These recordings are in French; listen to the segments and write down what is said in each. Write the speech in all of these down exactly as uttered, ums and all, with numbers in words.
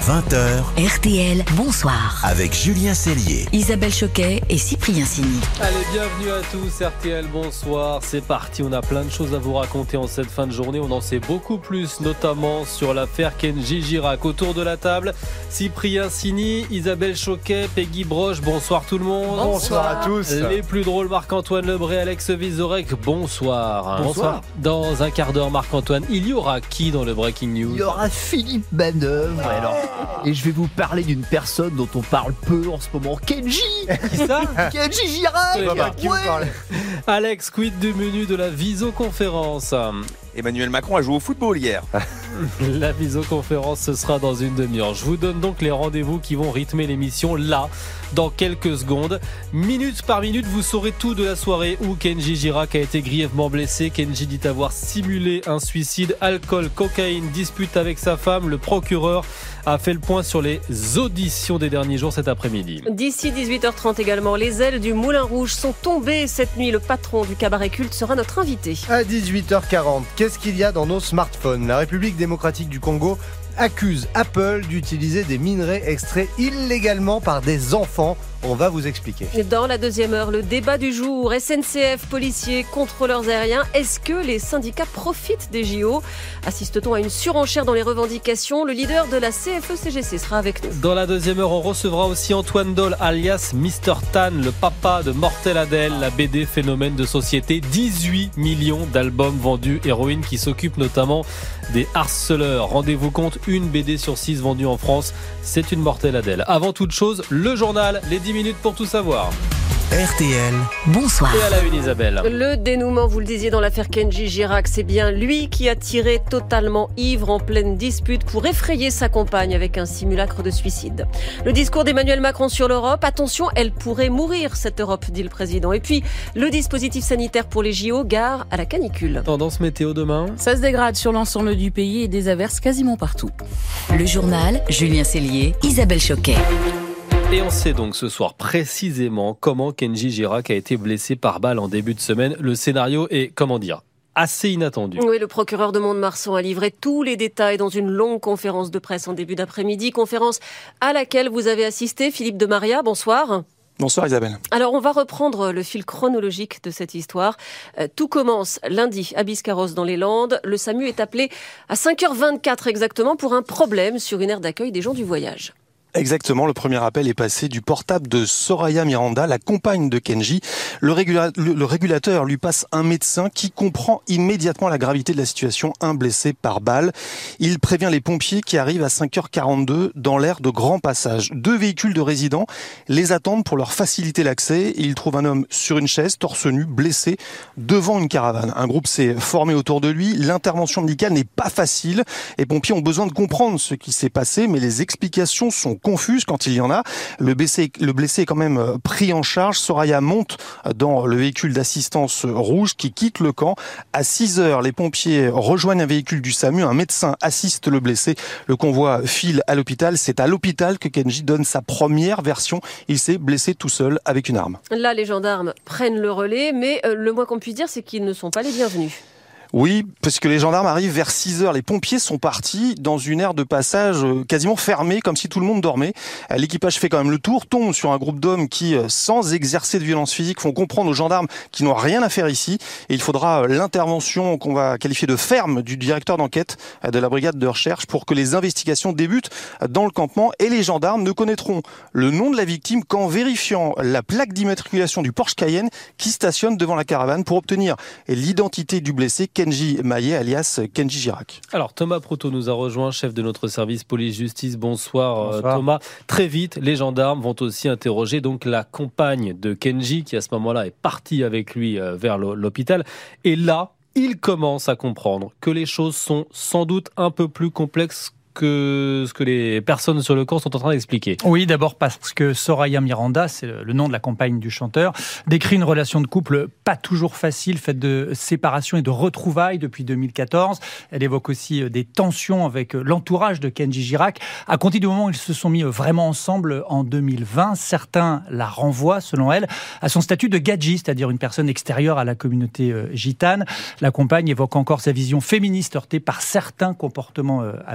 vingt heures. R T L, bonsoir. Avec Julien Cellier, Isabelle Choquet et Cyprien Sini. Allez, bienvenue à tous, R T L, bonsoir. C'est parti, on a plein de choses à vous raconter en cette fin de journée. On en sait beaucoup plus, notamment sur l'affaire Kenji Girac. Autour de la table, Cyprien Sini, Isabelle Choquet, Peggy Broche. Bonsoir tout le monde. Bonsoir à tous. Les plus drôles, Marc-Antoine Lebré, Alex Vizorek. Bonsoir. Bonsoir. Dans un quart d'heure, Marc-Antoine, il y aura qui dans le Breaking News? Il y aura Philippe Manœuvre. Ouais. Alors, et je vais vous parler d'une personne dont on parle peu en ce moment, Kenji. Qui ça? Kenji Girac. Bah, qui ouais. vous Alex, quid du menu de la visioconférence? Emmanuel Macron a joué au football hier. La visioconférence, ce sera dans une demi-heure. Je vous donne donc les rendez-vous qui vont rythmer l'émission là, dans quelques secondes. Minute par minute, vous saurez tout de la soirée où Kenji Girac a été grièvement blessé. Kenji dit avoir simulé un suicide. Alcool, cocaïne, dispute avec sa femme. Le procureur a fait le point sur les auditions des derniers jours cet après-midi. D'ici dix-huit heures trente également, les ailes du Moulin Rouge sont tombées cette nuit. Le patron du cabaret culte sera notre invité. À dix-huit heures quarante, qu'est-ce qu'il y a dans nos smartphones? La République démocratique du Congo accuse Apple d'utiliser des minerais extraits illégalement par des enfants. On va vous expliquer. Dans la deuxième heure, le débat du jour, S N C F, policiers, contrôleurs aériens. Est-ce que les syndicats profitent des J O? Assiste-t-on à une surenchère dans les revendications? Le leader de la C F E C G C sera avec nous. Dans la deuxième heure, on recevra aussi Antoine Doll, alias Mister Tan, le papa de Mortel Adèle, la B D phénomène de société. dix-huit millions d'albums vendus, héroïne qui s'occupe notamment des harceleurs. Rendez-vous compte, une B D sur six vendue en France, c'est une Mortel Adèle. Avant toute chose, le journal, les dix minutes pour tout savoir. R T L, bonsoir. Et à la une, Isabelle. Le dénouement, vous le disiez dans l'affaire Kenji Girac, c'est bien lui qui a tiré totalement ivre en pleine dispute pour effrayer sa compagne avec un simulacre de suicide. Le discours d'Emmanuel Macron sur l'Europe, attention, elle pourrait mourir cette Europe, dit le président. Et puis, le dispositif sanitaire pour les J O, gare à la canicule. Tendance météo demain. Ça se dégrade sur l'ensemble du pays et des averses quasiment partout. Le journal, Julien Cellier, Isabelle Choquet. Et on sait donc ce soir précisément comment Kenji Girac a été blessé par balle en début de semaine. Le scénario est, comment dire, assez inattendu. Oui, le procureur de Mont-de-Marsan a livré tous les détails dans une longue conférence de presse en début d'après-midi. Conférence à laquelle vous avez assisté, Philippe de Maria. Bonsoir. Bonsoir Isabelle. Alors on va reprendre le fil chronologique de cette histoire. Euh, tout commence lundi à Biscarrosse dans les Landes. Le SAMU est appelé à cinq heures vingt-quatre exactement pour un problème sur une aire d'accueil des gens du voyage. Exactement, le premier appel est passé du portable de Soraya Miranda, la compagne de Kenji. Le, régula- le, le régulateur lui passe un médecin qui comprend immédiatement la gravité de la situation, un blessé par balle. Il prévient les pompiers qui arrivent à cinq heures quarante-deux dans l'aire de Grand Passage. Deux véhicules de résidents les attendent pour leur faciliter l'accès. Ils trouvent un homme sur une chaise, torse nu, blessé, devant une caravane. Un groupe s'est formé autour de lui. L'intervention médicale n'est pas facile. Les pompiers ont besoin de comprendre ce qui s'est passé, mais les explications sont confuse quand il y en a. Le blessé, le blessé est quand même pris en charge. Soraya monte dans le véhicule d'assistance rouge qui quitte le camp. À six heures, les pompiers rejoignent un véhicule du SAMU. Un médecin assiste le blessé. Le convoi file à l'hôpital. C'est à l'hôpital que Kenji donne sa première version. Il s'est blessé tout seul avec une arme. Là, les gendarmes prennent le relais, mais euh, le moins qu'on puisse dire, c'est qu'ils ne sont pas les bienvenus. Oui, parce que les gendarmes arrivent vers six heures. Les pompiers sont partis dans une aire de passage quasiment fermée, comme si tout le monde dormait. L'équipage fait quand même le tour, tombe sur un groupe d'hommes qui, sans exercer de violence physique, font comprendre aux gendarmes qu'ils n'ont rien à faire ici. Et il faudra l'intervention qu'on va qualifier de ferme du directeur d'enquête de la brigade de recherche pour que les investigations débutent dans le campement. Et les gendarmes ne connaîtront le nom de la victime qu'en vérifiant la plaque d'immatriculation du Porsche Cayenne qui stationne devant la caravane pour obtenir l'identité du blessé, Kenji Maillet, alias Kenji Girac. Alors Thomas Proto nous a rejoint, chef de notre service police-justice. Bonsoir, Bonsoir. Thomas. Très vite, les gendarmes vont aussi interroger donc la compagne de Kenji qui à ce moment-là est partie avec lui vers l'hôpital. Et là, il commence à comprendre que les choses sont sans doute un peu plus complexes que ce que les personnes sur le camp sont en train d'expliquer. Oui, d'abord parce que Soraya Miranda, c'est le nom de la compagne du chanteur, décrit une relation de couple pas toujours facile, faite de séparation et de retrouvailles depuis deux mille quatorze. Elle évoque aussi des tensions avec l'entourage de Kenji Girac. À compter du moment où ils se sont mis vraiment ensemble en deux mille vingt, certains la renvoient, selon elle, à son statut de gadji, c'est-à-dire une personne extérieure à la communauté gitane. La compagne évoque encore sa vision féministe heurtée par certains comportements avec les femmes.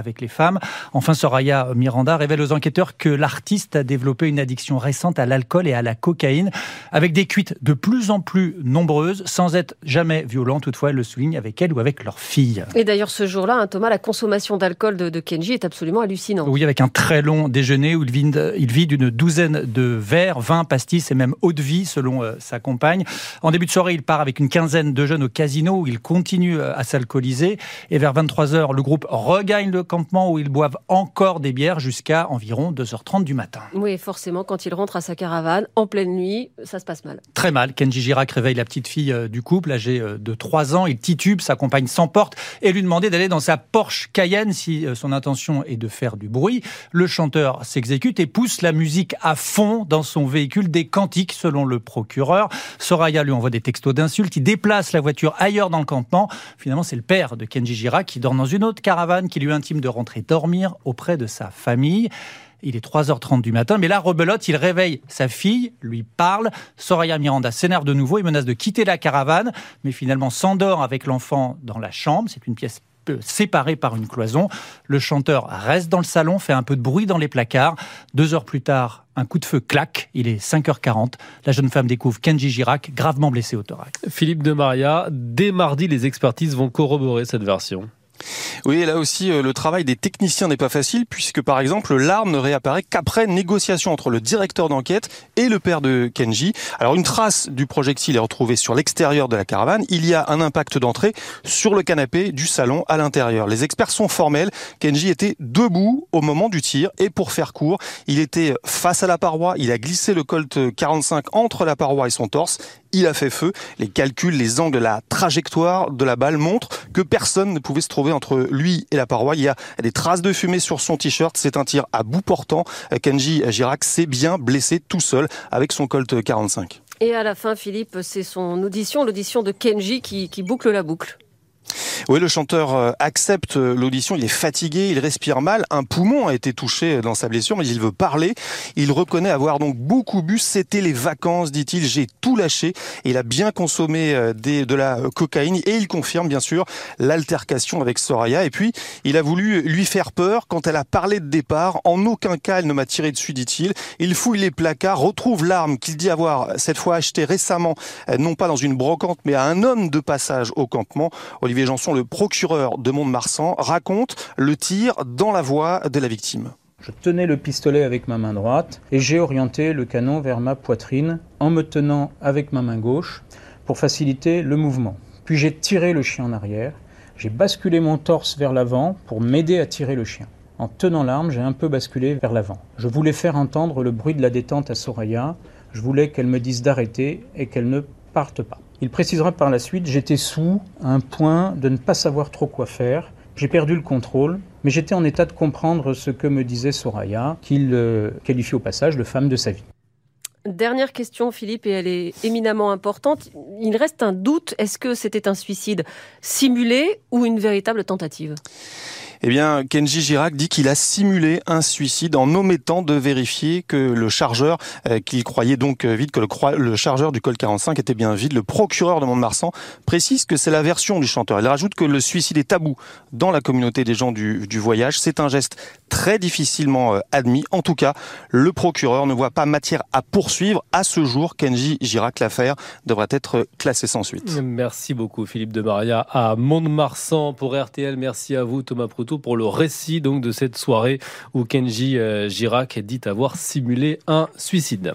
femme. Enfin, Soraya Miranda révèle aux enquêteurs que l'artiste a développé une addiction récente à l'alcool et à la cocaïne, avec des cuites de plus en plus nombreuses, sans être jamais violent. Toutefois, elle le souligne avec elle ou avec leur fille. Et d'ailleurs, ce jour-là, hein, Thomas, la consommation d'alcool de, de Kenji est absolument hallucinante. Oui, avec un très long déjeuner où il vide, il vide une douzaine de verres, vin, pastis et même eau de vie, selon euh, sa compagne. En début de soirée, il part avec une quinzaine de jeunes au casino où il continue à s'alcooliser. Et vers vingt-trois heures, le groupe regagne le campement où ils boivent encore des bières jusqu'à environ deux heures trente du matin. Oui, forcément, quand il rentre à sa caravane, en pleine nuit, ça se passe mal. Très mal. Kenji Girac réveille la petite fille du couple, âgée de trois ans. Il titube, sa compagne s'emporte et lui demandait d'aller dans sa Porsche Cayenne si son intention est de faire du bruit. Le chanteur s'exécute et pousse la musique à fond dans son véhicule, des cantiques selon le procureur. Soraya lui envoie des textos d'insultes. Il déplace la voiture ailleurs dans le campement. Finalement, c'est le père de Kenji Girac qui dort dans une autre caravane qui lui intime de rentrer dormir auprès de sa famille. Il est trois heures trente du matin, mais là, rebelote, il réveille sa fille, lui parle. Soraya Miranda s'énerve de nouveau et menace de quitter la caravane, mais finalement s'endort avec l'enfant dans la chambre. C'est une pièce séparée par une cloison. Le chanteur reste dans le salon, fait un peu de bruit dans les placards. Deux heures plus tard, un coup de feu claque. Il est cinq heures quarante. La jeune femme découvre Kenji Girac gravement blessé au thorax. Philippe de Maria, dès mardi, les expertises vont corroborer cette version. Oui, et là aussi, le travail des techniciens n'est pas facile, puisque par exemple, l'arme ne réapparaît qu'après négociation entre le directeur d'enquête et le père de Kenji. Alors, une trace du projectile est retrouvée sur l'extérieur de la caravane. Il y a un impact d'entrée sur le canapé du salon à l'intérieur. Les experts sont formels. Kenji était debout au moment du tir, et pour faire court, il était face à la paroi. Il a glissé le Colt quarante-cinq entre la paroi et son torse. Il a fait feu. Les calculs, les angles, la trajectoire de la balle montrent que personne ne pouvait se trouver entre lui et la paroi. Il y a des traces de fumée sur son t-shirt. C'est un tir à bout portant. Kenji Girac s'est bien blessé tout seul avec son Colt quarante-cinq. Et à la fin, Philippe, c'est son audition, l'audition de Kenji qui, qui boucle la boucle. Oui, le chanteur accepte l'audition, il est fatigué, il respire mal, un poumon a été touché dans sa blessure, mais il veut parler. Il reconnaît avoir donc beaucoup bu, c'était les vacances, dit-il, j'ai tout lâché. Il a bien consommé des, de la cocaïne et il confirme bien sûr l'altercation avec Soraya. Et puis, il a voulu lui faire peur quand elle a parlé de départ. En aucun cas, elle ne m'a tiré dessus, dit-il. Il fouille les placards, retrouve l'arme qu'il dit avoir cette fois achetée récemment, non pas dans une brocante, mais à un homme de passage au campement. Olivier Janson, le procureur de Mont-de-Marsan, raconte le tir dans la voix de la victime. Je tenais le pistolet avec ma main droite et j'ai orienté le canon vers ma poitrine en me tenant avec ma main gauche pour faciliter le mouvement. Puis j'ai tiré le chien en arrière, j'ai basculé mon torse vers l'avant pour m'aider à tirer le chien. En tenant l'arme, j'ai un peu basculé vers l'avant. Je voulais faire entendre le bruit de la détente à Soraya, je voulais qu'elle me dise d'arrêter et qu'elle ne parte pas. Il précisera par la suite, j'étais sous à un point de ne pas savoir trop quoi faire. J'ai perdu le contrôle, mais j'étais en état de comprendre ce que me disait Soraya, qu'il euh, qualifie au passage de femme de sa vie. Dernière question, Philippe, et elle est éminemment importante. Il reste un doute, est-ce que c'était un suicide simulé ou une véritable tentative ? Eh bien, Kenji Girac dit qu'il a simulé un suicide en omettant de vérifier que le chargeur, euh, qu'il croyait donc vide, que le, le chargeur du Colt quarante-cinq était bien vide. Le procureur de Mont-de-Marsan précise que c'est la version du chanteur. Il rajoute que le suicide est tabou dans la communauté des gens du, du voyage. C'est un geste très difficilement euh, admis. En tout cas, le procureur ne voit pas matière à poursuivre. À ce jour, Kenji Girac, l'affaire devrait être classée sans suite. Merci beaucoup, Philippe de Maria à Mont-de-Marsan pour R T L. Merci à vous, Thomas Proutot, pour le récit donc de cette soirée où Kenji euh, Girac dit avoir simulé un suicide.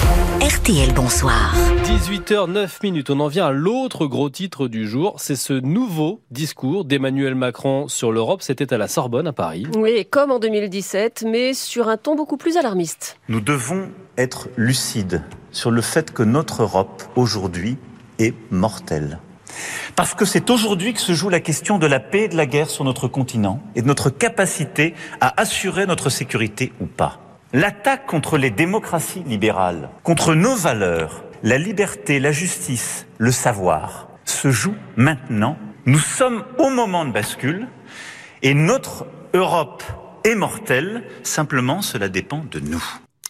R T L, bonsoir. dix-huit heures neuf minutes. On en vient à l'autre gros titre du jour. C'est ce nouveau discours d'Emmanuel Macron sur l'Europe. C'était à la Sorbonne, à Paris. Oui, comme en deux mille dix-sept, mais sur un ton beaucoup plus alarmiste. Nous devons être lucides sur le fait que notre Europe, aujourd'hui, est mortelle. Parce que c'est aujourd'hui que se joue la question de la paix et de la guerre sur notre continent et de notre capacité à assurer notre sécurité ou pas. L'attaque contre les démocraties libérales, contre nos valeurs, la liberté, la justice, le savoir, se joue maintenant. Nous sommes au moment de bascule et notre Europe est mortelle, simplement cela dépend de nous.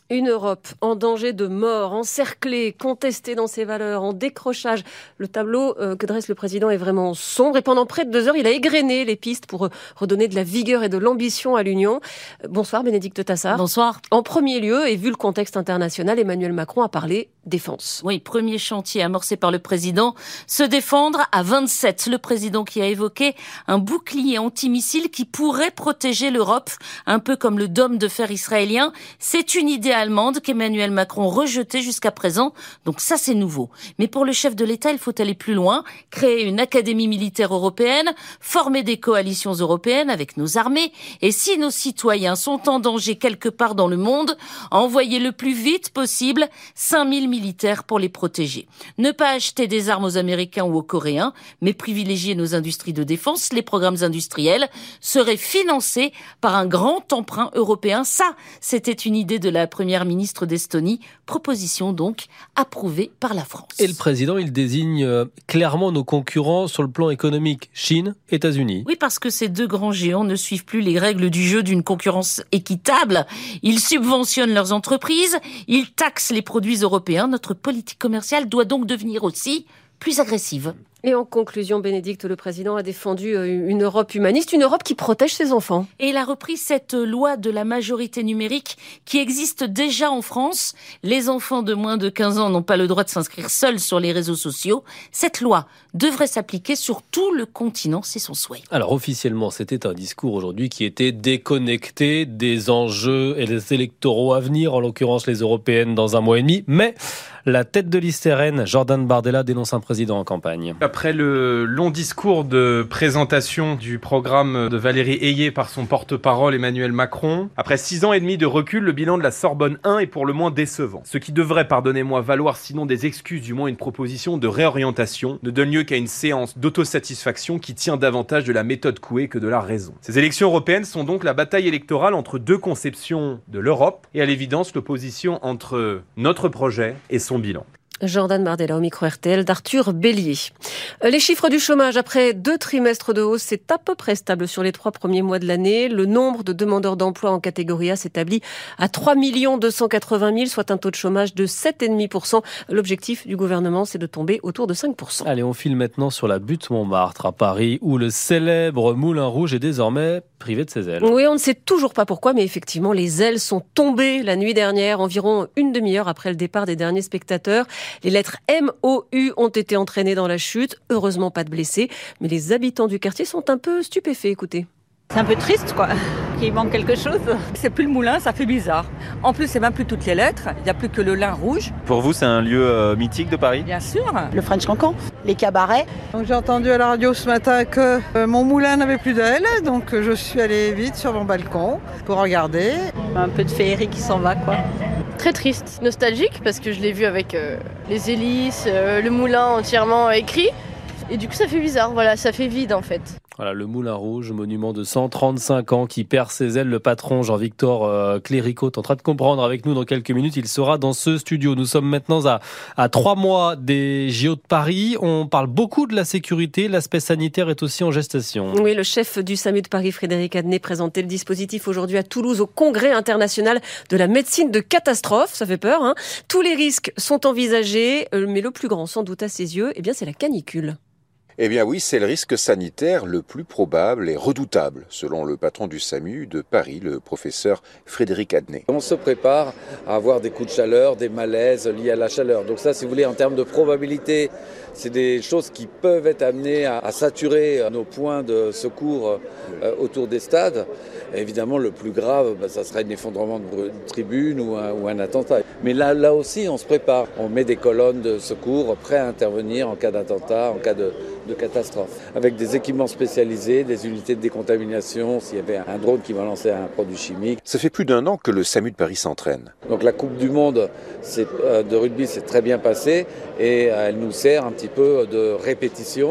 Une Europe en danger de mort, encerclée, contestée dans ses valeurs, en décrochage. Le tableau euh, que dresse le président est vraiment sombre et pendant près de deux heures, il a égrené les pistes pour euh, redonner de la vigueur et de l'ambition à l'Union. Euh, bonsoir Bénédicte Tassard. Bonsoir. En premier lieu, et vu le contexte international, Emmanuel Macron a parlé défense. Oui, premier chantier amorcé par le président, se défendre à vingt-sept. Le président qui a évoqué un bouclier antimissile qui pourrait protéger l'Europe, un peu comme le dôme de fer israélien. C'est une idée allemande qu'Emmanuel Macron rejetait jusqu'à présent, donc ça c'est nouveau. Mais pour le chef de l'État, il faut aller plus loin, créer une académie militaire européenne, former des coalitions européennes avec nos armées, et si nos citoyens sont en danger quelque part dans le monde, envoyer le plus vite possible cinq mille militaires pour les protéger. Ne pas acheter des armes aux Américains ou aux Coréens, mais privilégier nos industries de défense, les programmes industriels seraient financés par un grand emprunt européen. Ça, c'était une idée de la première ministre d'Estonie, proposition donc approuvée par la France. Et le président, il désigne clairement nos concurrents sur le plan économique, Chine, États-Unis. Oui, parce que ces deux grands géants ne suivent plus les règles du jeu d'une concurrence équitable. Ils subventionnent leurs entreprises, ils taxent les produits européens. Notre politique commerciale doit donc devenir aussi plus agressive. Et en conclusion, Bénédicte, le président a défendu une Europe humaniste, une Europe qui protège ses enfants. Et il a repris cette loi de la majorité numérique qui existe déjà en France. Les enfants de moins de quinze ans n'ont pas le droit de s'inscrire seuls sur les réseaux sociaux. Cette loi devrait s'appliquer sur tout le continent, c'est son souhait. Alors officiellement, c'était un discours aujourd'hui qui était déconnecté des enjeux et des électoraux à venir, en l'occurrence les européennes dans un mois et demi. Mais la tête de liste R N, Jordan Bardella, dénonce un président en campagne. Après le long discours de présentation du programme de Valérie Ayé par son porte-parole Emmanuel Macron, après six ans et demi de recul, le bilan de la Sorbonne un est pour le moins décevant. Ce qui devrait, pardonnez-moi, valoir sinon des excuses, du moins une proposition de réorientation, ne donne lieu qu'à une séance d'autosatisfaction qui tient davantage de la méthode Coué que de la raison. Ces élections européennes sont donc la bataille électorale entre deux conceptions de l'Europe et à l'évidence l'opposition entre notre projet et son bilan. Jordan Bardella au micro R T L d'Arthur Bélier. Les chiffres du chômage après deux trimestres de hausse, c'est à peu près stable sur les trois premiers mois de l'année. Le nombre de demandeurs d'emploi en catégorie A s'établit à trois millions deux cent quatre-vingt mille, soit un taux de chômage de sept virgule cinq pour cent. L'objectif du gouvernement, c'est de tomber autour de cinq pour cent. Allez, on file maintenant sur la butte Montmartre à Paris, où le célèbre Moulin Rouge est désormais privé de ses ailes. Oui, on ne sait toujours pas pourquoi, mais effectivement, les ailes sont tombées la nuit dernière, environ une demi-heure après le départ des derniers spectateurs. Les lettres M O U ont été entraînées dans la chute. Heureusement, pas de blessés. Mais les habitants du quartier sont un peu stupéfaits. Écoutez. C'est un peu triste, quoi. Il manque quelque chose. C'est plus le moulin, ça fait bizarre. En plus, c'est même plus toutes les lettres. Il n'y a plus que le lin rouge. Pour vous, c'est un lieu euh, mythique de Paris ? Bien sûr. Le French Cancan, les cabarets. Donc, j'ai entendu à la radio ce matin que euh, mon moulin n'avait plus d'ailes. Donc, euh, je suis allée vite sur mon balcon pour regarder. Un peu de féerie qui s'en va, quoi. Très triste, nostalgique, parce que je l'ai vu avec euh, les hélices, euh, le moulin entièrement écrit. Et du coup, ça fait bizarre. Voilà, ça fait vide, en fait. Voilà, le Moulin Rouge, monument de cent trente-cinq ans qui perd ses ailes. Le patron Jean-Victor euh, Cléricaut tentera de comprendre avec nous dans quelques minutes. Il sera dans ce studio. Nous sommes maintenant à, à trois mois des J O de Paris. On parle beaucoup de la sécurité. L'aspect sanitaire est aussi en gestation. Oui, le chef du SAMU de Paris, Frédéric Adnet, présentait le dispositif aujourd'hui à Toulouse au Congrès international de la médecine de catastrophe. Ça fait peur, hein. Tous les risques sont envisagés, mais le plus grand, sans doute à ses yeux, eh bien, c'est la canicule. Eh bien oui, c'est le risque sanitaire le plus probable et redoutable, selon le patron du SAMU de Paris, le professeur Frédéric Adnet. On se prépare à avoir des coups de chaleur, des malaises liés à la chaleur. Donc ça, si vous voulez, en termes de probabilité, c'est des choses qui peuvent être amenées à, à saturer nos points de secours euh, autour des stades. Et évidemment, le plus grave, bah, ça serait un effondrement de tribune ou un, ou un attentat. Mais là, là aussi, on se prépare. On met des colonnes de secours prêts à intervenir en cas d'attentat, en cas de, de catastrophe. Avec des équipements spécialisés, des unités de décontamination, s'il y avait un drone qui balançait un produit chimique. Ça fait plus d'un an que le SAMU de Paris s'entraîne. Donc la Coupe du Monde c'est, euh, de rugby s'est très bien passée et euh, elle nous sert un petit peu de répétition.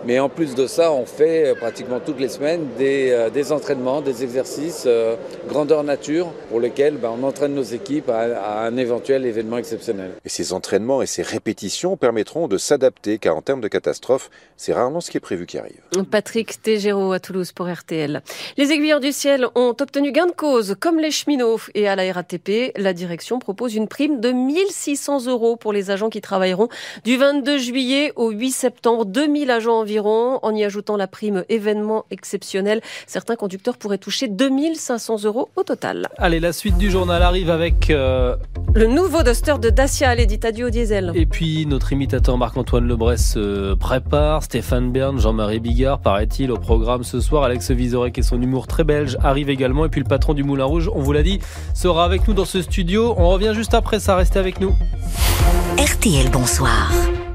Mais en plus de ça, on fait euh, pratiquement toutes les semaines des, euh, des entraînements, des exercices euh, grandeur nature pour lesquels ben, on entraîne nos équipes à, à un éventuel événement exceptionnel. Et ces entraînements et ces répétitions permettront de s'adapter, car en termes de catastrophe, c'est rarement ce qui est prévu qui arrive. Patrick Tégéraud à Toulouse pour R T L. Les aiguilleurs du ciel ont obtenu gain de cause, comme les cheminots. Et à la R A T P, la direction propose une prime de mille six cents euros pour les agents qui travailleront du vingt-deux juillet au huit septembre. deux mille agents environ. En y ajoutant la prime événement exceptionnel, certains conducteurs pourraient toucher deux mille cinq cents euros au total. Allez, la suite du journal arrive avec... Euh... le nouveau Duster de Dacia, l'édita du au diesel. Et puis, notre imitateur Marc-Antoine Lebret se prépare. Stéphane Bern, Jean-Marie Bigard, paraît-il, au programme ce soir. Alex Vizorek et son humour très belge arrivent également. Et puis, le patron du Moulin Rouge, on vous l'a dit, sera avec nous dans ce studio. On revient juste après ça. Restez avec nous. R T L, bonsoir.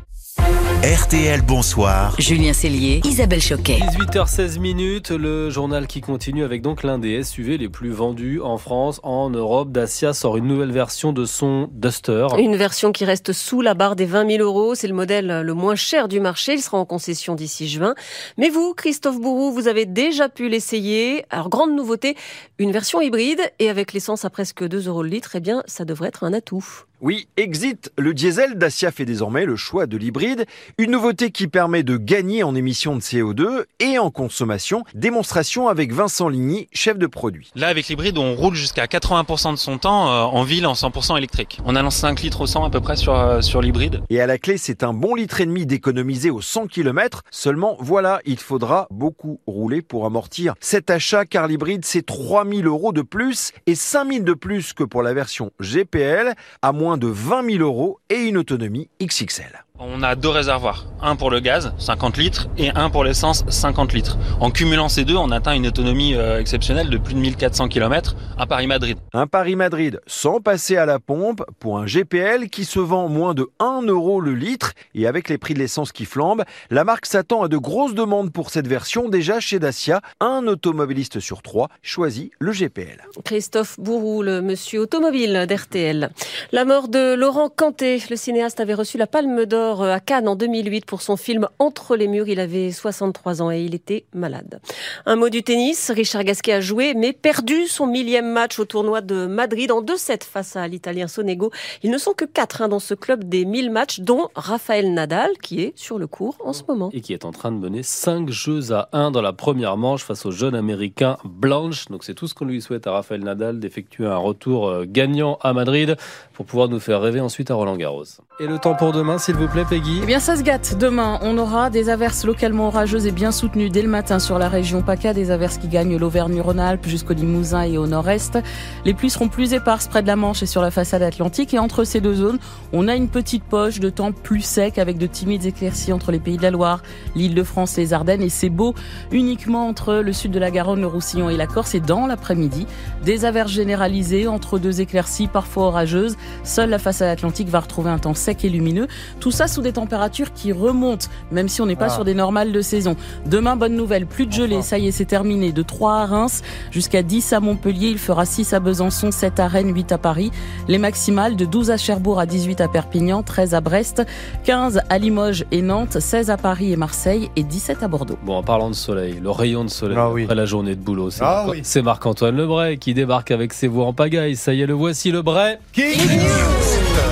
R T L, bonsoir. Julien Cellier, Isabelle Choquet. dix-huit heures seize minutes, le journal qui continue avec donc l'un des S U V les plus vendus en France, en Europe. Dacia sort une nouvelle version de son Duster. Une version qui reste sous la barre des vingt mille euros. C'est le modèle le moins cher du marché. Il sera en concession d'ici juin. Mais vous, Christophe Bourou, vous avez déjà pu l'essayer. Alors, grande nouveauté, une version hybride. Et avec l'essence à presque deux euros le litre, eh bien, ça devrait être un atout. Oui, exit le diesel, Dacia fait désormais le choix de l'hybride, une nouveauté qui permet de gagner en émissions de C O deux et en consommation. Démonstration avec Vincent Ligny, chef de produit. Là, avec l'hybride, on roule jusqu'à quatre-vingts pour cent de son temps euh, en ville en cent pour cent électrique. On a lancé cinq litres au cent à peu près sur, euh, sur l'hybride. Et à la clé, c'est un bon litre et demi d'économiser aux cent kilomètres. Seulement, voilà, il faudra beaucoup rouler pour amortir cet achat, car l'hybride, c'est trois mille euros de plus et cinq mille de plus que pour la version G P L, à moins de vingt mille euros et une autonomie X X L. On a deux réservoirs, un pour le gaz, cinquante litres, et un pour l'essence, cinquante litres. En cumulant ces deux, on atteint une autonomie euh, exceptionnelle de plus de mille quatre cents kilomètres, un Paris-Madrid. Un Paris-Madrid sans passer à la pompe pour un G P L qui se vend moins de un euro le litre. Et avec les prix de l'essence qui flambent, la marque s'attend à de grosses demandes pour cette version. Déjà chez Dacia, un automobiliste sur trois choisit le G P L. Christophe Bourou, le monsieur automobile d'R T L. La mort de Laurent Canté, le cinéaste avait reçu la Palme d'Or à Cannes en deux mille huit pour son film Entre les murs. Il avait soixante-trois ans et il était malade. Un mot du tennis, Richard Gasquet a joué mais perdu son millième match au tournoi de Madrid en deux sept face à l'Italien Sonego. Ils ne sont que quatre hein, dans ce club des mille matchs, dont Rafael Nadal qui est sur le court en ce moment. Et qui est en train de mener cinq jeux à un dans la première manche face au jeune américain Blanche. Donc c'est tout ce qu'on lui souhaite à Rafael Nadal, d'effectuer un retour gagnant à Madrid pour pouvoir nous faire rêver ensuite à Roland-Garros. Et le temps pour demain, s'il vous plaît, Peggy. Eh bien, ça se gâte. Demain, on aura des averses localement orageuses et bien soutenues dès le matin sur la région PACA, des averses qui gagnent l'Auvergne-Rhône-Alpes jusqu'au Limousin et au nord-est. Les pluies seront plus éparses près de la Manche et sur la façade atlantique. Et entre ces deux zones, on a une petite poche de temps plus sec avec de timides éclaircies entre les Pays de la Loire, l'Île-de-France et les Ardennes. Et c'est beau uniquement entre le sud de la Garonne, le Roussillon et la Corse. Et dans l'après-midi, des averses généralisées entre deux éclaircies, parfois orageuses. Seule la façade atlantique va retrouver un temps sec et lumineux. Tout ça sous des températures qui remontent, même si on n'est pas ah. sur des normales de saison. Demain, bonne nouvelle, plus de gelée, ça y est, c'est terminé. De trois à Reims jusqu'à dix à Montpellier, il fera six à Besançon, sept à Rennes, huit à Paris. Les maximales de douze à Cherbourg, à dix-huit à Perpignan, treize à Brest, quinze à Limoges et Nantes, seize à Paris et Marseille et dix-sept à Bordeaux. Bon, en parlant de soleil, le rayon de soleil ah oui. après la journée de boulot, c'est, ah Marc- oui. c'est Marc-Antoine Lebret qui débarque avec ses voix en pagaille. Ça y est, le voici, Lebret. King News.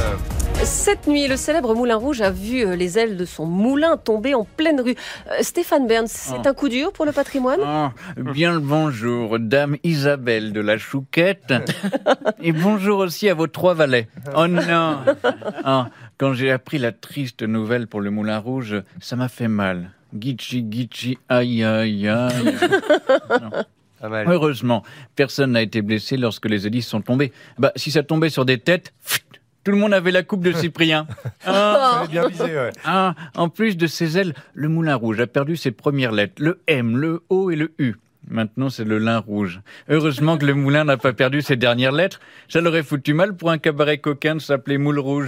Cette nuit, le célèbre Moulin Rouge a vu les ailes de son moulin tomber en pleine rue. Euh, Stéphane Bern, c'est oh. un coup dur pour le patrimoine ? Oh, bien le bonjour, dame Isabelle de la Chouquette. Et bonjour aussi à vos trois valets. Oh non oh, quand j'ai appris la triste nouvelle pour le Moulin Rouge, ça m'a fait mal. Gitchi, gitchi, aïe, aïe, aïe. Heureusement, personne n'a été blessé lorsque les hélices sont tombées. Bah, si ça tombait sur des têtes... Tout le monde avait la coupe de Cyprien. Ah, oh. bien visé, ouais. Ah, en plus de ses ailes, le Moulin Rouge a perdu ses premières lettres, le M, le O et le U. Maintenant, c'est le lin rouge. Heureusement que le moulin n'a pas perdu ses dernières lettres. Ça l'aurait foutu mal pour un cabaret coquin de s'appeler Moule Rouge.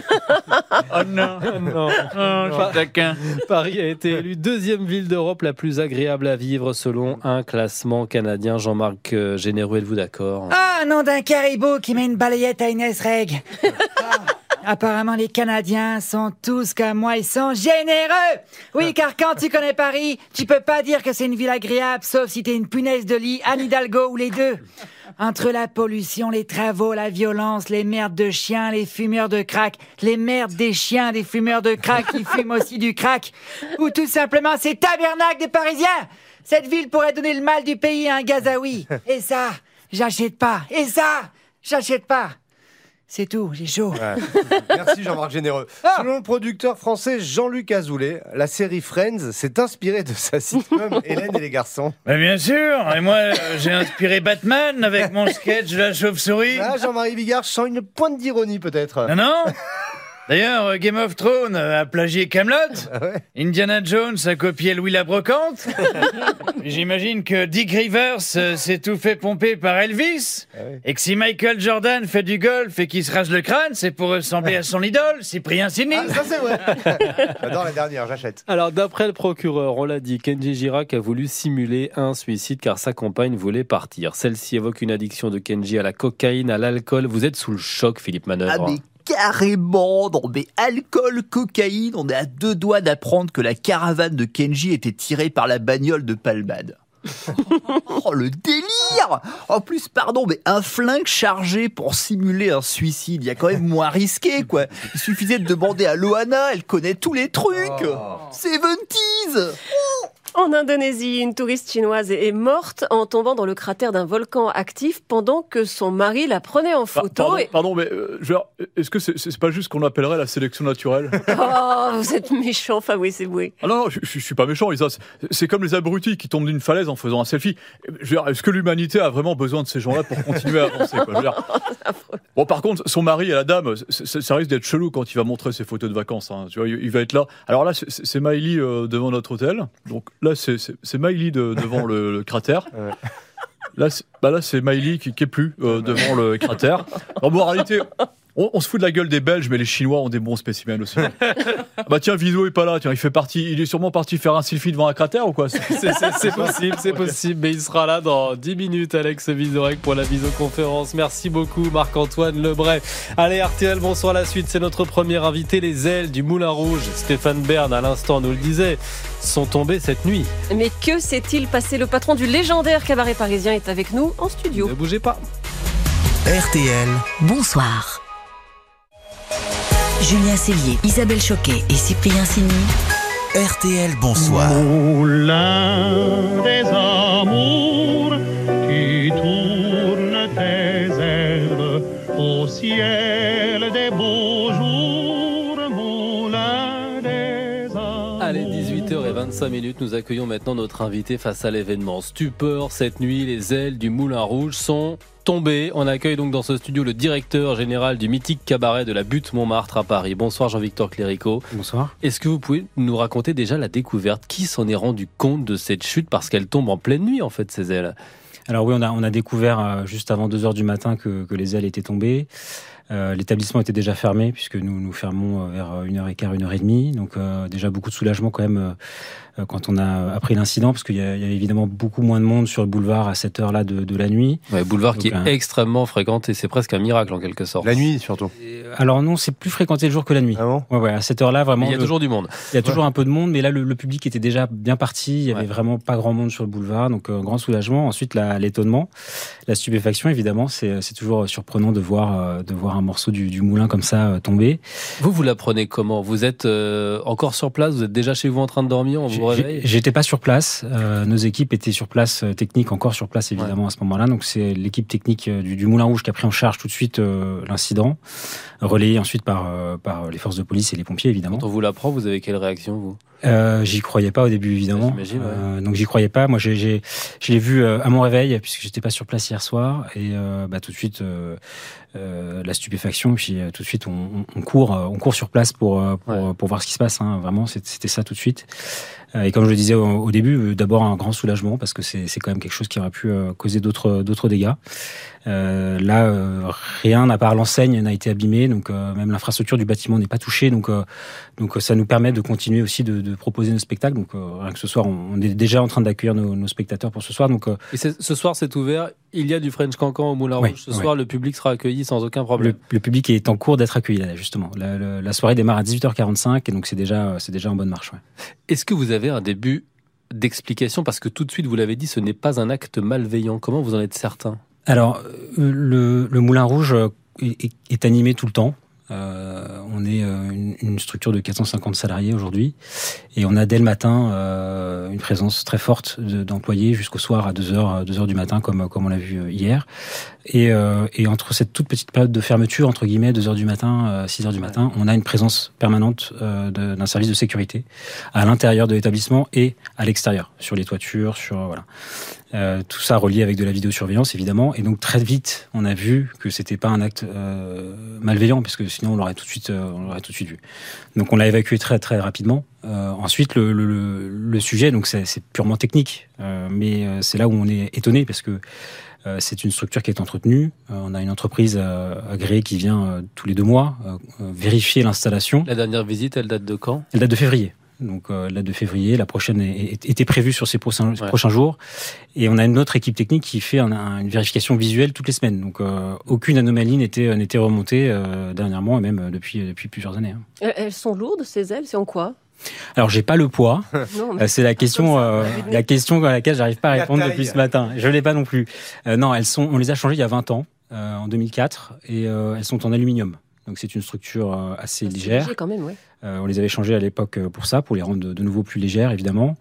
Oh non, non, oh, je suis taquin. Paris a été élue deuxième ville d'Europe la plus agréable à vivre selon un classement canadien. Jean-Marc Généreux, êtes-vous d'accord ? Ah, nom d'un caribou qui met une balayette à Inès Reg. Ah, Apparemment, les Canadiens sont tous comme moi, ils sont généreux. Oui, car quand tu connais Paris, tu peux pas dire que c'est une ville agréable, sauf si t'es une punaise de lit, Anne Hidalgo ou les deux. Entre la pollution, les travaux, la violence, les merdes de chiens, les fumeurs de crack, les merdes des chiens, des fumeurs de crack qui fument aussi du crack, ou tout simplement ces tabernacles des Parisiens. Cette ville pourrait donner le mal du pays à un Gazaoui. Et ça, j'achète pas. Et ça, j'achète pas. C'est tout, j'ai chaud. Ouais. Merci Jean-Marc Généreux. Ah Selon le producteur français Jean-Luc Azoulay, la série Friends s'est inspirée de sa sitcom Hélène et les garçons. Bah bien sûr, et moi euh, j'ai inspiré Batman avec mon sketch de la chauve-souris. Ah, Jean-Marie Bigard, je sens une pointe d'ironie peut-être. Non, non. D'ailleurs, Game of Thrones a plagié Camelot. Ah ouais. Indiana Jones a copié Louis la Brocante. J'imagine que Dick Rivers euh, s'est tout fait pomper par Elvis. Ah ouais. Et que si Michael Jordan fait du golf et qu'il se rase le crâne, c'est pour ressembler à son idole, Cyprien Sini. Ah, ça c'est vrai. J'adore la dernière, j'achète. Alors, d'après le procureur, on l'a dit, Kenji Girac a voulu simuler un suicide car sa compagne voulait partir. Celle-ci évoque une addiction de Kenji à la cocaïne, à l'alcool. Vous êtes sous le choc, Philippe Manœuvre. Ah, mais carrément, non mais alcool, cocaïne, on est à deux doigts d'apprendre que la caravane de Kenji était tirée par la bagnole de Palmade. Oh le délire! En plus, pardon, mais un flingue chargé pour simuler un suicide, il y a quand même moins risqué, quoi. Il suffisait de demander à Loana, elle connaît tous les trucs. Oh. Seventies. En Indonésie, une touriste chinoise est morte en tombant dans le cratère d'un volcan actif pendant que son mari la prenait en photo. Pardon, et... pardon mais euh, je veux dire, est-ce que c'est, c'est pas juste ce qu'on appellerait la sélection naturelle? Oh, vous êtes méchant, Fabrice Eboué. Ah non, non, je, je, je suis pas méchant, Isa. C'est, c'est comme les abrutis qui tombent d'une falaise en faisant un selfie. Je veux dire, est-ce que l'humanité a vraiment besoin de ces gens-là pour continuer à avancer, quoi? Je veux dire... Bon, par contre, son mari et la dame, ça, ça risque d'être chelou quand il va montrer ses photos de vacances. Hein. Tu vois, il, il va être là. Alors là, c'est, c'est Miley euh, devant notre hôtel. Donc là, c'est, c'est, c'est Miley de, devant le, le cratère. Ouais. Là, c'est, bah là, c'est Miley qui, qui est plus euh, devant le cratère. Alors bon, en réalité, on, on se fout de la gueule des Belges, mais les Chinois ont des bons spécimens aussi. Bah tiens, Viso est pas là. Tiens, il fait partie. Il est sûrement parti faire un selfie devant un cratère ou quoi? C'est, c'est, c'est, c'est possible, c'est possible. Mais il sera là dans dix minutes, Alex Vizorek, pour la visioconférence. Merci beaucoup, Marc-Antoine Lebray. Allez, R T L, bonsoir. La suite, c'est notre premier invité, les ailes du Moulin Rouge. Stéphane Bern, à l'instant, nous le disait, sont tombées cette nuit. Mais que s'est-il passé? Le patron du légendaire cabaret parisien est avec nous en studio. Ne bougez pas. R T L, bonsoir. Julien Cellier, Isabelle Choquet et Cyprien Sini. R T L, bonsoir. Moulin des amours, tu tournes tes ailes au ciel des beaux jours, moulin des amours. Allez, dix-huit heures vingt-cinq minutes, nous accueillons maintenant notre invité face à l'événement. Stupeur, cette nuit, les ailes du Moulin Rouge sont tombées. On accueille donc dans ce studio le directeur général du mythique cabaret de la Butte Montmartre à Paris. Bonsoir Jean-Victor Cléricault. Bonsoir. Est-ce que vous pouvez nous raconter déjà la découverte? Qui s'en est rendu compte de cette chute? Parce qu'elle tombe en pleine nuit en fait, ces ailes. Alors oui, on a, on a découvert euh, juste avant deux heures du matin que, que les ailes étaient tombées. Euh, l'établissement était déjà fermé puisque nous nous fermons vers une heure et quart, une heure et demie. Donc euh, déjà beaucoup de soulagement quand même euh, quand on a appris l'incident, parce qu'il y, y avait évidemment beaucoup moins de monde sur le boulevard à cette heure-là de, de la nuit. Ouais, boulevard donc, qui est un... extrêmement fréquenté, c'est presque un miracle en quelque sorte. La nuit surtout. Alors non, c'est plus fréquenté le jour que la nuit. Ah bon ouais, ouais, à cette heure-là vraiment. Mais il y a le... toujours du monde. Il y a toujours ouais. un peu de monde, mais là le, le public était déjà bien parti. Il y avait ouais. vraiment pas grand monde sur le boulevard, donc euh, grand soulagement. Ensuite la, l'étonnement, la stupéfaction évidemment, c'est, c'est toujours surprenant de voir euh, de voir un morceau du, du moulin comme ça euh, tomber. Vous vous l'apprenez comment? Vous êtes euh, encore sur place? Vous êtes déjà chez vous en train de dormir? On vous réveille? J'étais pas sur place. Euh, nos équipes étaient sur place, euh, techniques encore sur place évidemment ouais. à ce moment-là. Donc c'est l'équipe technique euh, du, du Moulin Rouge qui a pris en charge tout de suite euh, l'incident, relayé ensuite par euh, par les forces de police et les pompiers évidemment. Quand on vous l'apprend, vous avez quelle réaction vous? Euh, j'y croyais pas au début évidemment. Ouais, ouais. euh, donc j'y croyais pas. Moi j'ai, j'ai je l'ai vu euh, à mon réveil puisque j'étais pas sur place hier soir et euh, bah tout de suite euh, euh, la stupéfaction puis euh, tout de suite on, on court on court sur place pour pour, ouais. pour voir ce qui se passe. Hein. Vraiment c'était ça tout de suite. Et comme je le disais au, au début, d'abord un grand soulagement parce que c'est, c'est quand même quelque chose qui aurait pu causer d'autres, d'autres dégâts. Euh, là, euh, rien à part l'enseigne n'a été abîmé, donc euh, même l'infrastructure du bâtiment n'est pas touchée, donc euh, donc ça nous permet de continuer aussi de, de proposer nos spectacles. Donc euh, rien que ce soir, on, on est déjà en train d'accueillir nos, nos spectateurs pour ce soir. Donc euh, et ce soir, c'est ouvert. Il y a du French Cancan au Moulin oui, Rouge. Ce oui. soir, le public sera accueilli sans aucun problème. Le, le public est en cours d'être accueilli là, justement. La, la, la soirée démarre à dix-huit heures quarante-cinq, et donc c'est déjà c'est déjà en bonne marche. Ouais. Est-ce que vous avez un début d'explication, parce que tout de suite, vous l'avez dit, ce n'est pas un acte malveillant. Comment vous en êtes certain ? Alors, le, le Moulin Rouge est, est animé tout le temps. Euh, on est une, une structure de quatre cent cinquante salariés aujourd'hui, et on a dès le matin euh, une présence très forte de, d'employés jusqu'au soir à deux heures, deux heures du matin, comme, comme on l'a vu hier. Et, euh, et entre cette toute petite période de fermeture, entre guillemets, deux heures du matin, euh, six heures du matin, on a une présence permanente euh, de, d'un service de sécurité à l'intérieur de l'établissement et à l'extérieur, sur les toitures, sur voilà. Euh, tout ça relié avec de la vidéosurveillance, évidemment. Et donc, très vite, on a vu que c'était pas un acte euh, malveillant, parce que sinon, on l'aurait tout de suite, euh, on l'aurait tout de suite vu. Donc, on l'a évacué très, très rapidement. Euh, ensuite, le, le, le sujet, donc, c'est, c'est purement technique. Euh, mais euh, c'est là où on est étonné, parce que euh, c'est une structure qui est entretenue. Euh, on a une entreprise euh, agréée qui vient euh, tous les deux mois euh, vérifier l'installation. La dernière visite, elle date de quand ? Elle date de février. Donc euh, la de février, la prochaine est, est, était prévue sur ces prochains, ouais. prochains jours. Et on a une autre équipe technique qui fait un, un, une vérification visuelle toutes les semaines. Donc euh, aucune anomalie n'était, n'était remontée euh, dernièrement, et même depuis, depuis plusieurs années. Hein. Elles sont lourdes, ces ailes, c'est en quoi ? Alors j'ai pas le poids. Non, mais... C'est la question, euh, la question à laquelle j'arrive pas à répondre depuis ce matin. Je l'ai pas non plus. Euh, non, elles sont, on les a changées il y a vingt ans, euh, en deux mille quatre, et euh, elles sont en aluminium. Donc c'est une structure euh, assez c'est légère. Léger quand même, ouais. Euh, on les avait changées à l'époque pour ça, pour les rendre de, de nouveau plus légères, évidemment.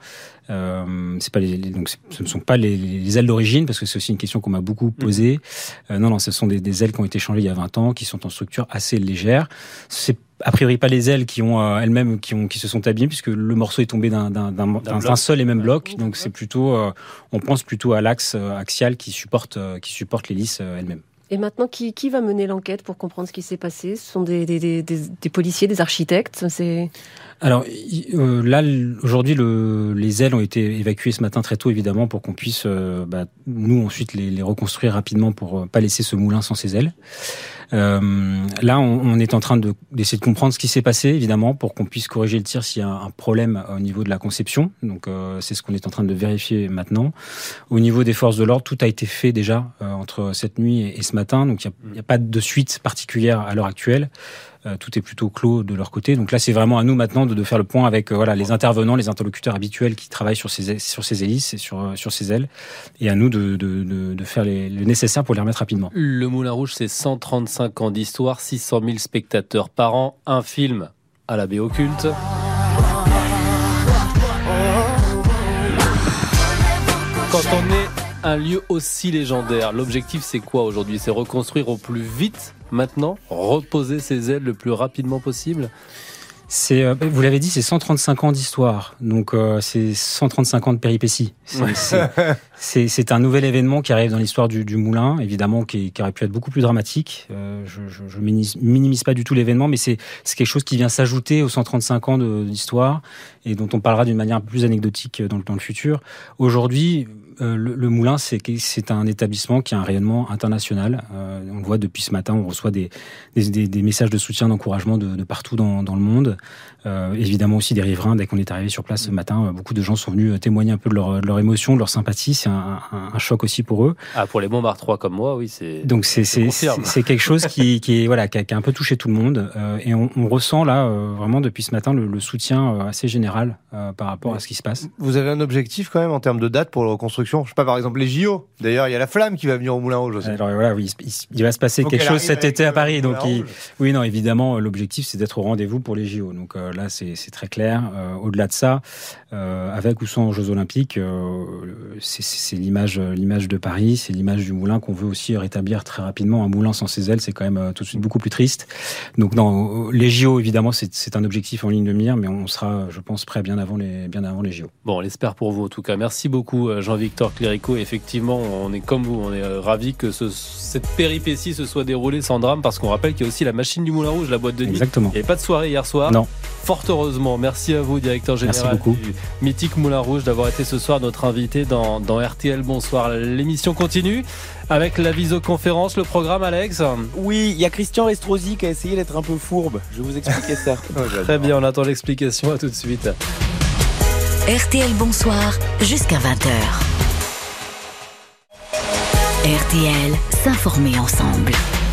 Euh, c'est pas les, les, donc ce ne sont pas les, les ailes d'origine, parce que c'est aussi une question qu'on m'a beaucoup posée. Mmh. Euh, non, non, ce sont des, des ailes qui ont été changées il y a vingt ans, qui sont en structure assez légère. C'est a priori pas les ailes qui ont euh, elles-mêmes qui ont qui se sont abîmées, puisque le morceau est tombé d'un d'un d'un, d'un, d'un seul et même bloc. Donc c'est plutôt, euh, on pense plutôt à l'axe euh, axial qui supporte euh, qui supporte l'hélice euh, elle-même. Et maintenant, qui, qui va mener l'enquête pour comprendre ce qui s'est passé ? Ce sont des, des, des, des, des policiers, des architectes c'est... Alors euh, là, aujourd'hui, le, les ailes ont été évacuées ce matin très tôt, évidemment, pour qu'on puisse, euh, bah, nous, ensuite, les, les reconstruire rapidement pour euh, pas laisser ce moulin sans ses ailes. Euh, là, on, on est en train de, d'essayer de comprendre ce qui s'est passé, évidemment, pour qu'on puisse corriger le tir s'il y a un problème au niveau de la conception. Donc, euh, c'est ce qu'on est en train de vérifier maintenant. Au niveau des forces de l'ordre, tout a été fait déjà euh, entre cette nuit et, et ce matin. Donc, il n'y a, a pas de suite particulière à l'heure actuelle. Euh, tout est plutôt clos de leur côté. Donc là, c'est vraiment à nous maintenant de, de faire le point avec euh, voilà les intervenants, les interlocuteurs habituels qui travaillent sur ces sur ces hélices et sur sur ces ailes, et à nous de de de, de faire les, le nécessaire pour les remettre rapidement. Le Moulin Rouge, c'est cent trente-cinq ans d'histoire, six cent mille spectateurs par an, un film à la baie occulte. Quand on est un lieu aussi légendaire, l'objectif c'est quoi aujourd'hui ? C'est reconstruire au plus vite maintenant, reposer ses ailes le plus rapidement possible ? C'est, euh, vous l'avez dit, c'est cent trente-cinq ans d'histoire, donc euh, c'est cent trente-cinq ans de péripéties. C'est, ouais. c'est, c'est, c'est un nouvel événement qui arrive dans l'histoire du, du Moulin, évidemment, qui, qui aurait pu être beaucoup plus dramatique. Euh, je, je, je minimise pas du tout l'événement, mais c'est, c'est quelque chose qui vient s'ajouter aux cent trente-cinq ans de, d'histoire, et dont on parlera d'une manière un peu plus anecdotique dans, dans le futur. Aujourd'hui, Euh, le, le Moulin, c'est, c'est un établissement qui a un rayonnement international. Euh, on le voit depuis ce matin, on reçoit des, des, des, des messages de soutien, d'encouragement de, de partout dans, dans le monde. Euh, évidemment aussi des riverains. Dès qu'on est arrivé sur place ce matin, beaucoup de gens sont venus témoigner un peu de leur, de leur émotion, de leur sympathie. C'est un, un, un choc aussi pour eux. Ah, pour les Montmartrois comme moi, oui, c'est. Donc c'est c'est, c'est, c'est quelque chose qui, qui est voilà, qui a, qui a un peu touché tout le monde. Euh, et on, on ressent là euh, vraiment depuis ce matin le, le soutien euh, assez général euh, par rapport oui. à ce qui se passe. Vous avez un objectif quand même en termes de date pour la reconstruction? Je sais pas, par exemple les J O. D'ailleurs, il y a la flamme qui va venir au Moulin Rouge aussi. Alors voilà, oui, il, il va se passer Faut quelque chose cet été à Paris. Donc il... oui, non, évidemment, l'objectif c'est d'être au rendez-vous pour les J O. Donc euh, là, c'est, c'est très clair. Euh, au-delà de ça, euh, avec ou sans Jeux Olympiques, euh, c'est, c'est l'image, l'image de Paris, c'est l'image du Moulin qu'on veut aussi rétablir très rapidement. Un moulin sans ses ailes, c'est quand même euh, tout de suite beaucoup plus triste. Donc non, les J O, évidemment, c'est, c'est un objectif en ligne de mire, mais on sera, je pense, prêt bien avant les, bien avant les J O. Bon, on l'espère pour vous en tout cas. Merci beaucoup, Jean-Victor Cléricault. Effectivement, on est comme vous, on est ravis que ce, cette péripétie se soit déroulée sans drame, parce qu'on rappelle qu'il y a aussi la machine du Moulin Rouge, la boîte de nuit. Exactement. Il n'y avait pas de soirée hier soir. Non. fort heureusement. Merci à vous, directeur général du mythique Moulin Rouge, d'avoir été ce soir notre invité dans, dans R T L Bonsoir. L'émission continue avec la visioconférence, le programme, Alex. Oui, il y a Christian Estrosi qui a essayé d'être un peu fourbe. Je vais vous expliquer ça. Très bien, on attend l'explication. À tout de suite. R T L Bonsoir, jusqu'à vingt heures. R T L, s'informer ensemble.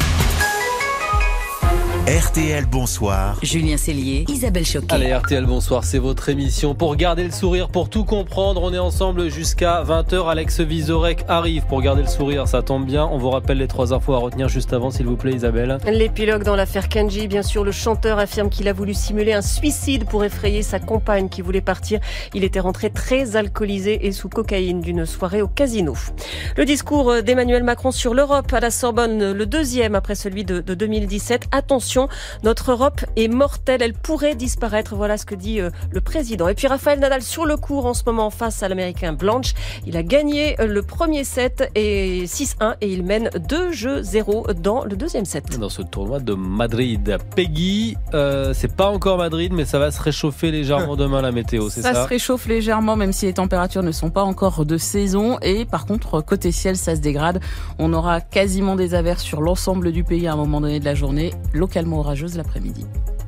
R T L Bonsoir. Julien Cellier, Isabelle Choquet. Allez, R T L Bonsoir, c'est votre émission pour garder le sourire, pour tout comprendre. On est ensemble jusqu'à vingt heures. Alex Vizorek arrive pour garder le sourire, ça tombe bien. On vous rappelle les trois infos à retenir juste avant, s'il vous plaît, Isabelle. L'épilogue dans l'affaire Kenji, bien sûr. Le chanteur affirme qu'il a voulu simuler un suicide pour effrayer sa compagne qui voulait partir. Il était rentré très alcoolisé et sous cocaïne d'une soirée au casino. Le discours d'Emmanuel Macron sur l'Europe à la Sorbonne, le deuxième après celui de, de deux mille dix-sept. Attention, notre Europe est mortelle, elle pourrait disparaître. Voilà ce que dit euh, le président. Et puis Rafael Nadal sur le court en ce moment face à l'Américain Blanche. Il a gagné le premier set et six un et il mène deux jeux zéro dans le deuxième set. Dans ce tournoi de Madrid. Peggy, euh, c'est pas encore Madrid, mais ça va se réchauffer légèrement demain la météo, c'est ça? Ça se réchauffe légèrement, même si les températures ne sont pas encore de saison. Et par contre, côté ciel, ça se dégrade. On aura quasiment des averses sur l'ensemble du pays à un moment donné de la journée, localement orageuse l'après-midi.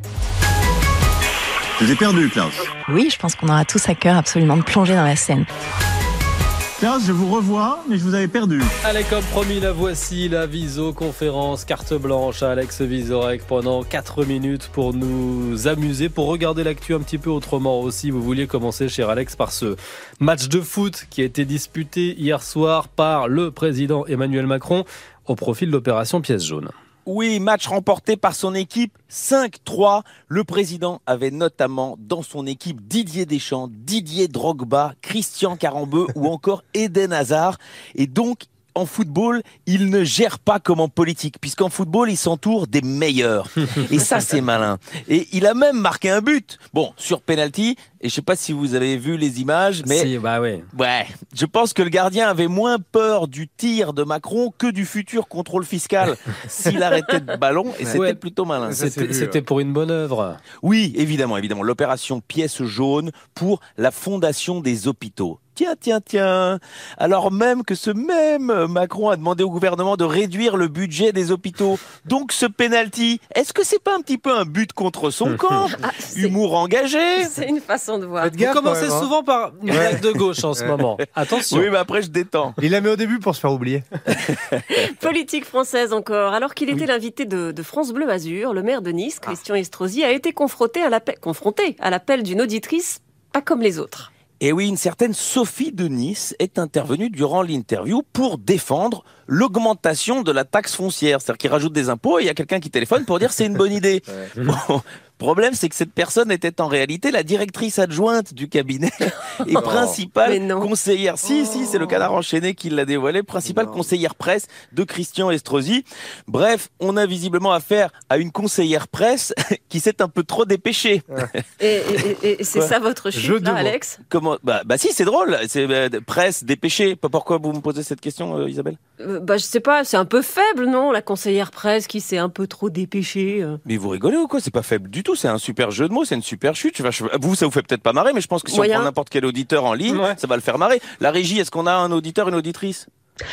Je vous ai perdu, Klaus. Oui, je pense qu'on aura tous à cœur absolument de plonger dans la Seine. Klaus, je vous revois, mais je vous avais perdu. Allez, comme promis, la voici, la visioconférence carte blanche à Alex Vizorek pendant quatre minutes pour nous amuser, pour regarder l'actu un petit peu autrement aussi. Vous vouliez commencer, cher Alex, par ce match de foot qui a été disputé hier soir par le président Emmanuel Macron au profit de l'opération Pièce jaune. Oui, match remporté par son équipe cinq trois. Le président avait notamment dans son équipe Didier Deschamps, Didier Drogba, Christian Carambeu ou encore Eden Hazard. Et donc, en football, il ne gère pas comme en politique, puisqu'en football, il s'entoure des meilleurs. Et ça, c'est malin. Et il a même marqué un but. Bon, sur penalty. Et je sais pas si vous avez vu les images, mais si, bah ouais. Ouais, je pense que le gardien avait moins peur du tir de Macron que du futur contrôle fiscal s'il arrêtait de ballon, et c'était ouais. plutôt malin. C'était, vu, c'était pour une bonne œuvre. Oui, évidemment, évidemment. L'opération Pièce jaune pour la Fondation des hôpitaux. Tiens, tiens, tiens. Alors même que ce même Macron a demandé au gouvernement de réduire le budget des hôpitaux. Donc ce penalty, est-ce que c'est pas un petit peu un but contre son camp? ah, Humour engagé. C'est une façon de voir. Vous commencez même, hein. souvent par une blague de gauche en ce moment. Attention. Oui, mais après je détends. Il la met au début pour se faire oublier. Politique française encore. Alors qu'il était oui. l'invité de, de France Bleu Azur, le maire de Nice, Christian ah. Estrosi, a été confronté à l'appel, confronté à l'appel d'une auditrice pas comme les autres. Et oui, une certaine Sophie de Nice est intervenue durant l'interview pour défendre l'augmentation de la taxe foncière. C'est-à-dire qu'il rajoute des impôts et il y a quelqu'un qui téléphone pour dire c'est une bonne idée. Ouais. Bon, le problème, c'est que cette personne était en réalité la directrice adjointe du cabinet et principale conseillère. Si, si, c'est le Canard enchaîné qui l'a dévoilé. Principale non. conseillère presse de Christian Estrosi. Bref, on a visiblement affaire à une conseillère presse qui s'est un peu trop dépêchée. Et, et, et c'est Quoi ça votre chute, là, Alex? Comment bah, bah si, c'est drôle. C'est euh, presse dépêchée. Pourquoi vous me posez cette question, euh, Isabelle? euh, Bah, je sais pas. C'est un peu faible, non? La conseillère presse qui s'est un peu trop dépêchée. Euh. Mais vous rigolez ou quoi? C'est pas faible du tout. C'est un super jeu de mots, c'est une super chute. Vous, ça vous fait peut-être pas marrer, mais je pense que si Moyen. on prend n'importe quel auditeur en ligne, ouais. ça va le faire marrer. La régie, est-ce qu'on a un auditeur, une auditrice?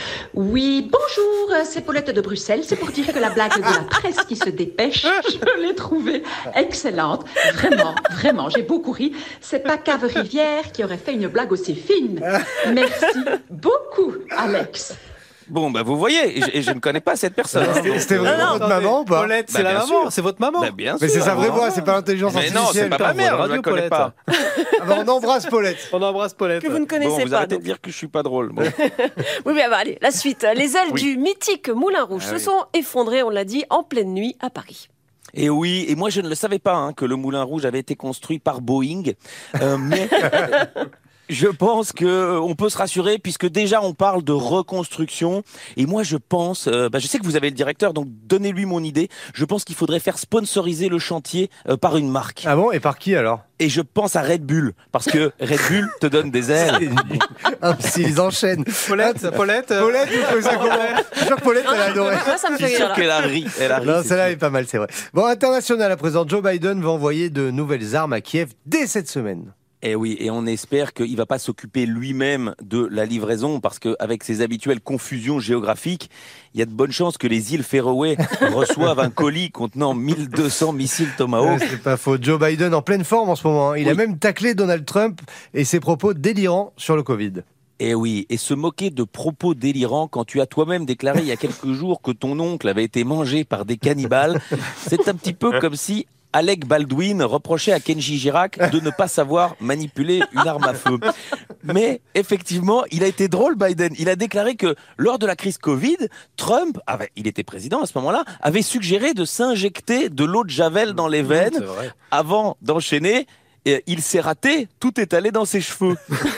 Oui, bonjour, c'est Paulette de Bruxelles. C'est pour dire que la blague de la presse qui se dépêche, je l'ai trouvée excellente. Vraiment, vraiment, j'ai beaucoup ri. C'est pas Cave Rivière qui aurait fait une blague aussi fine. Merci beaucoup, Alex. Bon, bah vous voyez, et je, et je ne connais pas cette personne. C'était, c'était vraiment non, votre maman ou pas? Paulette, c'est bah, la maman, sûr. C'est votre maman. Bah, bien sûr. Mais c'est sa vraie voix, c'est pas l'intelligence mais artificielle. Mais non, c'est pas ma mère, je la connais Paulette. pas. Ah bah, on embrasse Paulette. On embrasse Paulette. Que vous ne connaissez bon, vous pas. Arrêtez donc. de dire que je suis pas drôle. Bon. Oui, mais bah, allez, la suite. Les ailes oui. du mythique Moulin Rouge ah, se oui. sont effondrées, on l'a dit, en pleine nuit à Paris. Et oui, et moi je ne le savais pas hein, que le Moulin Rouge avait été construit par Boeing, euh, mais Je pense que on peut se rassurer puisque déjà on parle de reconstruction et moi je pense, euh, bah je sais que vous avez le directeur donc donnez-lui mon idée. Je pense qu'il faudrait faire sponsoriser le chantier euh, par une marque. Ah bon, et par qui alors? Et je pense à Red Bull parce que Red Bull te donne des ailes. Ah, s'ils enchaînent. Paulette, Paulette, euh... Paulette, vous trouvez ça comment? Je crois que Paulette, elle a adoré. Moi, ça me fait Je suis sûr rire. qu'elle a ri. Elle a ri. Non, c'est celle-là sûr. est pas mal, c'est vrai. Bon, international à présent, Joe Biden va envoyer de nouvelles armes à Kiev dès cette semaine. Eh oui, et on espère qu'il va pas s'occuper lui-même de la livraison parce qu'avec ses habituelles confusions géographiques, il y a de bonnes chances que les îles Féroé reçoivent un colis contenant mille deux cents missiles Tomahawk. Ouais, c'est pas faux. Joe Biden en pleine forme en ce moment. Hein. Il Oui. a même taclé Donald Trump et ses propos délirants sur le Covid. Eh oui, et se moquer de propos délirants quand tu as toi-même déclaré il y a quelques jours que ton oncle avait été mangé par des cannibales, c'est un petit peu comme si Alec Baldwin reprochait à Kenji Girac de ne pas savoir manipuler une arme à feu. Mais effectivement, il a été drôle, Biden. Il a déclaré que lors de la crise Covid, Trump, avait, il était président à ce moment-là, avait suggéré de s'injecter de l'eau de Javel dans les veines C'est vrai. avant d'enchaîner. Et il s'est raté, tout est allé dans ses cheveux.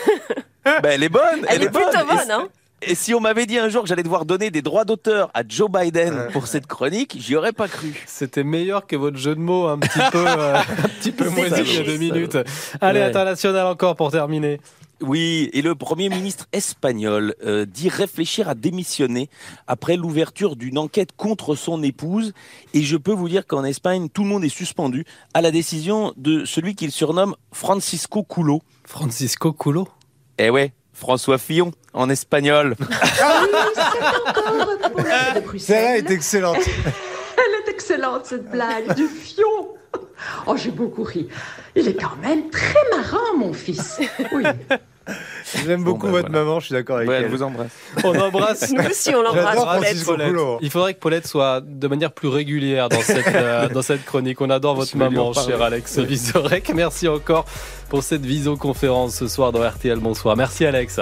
Ben, elle est bonne, elle, Elle est plutôt bonne. bonne, hein. Et si on m'avait dit un jour que j'allais devoir donner des droits d'auteur à Joe Biden pour cette chronique, j'y aurais pas cru. C'était meilleur que votre jeu de mots un petit peu, euh, un petit peu moins il y a deux minutes. Allez, Ouais. international encore pour terminer. Oui, et le Premier ministre espagnol euh, dit réfléchir à démissionner après l'ouverture d'une enquête contre son épouse. Et je peux vous dire qu'en Espagne, tout le monde est suspendu à la décision de celui qu'il surnomme Francisco Culo. Francisco Culo? Eh ouais, François Fillon en espagnol. Ah oui, c'est encore Paulette de Bruxelles. Celle-là est excellente. Elle est excellente, cette blague du fion. Oh, j'ai beaucoup ri. Il est quand même très marrant, mon fils. Oui. J'aime beaucoup ben votre voilà. maman, je suis d'accord avec Ouais, elle. elle vous embrasse. On embrasse. Nous aussi, on l'embrasse. J'adore Paulette. Francisco Paulette. Culo. Il faudrait que Paulette soit de manière plus régulière dans cette, euh, dans cette chronique. On adore votre Je vais lui en maman, parler. cher Alex Vizorek. Merci encore pour cette visioconférence ce soir dans R T L. Bonsoir. Merci, Alex.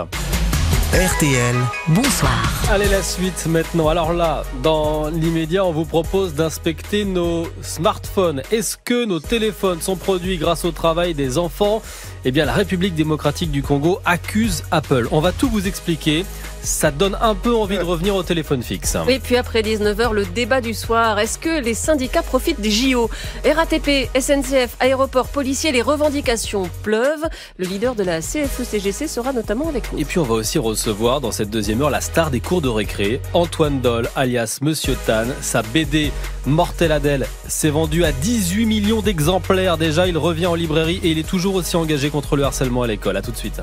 R T L. Bonsoir. Allez, la suite maintenant. Alors là, dans l'immédiat, on vous propose d'inspecter nos smartphones. Est-ce que nos téléphones sont produits grâce au travail des enfants? Eh bien, la République démocratique du Congo accuse Apple. On va tout vous expliquer. Ça donne un peu envie de revenir au téléphone fixe. Et puis après dix-neuf heures, le débat du soir. Est-ce que les syndicats profitent des J O? R A T P, S N C F, aéroports, policiers, les revendications pleuvent. Le leader de la C F E C G C sera notamment avec nous. Et puis on va aussi recevoir dans cette deuxième heure la star des cours de récré, Antoine Doll, alias Monsieur Tan. Sa B D Mortel Adèle s'est vendue à dix-huit millions d'exemplaires déjà. Il revient en librairie et il est toujours aussi engagé contre le harcèlement à l'école. À tout de suite.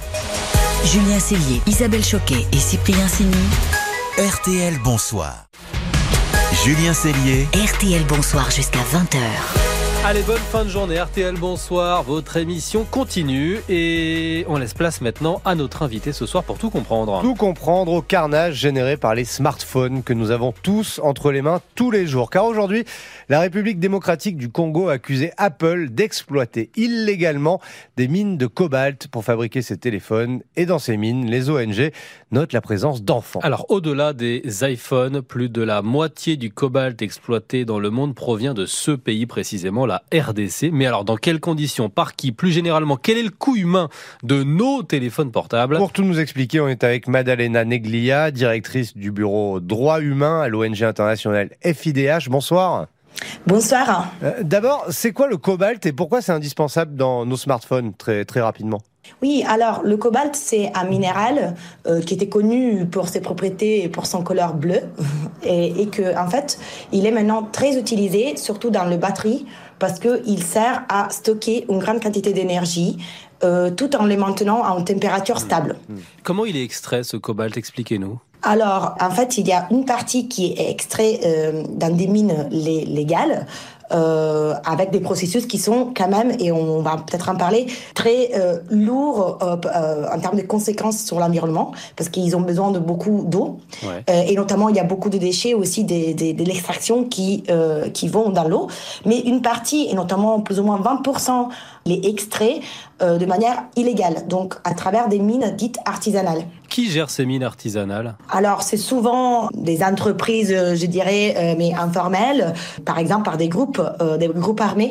Julien Cellier, Isabelle Choquet et Cyprien Signy. R T L, bonsoir. Julien Cellier. R T L, bonsoir jusqu'à vingt heures. Allez, bonne fin de journée. R T L, bonsoir. Votre émission continue et on laisse place maintenant à notre invité ce soir pour tout comprendre. Tout comprendre au carnage généré par les smartphones que nous avons tous entre les mains tous les jours. Car aujourd'hui, la République démocratique du Congo a accusé Apple d'exploiter illégalement des mines de cobalt pour fabriquer ses téléphones. Et dans ces mines, les O N G notent la présence d'enfants. Alors, au-delà des iPhones, plus de la moitié du cobalt exploité dans le monde provient de ce pays précisément, la R D C. Mais alors, dans quelles conditions? Par qui? Plus généralement, quel est le coût humain de nos téléphones portables? Pour tout nous expliquer, on est avec Madalena Neglia, directrice du bureau droits humains à l'O N G internationale F I D H. Bonsoir. Bonsoir. Euh, D'abord, c'est quoi le cobalt et pourquoi c'est indispensable dans nos smartphones, très, très rapidement? Oui, alors le cobalt, c'est un minéral euh, qui était connu pour ses propriétés et pour son couleur bleue et, et que en fait, il est maintenant très utilisé, surtout dans les batteries, parce qu'il sert à stocker une grande quantité d'énergie euh, tout en les maintenant à une température stable. Comment il est extrait ce cobalt? Expliquez-nous. Alors, en fait, il y a une partie qui est extraite euh, dans des mines lé- légales, euh, avec des processus qui sont quand même, et on va peut-être en parler, très euh, lourds euh, euh, en termes de conséquences sur l'environnement, parce qu'ils ont besoin de beaucoup d'eau. Ouais. Euh, et notamment, il y a beaucoup de déchets aussi des, des, de l'extraction qui, euh, qui vont dans l'eau. Mais une partie, et notamment plus ou moins vingt pour cent, les extraits euh, de manière illégale, donc à travers des mines dites artisanales. Qui gère ces mines artisanales? Alors, c'est souvent des entreprises, je dirais, euh, mais informelles, par exemple par des groupes, euh, des groupes armés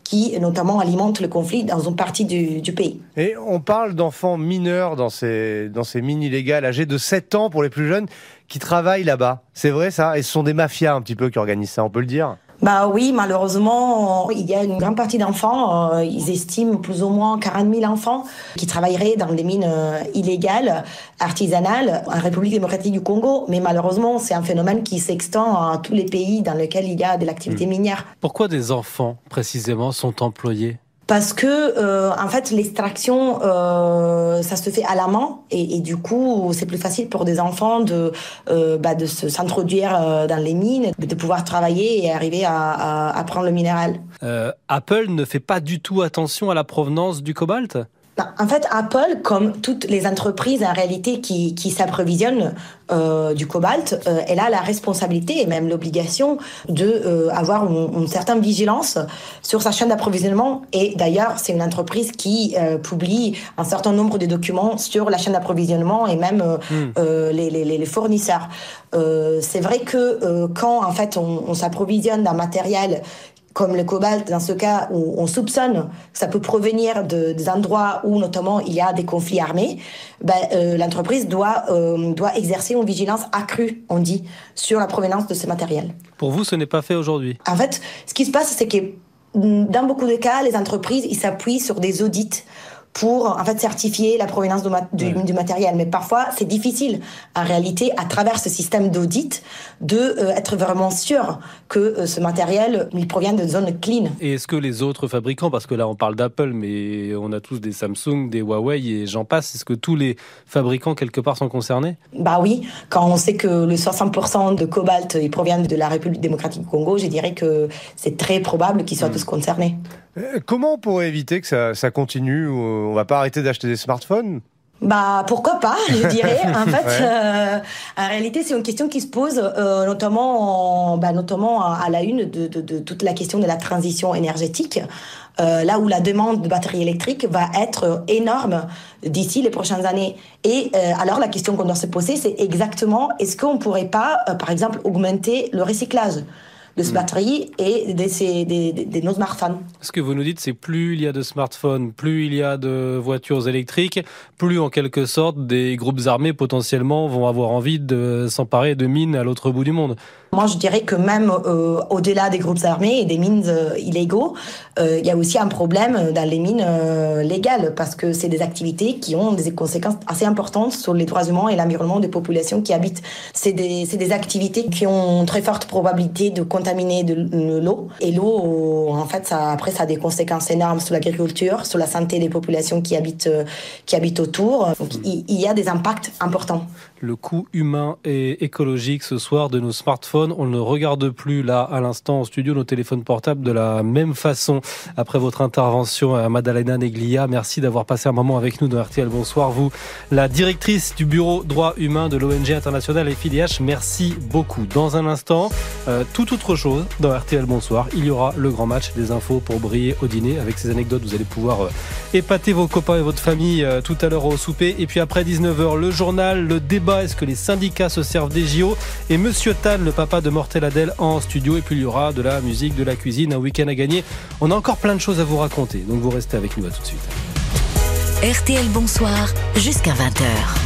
qui notamment alimentent le conflit dans une partie du, du pays. Et on parle d'enfants mineurs dans ces, dans ces mines illégales, âgés de sept ans pour les plus jeunes, qui travaillent là-bas. C'est vrai ça? Et ce sont des mafias un petit peu qui organisent ça, on peut le dire? Bah oui, malheureusement, il y a une grande partie d'enfants, euh, ils estiment plus ou moins quarante mille enfants qui travailleraient dans des mines euh, illégales, artisanales, en République démocratique du Congo. Mais malheureusement, c'est un phénomène qui s'extend à tous les pays dans lesquels il y a de l'activité minière. Pourquoi des enfants, précisément, sont employés ? Parce que, euh, en fait, l'extraction, euh, ça se fait à la main et, et du coup, c'est plus facile pour des enfants de, euh, bah, de se, s'introduire dans les mines, de pouvoir travailler et arriver à, à, à prendre le minéral. Euh, Apple ne fait pas du tout attention à la provenance du cobalt ? En fait, Apple, comme toutes les entreprises en réalité qui, qui s'approvisionnent euh, du cobalt, euh, elle a la responsabilité et même l'obligation de euh, avoir une, une certaine vigilance sur sa chaîne d'approvisionnement. Et d'ailleurs, c'est une entreprise qui euh, publie un certain nombre de documents sur la chaîne d'approvisionnement et même euh, mmh. euh, les, les, les fournisseurs. Euh, c'est vrai que euh, quand en fait on, on s'approvisionne d'un matériel comme le cobalt, dans ce cas où on soupçonne que ça peut provenir de, des endroits où notamment il y a des conflits armés, ben, euh, l'entreprise doit, euh, doit exercer une vigilance accrue, on dit, sur la provenance de ce matériel. Pour vous, ce n'est pas fait aujourd'hui ? En fait, ce qui se passe, c'est que dans beaucoup de cas, les entreprises ils s'appuient sur des audits pour en fait certifier la provenance du, mat- du, du matériel. Mais parfois, c'est difficile, en réalité, à travers ce système d'audit, de euh, être vraiment sûr que euh, ce matériel il provient de zones clean. Et est-ce que les autres fabricants, parce que là on parle d'Apple, mais on a tous des Samsung, des Huawei et j'en passe, est-ce que tous les fabricants quelque part sont concernés ? Bah oui, quand on sait que le soixante pour cent de cobalt il provient de la République démocratique du Congo, je dirais que c'est très probable qu'ils soient mmh. tous concernés. Comment on pourrait éviter que ça, ça continue ? On va pas arrêter d'acheter des smartphones ? Bah pourquoi pas, je dirais. En fait, ouais. euh, en réalité, c'est une question qui se pose, euh, notamment, en, bah, notamment à la une de, de, de toute la question de la transition énergétique. Euh, là où la demande de batteries électriques va être énorme d'ici les prochaines années. Et euh, alors la question qu'on doit se poser, c'est exactement est-ce qu'on pourrait pas, euh, par exemple, augmenter le recyclage de ces batteries et de, ces, de, de, de nos smartphones. Ce que vous nous dites, c'est plus il y a de smartphones, plus il y a de voitures électriques, plus en quelque sorte des groupes armés potentiellement vont avoir envie de s'emparer de mines à l'autre bout du monde. Moi, je dirais que même euh, au-delà des groupes armés et des mines euh, illégaux, euh, il y a aussi un problème dans les mines euh, légales parce que c'est des activités qui ont des conséquences assez importantes sur les droits humains et l'environnement des populations qui habitent. C'est des, c'est des activités qui ont une très forte probabilité de contaminer de l'eau. Et l'eau, en fait, ça, après, ça a des conséquences énormes sur l'agriculture, sur la santé des populations qui habitent, euh, qui habitent autour. Donc, il, il y a des impacts importants. Le coût humain et écologique ce soir de nos smartphones, on ne regarde plus là à l'instant en studio nos téléphones portables de la même façon. Après votre intervention à Madalena Neglia, merci d'avoir passé un moment avec nous dans R T L. Bonsoir, vous, la directrice du bureau droit humain de l'O N G internationale F I D H, merci beaucoup. Dans un instant, euh, tout autre chose dans R T L. Bonsoir, il y aura le grand match des infos pour briller au dîner. Avec ces anecdotes, vous allez pouvoir euh, épater vos copains et votre famille euh, tout à l'heure au souper. Et puis après dix-neuf heures, le journal, le débat. Est-ce que les syndicats se servent des J O ? Et Monsieur Tan, le papa de Mortel Adèle, en studio. Et puis il y aura de la musique, de la cuisine, un week-end à gagner. On a encore plein de choses à vous raconter. Donc vous restez avec nous, à tout de suite. R T L Bonsoir, jusqu'à vingt heures.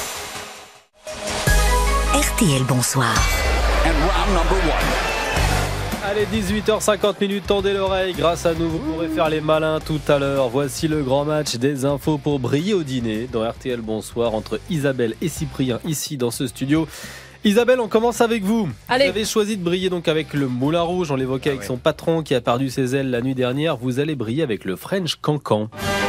R T L Bonsoir. And round number one. Allez, dix-huit heures cinquante minutes, tendez l'oreille. Grâce à nous, vous pourrez faire les malins tout à l'heure. Voici le grand match des infos pour briller au dîner dans R T L Bonsoir entre Isabelle et Cyprien ici dans ce studio. Isabelle, on commence avec vous. Allez. Vous avez choisi de briller donc avec le Moulin Rouge. On l'évoquait ah avec ouais. son patron qui a perdu ses ailes la nuit dernière. Vous allez briller avec le French Cancan.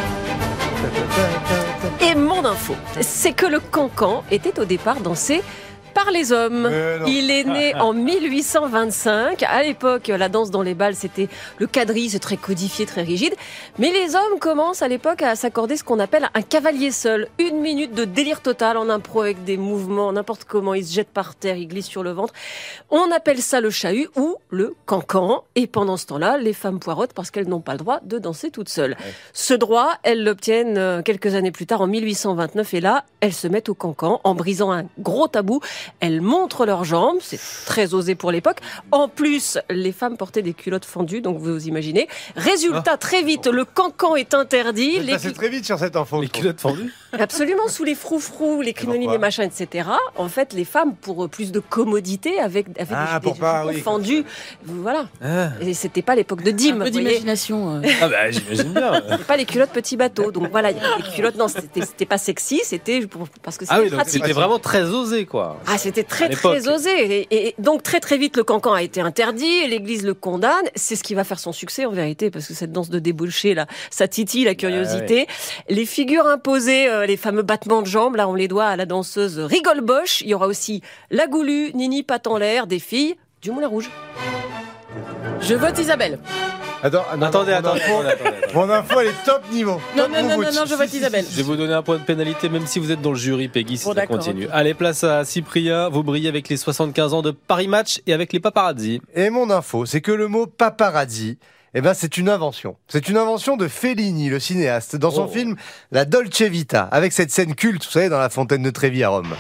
Et mon info, c'est que le cancan était au départ dansé par les hommes. Il est né en mille huit cent vingt-cinq. À l'époque, la danse dans les bals, c'était le quadrille, c'est très codifié, très rigide. Mais les hommes commencent à l'époque à s'accorder ce qu'on appelle un cavalier seul. Une minute de délire total en impro avec des mouvements, n'importe comment. Ils se jettent par terre, ils glissent sur le ventre. On appelle ça le chahut ou le cancan. Et pendant ce temps-là, les femmes poirotent parce qu'elles n'ont pas le droit de danser toutes seules. Ouais. Ce droit, elles l'obtiennent quelques années plus tard, en mille huit cent vingt-neuf. Et là, elles se mettent au cancan en brisant un gros tabou. elles montrent leurs jambes, c'est très osé pour l'époque. En plus, les femmes portaient des culottes fendues, donc vous imaginez. Résultat, ah. très vite, le cancan est interdit. Les... C'est très vite sur cette info. Les culottes fendues. Absolument, sous les froufrous, les crinolines, les machins, et cetera. En fait, les femmes, pour plus de commodité, avec, avec ah, des, des pas, oui. fendus, voilà. Ah. Et c'était pas l'époque de Dim. Un peu d'imagination. Euh. Ah bah j'imagine bien. C'était pas les culottes petits bateaux, donc voilà, les culottes, non, c'était, c'était pas sexy, c'était pour, parce que c'était ah oui, donc pratique. C'était vraiment très osé, quoi. Ah, c'était très très osé, et, et donc très très vite le cancan a été interdit, l'Église le condamne. C'est ce qui va faire son succès en vérité, parce que cette danse de débauché là, ça titille la curiosité. Ah, ouais. Les figures imposées, euh, les fameux battements de jambes, là on les doit à la danseuse Rigole Bosch. Il y aura aussi la goulue, Nini patte en l'air, des filles du Moulin Rouge. Je vote Isabelle. Attends, non, attendez, mon attendez, info, attendez. Mon info, elle est top niveau. Non, top non, non, non, non, je vote Isabelle. Je vais vous donner un point de pénalité, même si vous êtes dans le jury, Peggy, si bon, ça continue. Okay. Allez, place à Cyprien. Vous brillez avec les soixante-quinze ans de Paris Match et avec les paparazzi. Et mon info, c'est que le mot paparazzi, eh ben, c'est une invention. C'est une invention de Fellini, le cinéaste, dans son oh. film La Dolce Vita, avec cette scène culte, vous savez, dans la fontaine de Trévi à Rome.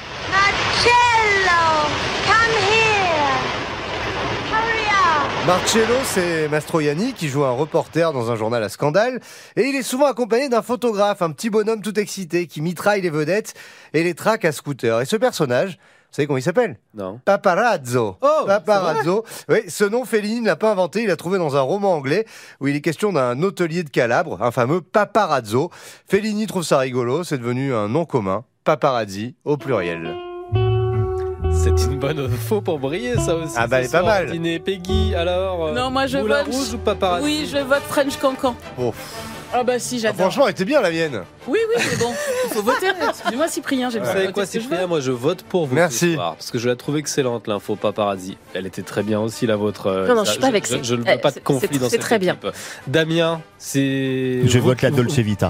Marcello, c'est Mastroianni qui joue un reporter dans un journal à scandale et il est souvent accompagné d'un photographe, un petit bonhomme tout excité qui mitraille les vedettes et les traque à scooter. Et ce personnage, vous savez comment il s'appelle ? Non. Paparazzo. Oh, Paparazzo. Oui, ce nom, Fellini ne l'a pas inventé, il l'a trouvé dans un roman anglais où il est question d'un hôtelier de Calabre, un fameux paparazzo. Fellini trouve ça rigolo, c'est devenu un nom commun, paparazzi au pluriel. C'est une bonne info pour briller, ça aussi. Ah bah, elle est pas mal. Dîner. Peggy, alors. Non, moi je Moulin vote. Rouge ou paparazzi ? Oui, je vote French Cancan. Oh. Ah bah si, j'adore. Ah, franchement, elle était bien la mienne. Oui, oui, mais bon, il faut voter. Excusez-moi, Cyprien, j'ai Vous pas savez voté quoi, ce que je Cyprien ? veux. Moi, je vote pour vous. Merci. Ce soir, parce que je la trouve excellente, l'info paparazzi. Elle était très bien aussi, la vôtre. Non, non, je suis pas je, vexé. Je, je ne veux pas de conflit c'est, dans c'est cette très équipe. bien. Damien, c'est. Je vous, vote la vous, Dolce Vita.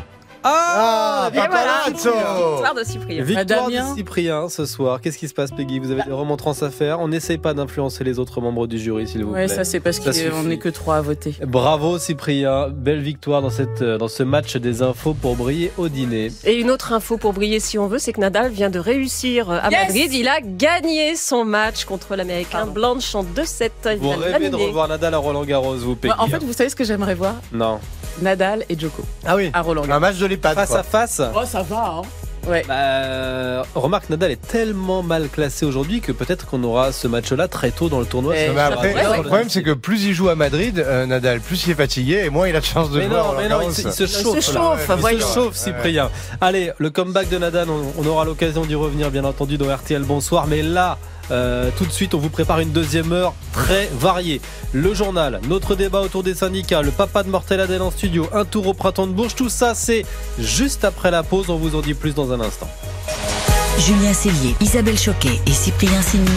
Ah, ah paparazzo. Victoire de Cyprien. Victoire de Cyprien ce soir. Qu'est-ce qui se passe, Peggy ? Vous avez des remontrances à faire. On n'essaye pas d'influencer les autres membres du jury, s'il vous ouais, plaît. ça c'est parce qu'on n'est que trois à voter. Bravo Cyprien, belle victoire dans, cette, dans ce match des infos pour briller au dîner. Et une autre info pour briller si on veut, c'est que Nadal vient de réussir à yes Madrid. Il a gagné son match contre l'Américain Blanche en deux sept. Vous rêvez de revoir Nadal à Roland-Garros, vous, Peggy ? Bah, en fait, vous savez ce que j'aimerais voir ? Non. Nadal et Djoko. Ah oui, à Roland-Garros. Un match de l'EHPAD. Face quoi. à face. Oh, ça va, hein. Ouais. Bah, remarque, Nadal est tellement mal classé aujourd'hui que peut-être qu'on aura ce match-là très tôt dans le tournoi. Mais après, ouais, ouais. Le problème, c'est que plus il joue à Madrid, euh, Nadal, plus il est fatigué et moins il a de chance de mais jouer. Non, mais non, il se, il se chauffe. Il se chauffe, là. ouais, il se chauffe, Cyprien. Ouais. Allez, le comeback de Nadal, on, on aura l'occasion d'y revenir, bien entendu, dans R T L Bonsoir. Mais là, Euh, tout de suite, on vous prépare une deuxième heure très variée. Le journal, notre débat autour des syndicats, le papa de Mortel Adèle en studio, un tour au printemps de Bourges. Tout ça, c'est juste après la pause. On vous en dit plus dans un instant. Julien Cellier, Isabelle Choquet et Cyprien Signy.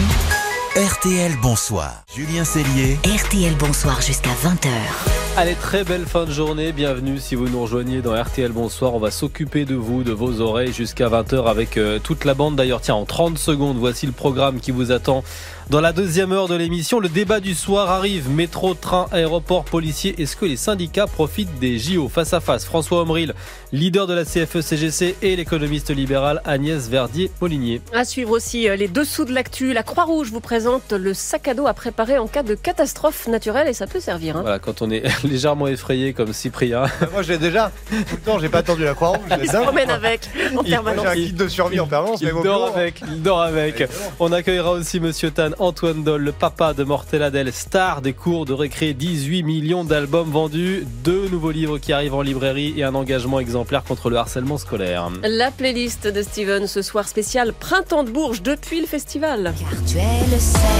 R T L Bonsoir. Julien Cellier. R T L Bonsoir jusqu'à vingt heures. Allez, très belle fin de journée. Bienvenue si vous nous rejoignez dans R T L Bonsoir. On va s'occuper de vous, de vos oreilles jusqu'à vingt heures avec euh, toute la bande. D'ailleurs, tiens, en trente secondes, voici le programme qui vous attend. Dans la deuxième heure de l'émission, le débat du soir arrive. Métro, train, aéroport, policier. Est-ce que les syndicats profitent des J O ? Face à face, François Omril, leader de la C F E C G C, et l'économiste libérale Agnès Verdier-Molinier. À suivre aussi les dessous de l'actu. La Croix-Rouge vous présente le sac à dos à préparer en cas de catastrophe naturelle et ça peut servir. Hein. Voilà, quand on est légèrement effrayé comme Cyprien. Moi, je l'ai déjà. Tout le temps, j'ai pas attendu la Croix-Rouge. Il se promène avec en permanence. J'ai un kit de survie en permanence. Il, il dort avec. Il dort avec. On accueillera aussi Monsieur Tan, Antoine Doll, le papa de Mortel Adèle, star des cours de récré, dix-huit millions d'albums vendus, deux nouveaux livres qui arrivent en librairie et un engagement exemplaire contre le harcèlement scolaire. La playlist de Steven ce soir spécial Printemps de Bourges depuis le festival. Car tu es le sel,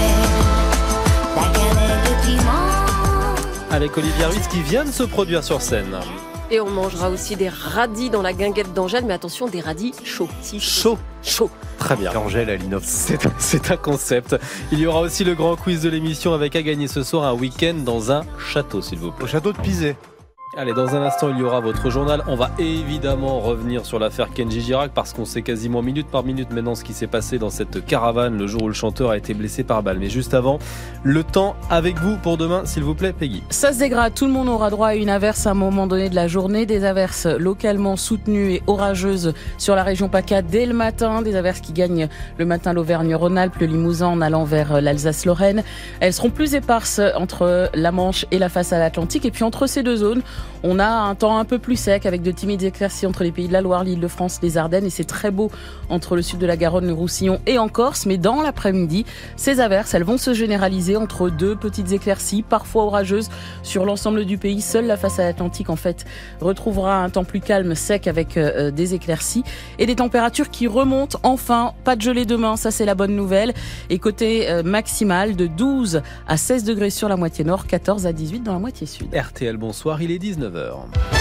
la cannelle de piment. Avec Olivier Ruiz qui vient de se produire sur scène. Et on mangera aussi des radis dans la guinguette d'Angèle, mais attention, des radis chauds. Si chaud. Chaud. Très bien. Angèle à l'innov. C'est, c'est un concept. Il y aura aussi le grand quiz de l'émission avec à gagner ce soir un week-end dans un château, s'il vous plaît. Au château de Pizet. Allez, dans un instant, il y aura votre journal. On va évidemment revenir sur l'affaire Kenji Girac parce qu'on sait quasiment minute par minute maintenant ce qui s'est passé dans cette caravane le jour où le chanteur a été blessé par balle. Mais juste avant, le temps avec vous pour demain, s'il vous plaît, Peggy. Ça se dégrade. Tout le monde aura droit à une averse à un moment donné de la journée. Des averses localement soutenues et orageuses sur la région PACA dès le matin. Des averses qui gagnent le matin l'Auvergne-Rhône-Alpes, le Limousin en allant vers l'Alsace-Lorraine. Elles seront plus éparses entre la Manche et la façade atlantique. Et puis entre ces deux zones, on a un temps un peu plus sec avec de timides éclaircies entre les pays de la Loire, l'Île-de-France, les Ardennes et c'est très beau entre le sud de la Garonne, le Roussillon et en Corse. Mais dans l'après-midi, ces averses, elles vont se généraliser entre deux petites éclaircies, parfois orageuses sur l'ensemble du pays. Seule la façade atlantique, en fait, retrouvera un temps plus calme, sec avec euh, des éclaircies et des températures qui remontent enfin. Pas de gelée demain, ça c'est la bonne nouvelle. Et côté euh, maximal de douze à seize degrés sur la moitié nord, quatorze à dix-huit dans la moitié sud. R T L, bonsoir, il est dix-neuf heures.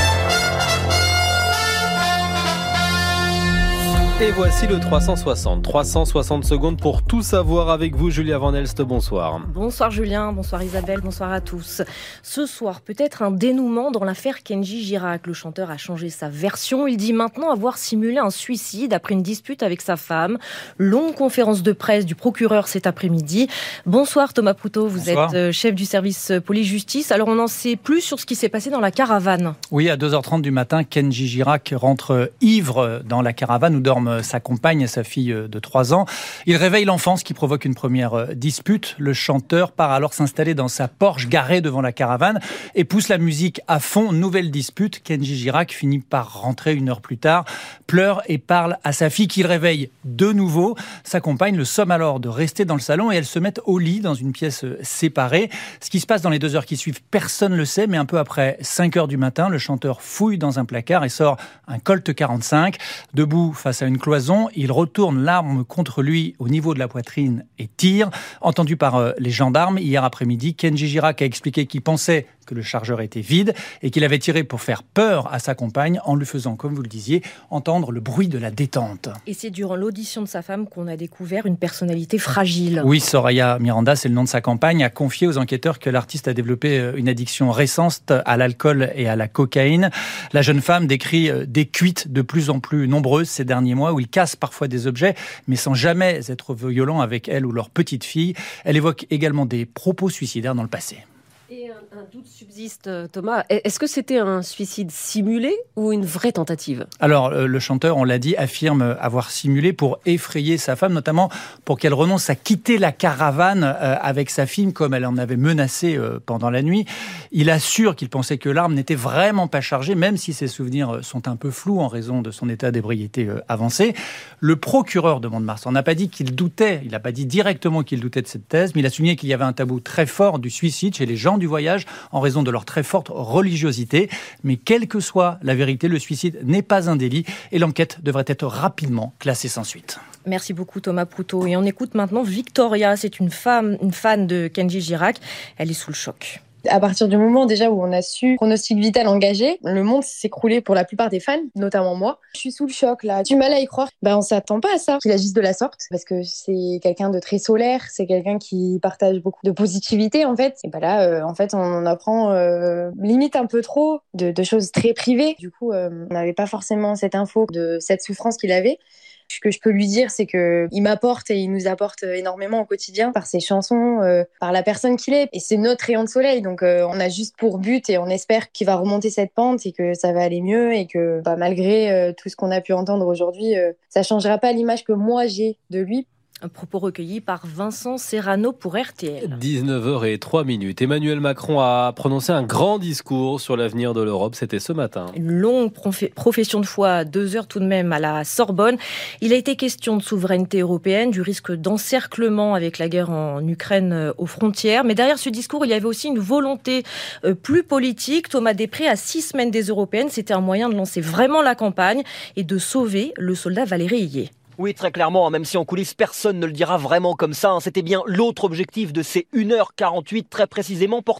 Et voici le trois cent soixante. trois cent soixante secondes pour tout savoir avec vous, Julia Van Elst, bonsoir. Bonsoir Julien, bonsoir Isabelle, bonsoir à tous. Ce soir, peut-être un dénouement dans l'affaire Kenji Girac. Le chanteur a changé sa version. Il dit maintenant avoir simulé un suicide après une dispute avec sa femme. Longue conférence de presse du procureur cet après-midi. Bonsoir Thomas Proutot, vous bonsoir. êtes chef du service police-justice. Alors on en sait plus sur ce qui s'est passé dans la caravane. Oui, à deux heures trente du matin, Kenji Girac rentre ivre dans la caravane où dorment sa compagne et sa fille de trois ans. Il réveille l'enfant, ce qui provoque une première dispute. Le chanteur part alors s'installer dans sa Porsche garée devant la caravane et pousse la musique à fond. Nouvelle dispute. Kenji Girac finit par rentrer une heure plus tard, pleure et parle à sa fille qu'il réveille de nouveau. Sa compagne le somme alors de rester dans le salon et elles se mettent au lit dans une pièce séparée. Ce qui se passe dans les deux heures qui suivent, personne ne le sait, mais un peu après cinq heures du matin, le chanteur fouille dans un placard et sort un Colt quarante-cinq. Debout face à une cloison, il retourne l'arme contre lui au niveau de la poitrine et tire. Entendu par les gendarmes hier après-midi, Kenji Girac a expliqué qu'il pensait que le chargeur était vide et qu'il avait tiré pour faire peur à sa compagne en lui faisant, comme vous le disiez, entendre le bruit de la détente. Et c'est durant l'audition de sa femme qu'on a découvert une personnalité fragile. Oui, Soraya Miranda, c'est le nom de sa compagne, a confié aux enquêteurs que l'artiste a développé une addiction récente à l'alcool et à la cocaïne. La jeune femme décrit des cuites de plus en plus nombreuses ces derniers mois où il casse parfois des objets, mais sans jamais être violent avec elle ou leur petite fille. Elle évoque également des propos suicidaires dans le passé. Et un, un doute subsiste, Thomas. Est-ce que c'était un suicide simulé ou une vraie tentative ? Alors, le chanteur, on l'a dit, affirme avoir simulé pour effrayer sa femme, notamment pour qu'elle renonce à quitter la caravane avec sa fille, comme elle en avait menacé pendant la nuit. Il assure qu'il pensait que l'arme n'était vraiment pas chargée, même si ses souvenirs sont un peu flous en raison de son état d'ébriété avancé. Le procureur de Mont-de-Marsan, on n'a pas dit qu'il doutait, il n'a pas dit directement qu'il doutait de cette thèse, mais il a souligné qu'il y avait un tabou très fort du suicide chez les gens du voyage en raison de leur très forte religiosité. Mais quelle que soit la vérité, le suicide n'est pas un délit et l'enquête devrait être rapidement classée sans suite. Merci beaucoup Thomas Proutot. Et on écoute maintenant Victoria, c'est une femme, une fan de Kenji Girac. Elle est sous le choc. À partir du moment déjà où on a su pronostic vital engagé, le monde s'est écroulé pour la plupart des fans, notamment moi. Je suis sous le choc là, du mal à y croire. Ben, on s'attend pas à ça, qu'il agisse de la sorte, parce que c'est quelqu'un de très solaire, c'est quelqu'un qui partage beaucoup de positivité en fait. Et ben là, euh, en fait, on en apprend euh, limite un peu trop de, de choses très privées. Du coup, euh, on n'avait pas forcément cette info de cette souffrance qu'il avait. Ce que je peux lui dire, c'est que il m'apporte et il nous apporte énormément au quotidien par ses chansons, euh, par la personne qu'il est. Et c'est notre rayon de soleil, donc euh, on a juste pour but et on espère qu'il va remonter cette pente et que ça va aller mieux et que bah, malgré euh, tout ce qu'on a pu entendre aujourd'hui, euh, ça changera pas l'image que moi j'ai de lui. Un propos recueilli par Vincent Serrano pour R T L. dix-neuf heures zéro trois. Emmanuel Macron a prononcé un grand discours sur l'avenir de l'Europe. C'était ce matin. Une longue prof- profession de foi, deux heures tout de même à la Sorbonne. Il a été question de souveraineté européenne, du risque d'encerclement avec la guerre en Ukraine euh, aux frontières. Mais derrière ce discours, il y avait aussi une volonté euh, plus politique. Thomas Després, à six semaines des européennes, c'était un moyen de lancer vraiment la campagne et de sauver le soldat Valéry Ayé. Oui, très clairement, même si en coulisses, personne ne le dira vraiment comme ça. C'était bien l'autre objectif de ces une heure quarante-huit, très précisément, porter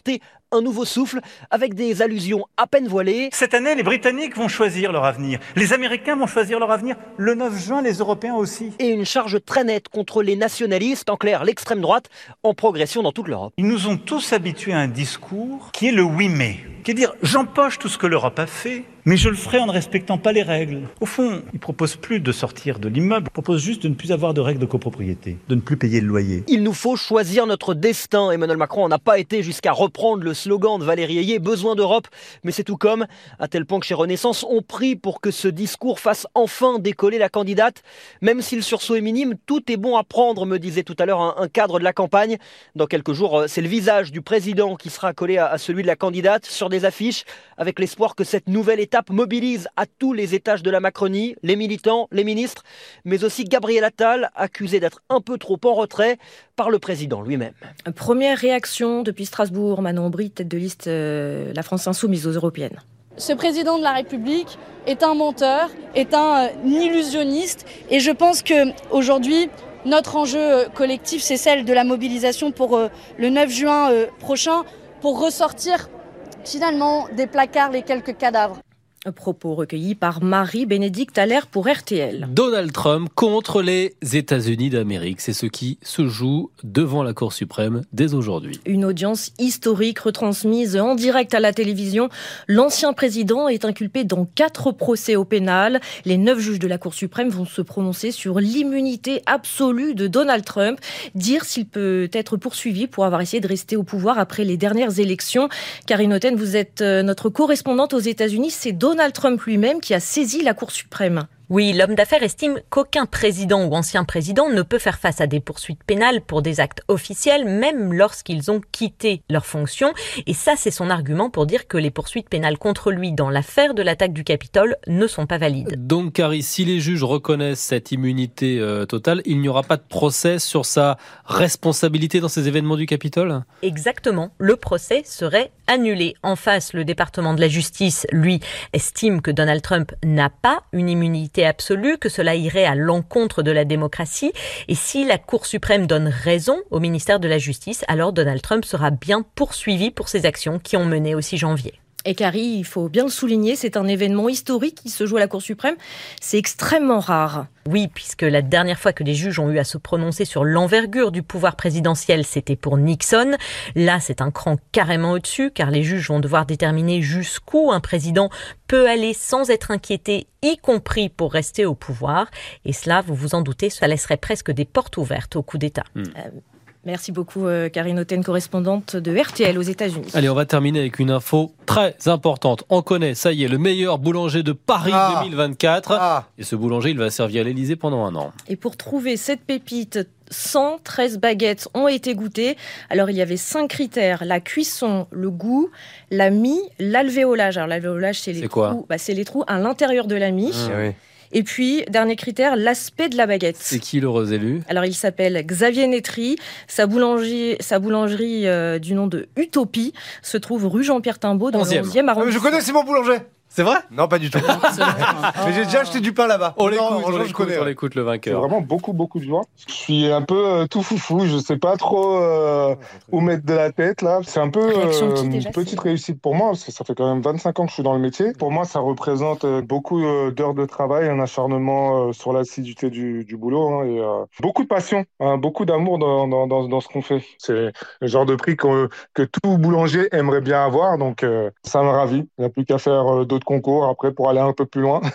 un nouveau souffle avec des allusions à peine voilées. Cette année, les Britanniques vont choisir leur avenir. Les Américains vont choisir leur avenir. Le neuf juin, les Européens aussi. Et une charge très nette contre les nationalistes, en clair l'extrême droite, en progression dans toute l'Europe. Ils nous ont tous habitués à un discours qui est le oui mais, qui est dire j'empoche tout ce que l'Europe a fait, mais je le ferai en ne respectant pas les règles. Au fond, ils ne proposent plus de sortir de l'immeuble, ils proposent juste de ne plus avoir de règles de copropriété, de ne plus payer le loyer. Il nous faut choisir notre destin. Emmanuel Macron n'a pas été jusqu'à reprendre le slogan de Valérie Ayé, besoin d'Europe, mais c'est tout comme, à tel point que chez Renaissance, on prie pour que ce discours fasse enfin décoller la candidate. Même si le sursaut est minime, tout est bon à prendre, me disait tout à l'heure un, un cadre de la campagne. Dans quelques jours, c'est le visage du président qui sera collé à, à celui de la candidate sur des affiches, avec l'espoir que cette nouvelle étape mobilise à tous les étages de la Macronie, les militants, les ministres, mais aussi Gabriel Attal, accusé d'être un peu trop en retrait par le président lui-même. Première réaction depuis Strasbourg, Manon Aubry, tête de liste euh, La France Insoumise aux Européennes. Ce président de la République est un menteur, est un euh, illusionniste, et je pense qu'aujourd'hui, notre enjeu collectif, c'est celle de la mobilisation pour euh, le neuf juin euh, prochain, pour ressortir finalement des placards les quelques cadavres. Propos recueillis par Marie-Bénédicte Allaire pour R T L. Donald Trump contre les États-Unis d'Amérique. C'est ce qui se joue devant la Cour suprême dès aujourd'hui. Une audience historique retransmise en direct à la télévision. L'ancien président est inculpé dans quatre procès au pénal. Les neuf juges de la Cour suprême vont se prononcer sur l'immunité absolue de Donald Trump, dire s'il peut être poursuivi pour avoir essayé de rester au pouvoir après les dernières élections. Karine Otten, vous êtes notre correspondante aux États-Unis. C'est Donald Trump lui-même qui a saisi la Cour suprême. Oui, l'homme d'affaires estime qu'aucun président ou ancien président ne peut faire face à des poursuites pénales pour des actes officiels, même lorsqu'ils ont quitté leurs fonctions. Et ça, c'est son argument pour dire que les poursuites pénales contre lui dans l'affaire de l'attaque du Capitole ne sont pas valides. Donc, Carrie, si les juges reconnaissent cette immunité euh, totale, il n'y aura pas de procès sur sa responsabilité dans ces événements du Capitole ? Exactement. Le procès serait annulé. En face, le département de la justice, lui, estime que Donald Trump n'a pas une immunité absolue, que cela irait à l'encontre de la démocratie. Et si la Cour suprême donne raison au ministère de la Justice, alors Donald Trump sera bien poursuivi pour ses actions qui ont mené au six janvier. Et Carrie, il faut bien le souligner, c'est un événement historique qui se joue à la Cour suprême. C'est extrêmement rare. Oui, puisque la dernière fois que les juges ont eu à se prononcer sur l'envergure du pouvoir présidentiel, c'était pour Nixon. Là, c'est un cran carrément au-dessus, car les juges vont devoir déterminer jusqu'où un président peut aller sans être inquiété, y compris pour rester au pouvoir. Et cela, vous vous en doutez, ça laisserait presque des portes ouvertes au coup d'État. Mmh. Euh... Merci beaucoup, Karine Otten, correspondante de R T L aux États-Unis. Allez, on va terminer avec une info très importante. On connaît, ça y est, le meilleur boulanger de Paris ah. deux mille vingt-quatre. Ah. Et ce boulanger, il va servir à l'Élysée pendant un an. Et pour trouver cette pépite, cent treize baguettes ont été goûtées. Alors, il y avait cinq critères. La cuisson, le goût, la mie, l'alvéolage. Alors, l'alvéolage, c'est les, c'est trous, bah, c'est les trous à l'intérieur de la mie. Mmh. Oui. Et puis, dernier critère, l'aspect de la baguette. C'est qui l'heureux élu ? Alors, il s'appelle Xavier Netry. Sa boulangerie, sa boulangerie euh, du nom de Utopie se trouve rue Jean-Pierre Timbaud dans onzième. le onzième arrondissement. Je connais, c'est mon boulanger. C'est vrai ? Non, pas du tout. Mais j'ai déjà acheté du pain là-bas. On l'écoute, on, on, l'écoute, connais, on l'écoute le vainqueur. C'est vraiment beaucoup, beaucoup de joie. Je suis un peu euh, tout foufou. Je sais pas trop euh, où mettre de la tête là. C'est un peu euh, une petite réussite pour moi parce que ça fait quand même vingt-cinq ans que je suis dans le métier. Pour moi, ça représente euh, beaucoup euh, d'heures de travail, un acharnement euh, sur l'assiduité du, du boulot hein, et euh, beaucoup de passion, hein, beaucoup d'amour dans, dans, dans, dans ce qu'on fait. C'est le genre de prix que, que tout boulanger aimerait bien avoir. Donc, euh, ça me ravit. Il n'y a plus qu'à faire euh, d'autres concours après pour aller un peu plus loin.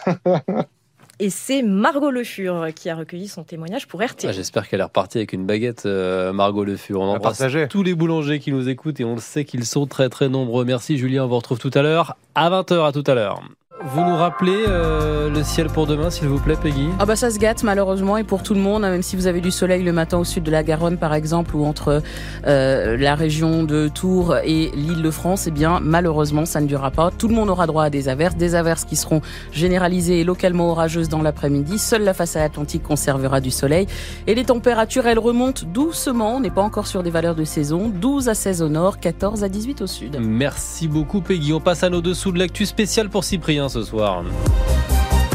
Et c'est Margot Le Fur qui a recueilli son témoignage pour R T L. Ah, j'espère qu'elle est repartie avec une baguette, euh, Margot Le Fur. On embrasse tous les boulangers qui nous écoutent et on le sait qu'ils sont très très nombreux. Merci Julien, on vous retrouve tout à l'heure à vingt heures. À tout à l'heure. Vous nous rappelez euh, le ciel pour demain, s'il vous plaît, Peggy ? Ah bah ça se gâte malheureusement et pour tout le monde, même si vous avez du soleil le matin au sud de la Garonne par exemple ou entre euh, la région de Tours et l'Île-de-France, eh bien malheureusement ça ne durera pas. Tout le monde aura droit à des averses, des averses qui seront généralisées et localement orageuses dans l'après-midi. Seule la façade atlantique conservera du soleil et les températures elles remontent doucement. On n'est pas encore sur des valeurs de saison. douze à seize au nord, quatorze à dix-huit au sud. Merci beaucoup Peggy. On passe à nos dessous de l'actu spéciale pour Cyprien ce soir.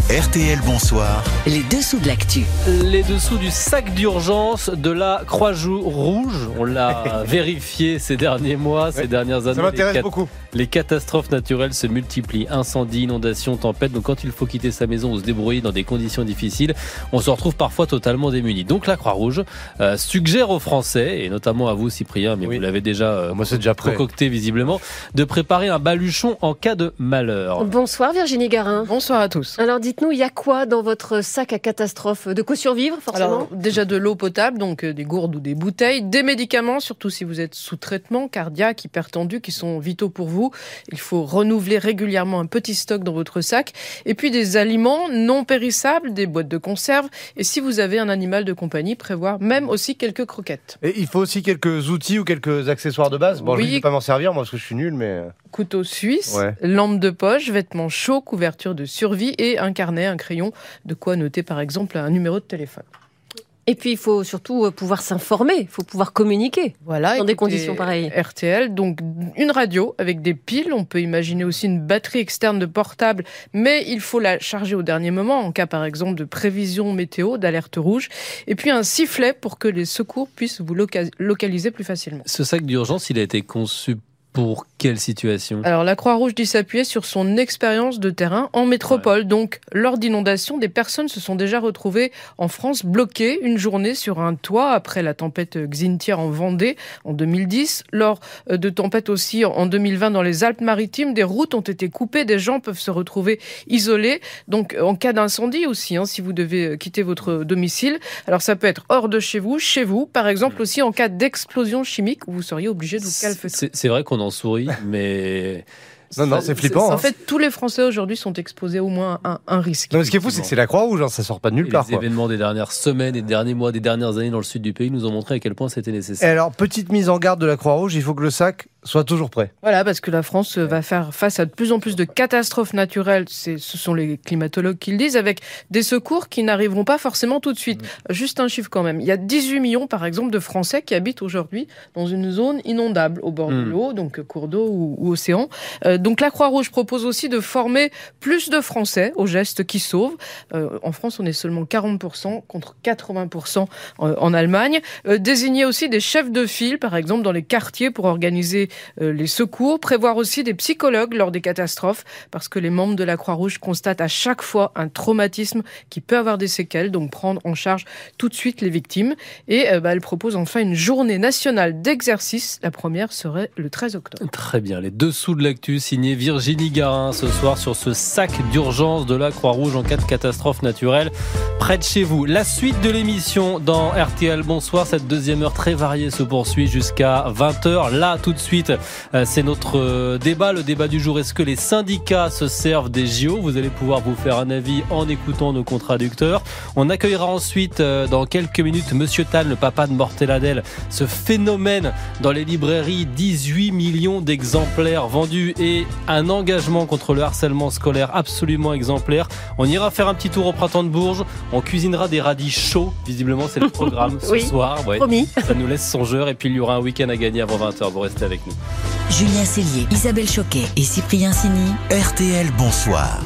R T L, bonsoir. Les dessous de l'actu. Les dessous du sac d'urgence de la Croix-Rouge. On l'a vérifié ces derniers mois, ces dernières années. Ça m'intéresse les cat- beaucoup. Les catastrophes naturelles se multiplient. Incendies, inondations, tempêtes. Donc quand il faut quitter sa maison ou se débrouiller dans des conditions difficiles, on se retrouve parfois totalement démuni. Donc la Croix-Rouge euh, suggère aux Français, et notamment à vous Cyprien, mais oui. vous l'avez déjà, euh, Moi, c'est déjà prêt. concocté visiblement, de préparer un baluchon en cas de malheur. Bonsoir Virginie Garin. Bonsoir à tous. Alors dites-nous, il y a quoi dans votre sac à catastrophe? De quoi survivre forcément? Alors déjà de l'eau potable, donc euh, des gourdes ou des bouteilles, des médicaments, surtout si vous êtes sous traitement cardiaque, hypertendu, qui sont vitaux pour vous. Il faut renouveler régulièrement un petit stock dans votre sac. Et puis des aliments non périssables, des boîtes de conserve. Et si vous avez un animal de compagnie, prévoir même aussi quelques croquettes. Et il faut aussi quelques outils ou quelques accessoires de base. Bon, Oui. je ne vais pas m'en servir, moi, parce que je suis nul, mais... Couteau suisse, Ouais. lampe de poche, vêtements chauds, couverture de survie et un carnet, un crayon, de quoi noter par exemple un numéro de téléphone. Et puis il faut surtout pouvoir s'informer, il faut pouvoir communiquer Voilà, dans des écoutez, conditions pareilles. R T L, donc une radio avec des piles, on peut imaginer aussi une batterie externe de portable, mais il faut la charger au dernier moment, en cas par exemple de prévision météo, d'alerte rouge, et puis un sifflet pour que les secours puissent vous loca- localiser plus facilement. Ce sac d'urgence, il a été conçu pour quelle situation? Alors la Croix-Rouge dit s'appuyer sur son expérience de terrain en métropole. Ouais. Donc lors d'inondations, des personnes se sont déjà retrouvées en France bloquées une journée sur un toit après la tempête Xynthia en Vendée en deux mille dix. Lors de tempêtes aussi en deux mille vingt dans les Alpes-Maritimes, des routes ont été coupées, des gens peuvent se retrouver isolés. Donc en cas d'incendie aussi, hein, si vous devez quitter votre domicile. Alors ça peut être hors de chez vous, chez vous, par exemple aussi en cas d'explosion chimique où vous seriez obligé de vous calfeutrer. C'est, c'est vrai qu'on en sourit, mais... Non, non, c'est flippant. En hein. fait, tous les Français aujourd'hui sont exposés au moins à un, un risque. Non, mais ce qui est fou, c'est que c'est la Croix-Rouge, hein, ça sort pas de nulle Et part. Les quoi. événements des dernières semaines, des derniers mois, des dernières années dans le sud du pays nous ont montré à quel point c'était nécessaire. Et alors, petite mise en garde de la Croix-Rouge, il faut que le sac soit toujours prêt. Voilà, parce que la France va faire face à de plus en plus de catastrophes naturelles, c'est, ce sont les climatologues qui le disent, avec des secours qui n'arriveront pas forcément tout de suite. Mmh. Juste un chiffre quand même. Il y a dix-huit millions, par exemple, de Français qui habitent aujourd'hui dans une zone inondable, au bord mmh. de l'eau, donc cours d'eau ou, ou océan. Euh, donc la Croix-Rouge propose aussi de former plus de Français aux gestes qui sauvent. Euh, en France, on est seulement quarante pour cent contre quatre-vingts pour cent en, en Allemagne. Euh, désigner aussi des chefs de file, par exemple, dans les quartiers pour organiser euh, les secours. Prévoir aussi des psychologues lors des catastrophes, parce que les membres de la Croix-Rouge constatent à chaque fois un traumatisme qui peut avoir des séquelles, donc prendre en charge tout de suite les victimes. Et euh, bah, elle propose enfin une journée nationale d'exercice. La première serait le treize octobre. Très bien, les dessous de l'actu, signé Virginie Garin ce soir sur ce sac d'urgence de la Croix-Rouge en cas de catastrophe naturelle près de chez vous. La suite de l'émission dans R T L Bonsoir, cette deuxième heure très variée se poursuit jusqu'à vingt heures. Là, tout de suite, c'est notre débat, le débat du jour. Est-ce que les syndicats se servent des J O? Vous allez pouvoir vous faire un avis en écoutant nos contradicteurs. On accueillera ensuite, dans quelques minutes, Monsieur Tan, le papa de Mortelladel. Ce phénomène dans les librairies, dix-huit millions d'exemplaires vendus et un engagement contre le harcèlement scolaire absolument exemplaire. On ira faire un petit tour au Printemps de Bourges. On cuisinera des radis chauds. Visiblement, c'est le programme ce oui, soir. Ouais. Promis. Ça nous laisse songeurs. Et puis, il y aura un week-end à gagner avant vingt heures. Vous restez avec nous. Julien Cellier, Isabelle Choquet et Cyprien Sini. R T L Bonsoir.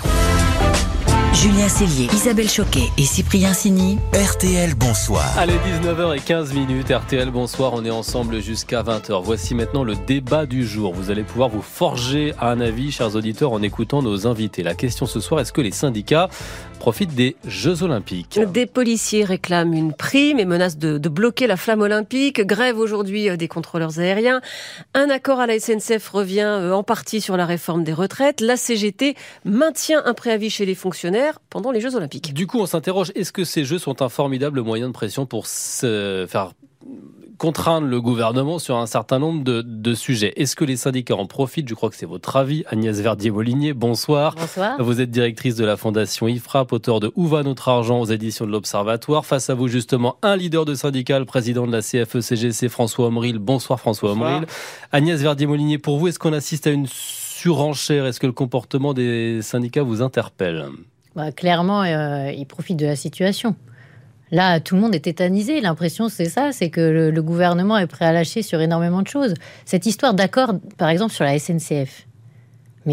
Julien Cellier, Isabelle Choquet et Cyprien Sini. R T L Bonsoir. Allez, dix-neuf heures quinze, R T L Bonsoir, on est ensemble jusqu'à vingt heures. Voici maintenant le débat du jour. Vous allez pouvoir vous forger un avis, chers auditeurs, en écoutant nos invités. La question ce soir, est-ce que les syndicats profitent des Jeux Olympiques? Des policiers réclament une prime et menacent de, de bloquer la flamme olympique. Grève aujourd'hui des contrôleurs aériens. Un accord à la S N C F revient en partie sur la réforme des retraites. La C G T maintient un préavis chez les fonctionnaires pendant les Jeux Olympiques. Du coup, on s'interroge, est-ce que ces Jeux sont un formidable moyen de pression pour se faire contraindre le gouvernement sur un certain nombre de, de sujets? Est-ce que les syndicats en profitent? Je crois que c'est votre avis. Agnès Verdier-Molinier, bonsoir. Bonsoir. Vous êtes directrice de la Fondation I F R A P, auteur de Où va notre argent aux éditions de l'Observatoire. Face à vous, justement, un leader de syndicat, le président de la C F E C G C, François Omril. Bonsoir François Omril. Agnès Verdier-Molinier, pour vous, est-ce qu'on assiste à une surenchère? Est-ce que le comportement des syndicats vous interpelle? Bah, clairement, euh, ils profitent de la situation. Là, tout le monde est tétanisé. L'impression, c'est ça, c'est que le, le gouvernement est prêt à lâcher sur énormément de choses. Cette histoire d'accord, par exemple, sur la S N C F. Mais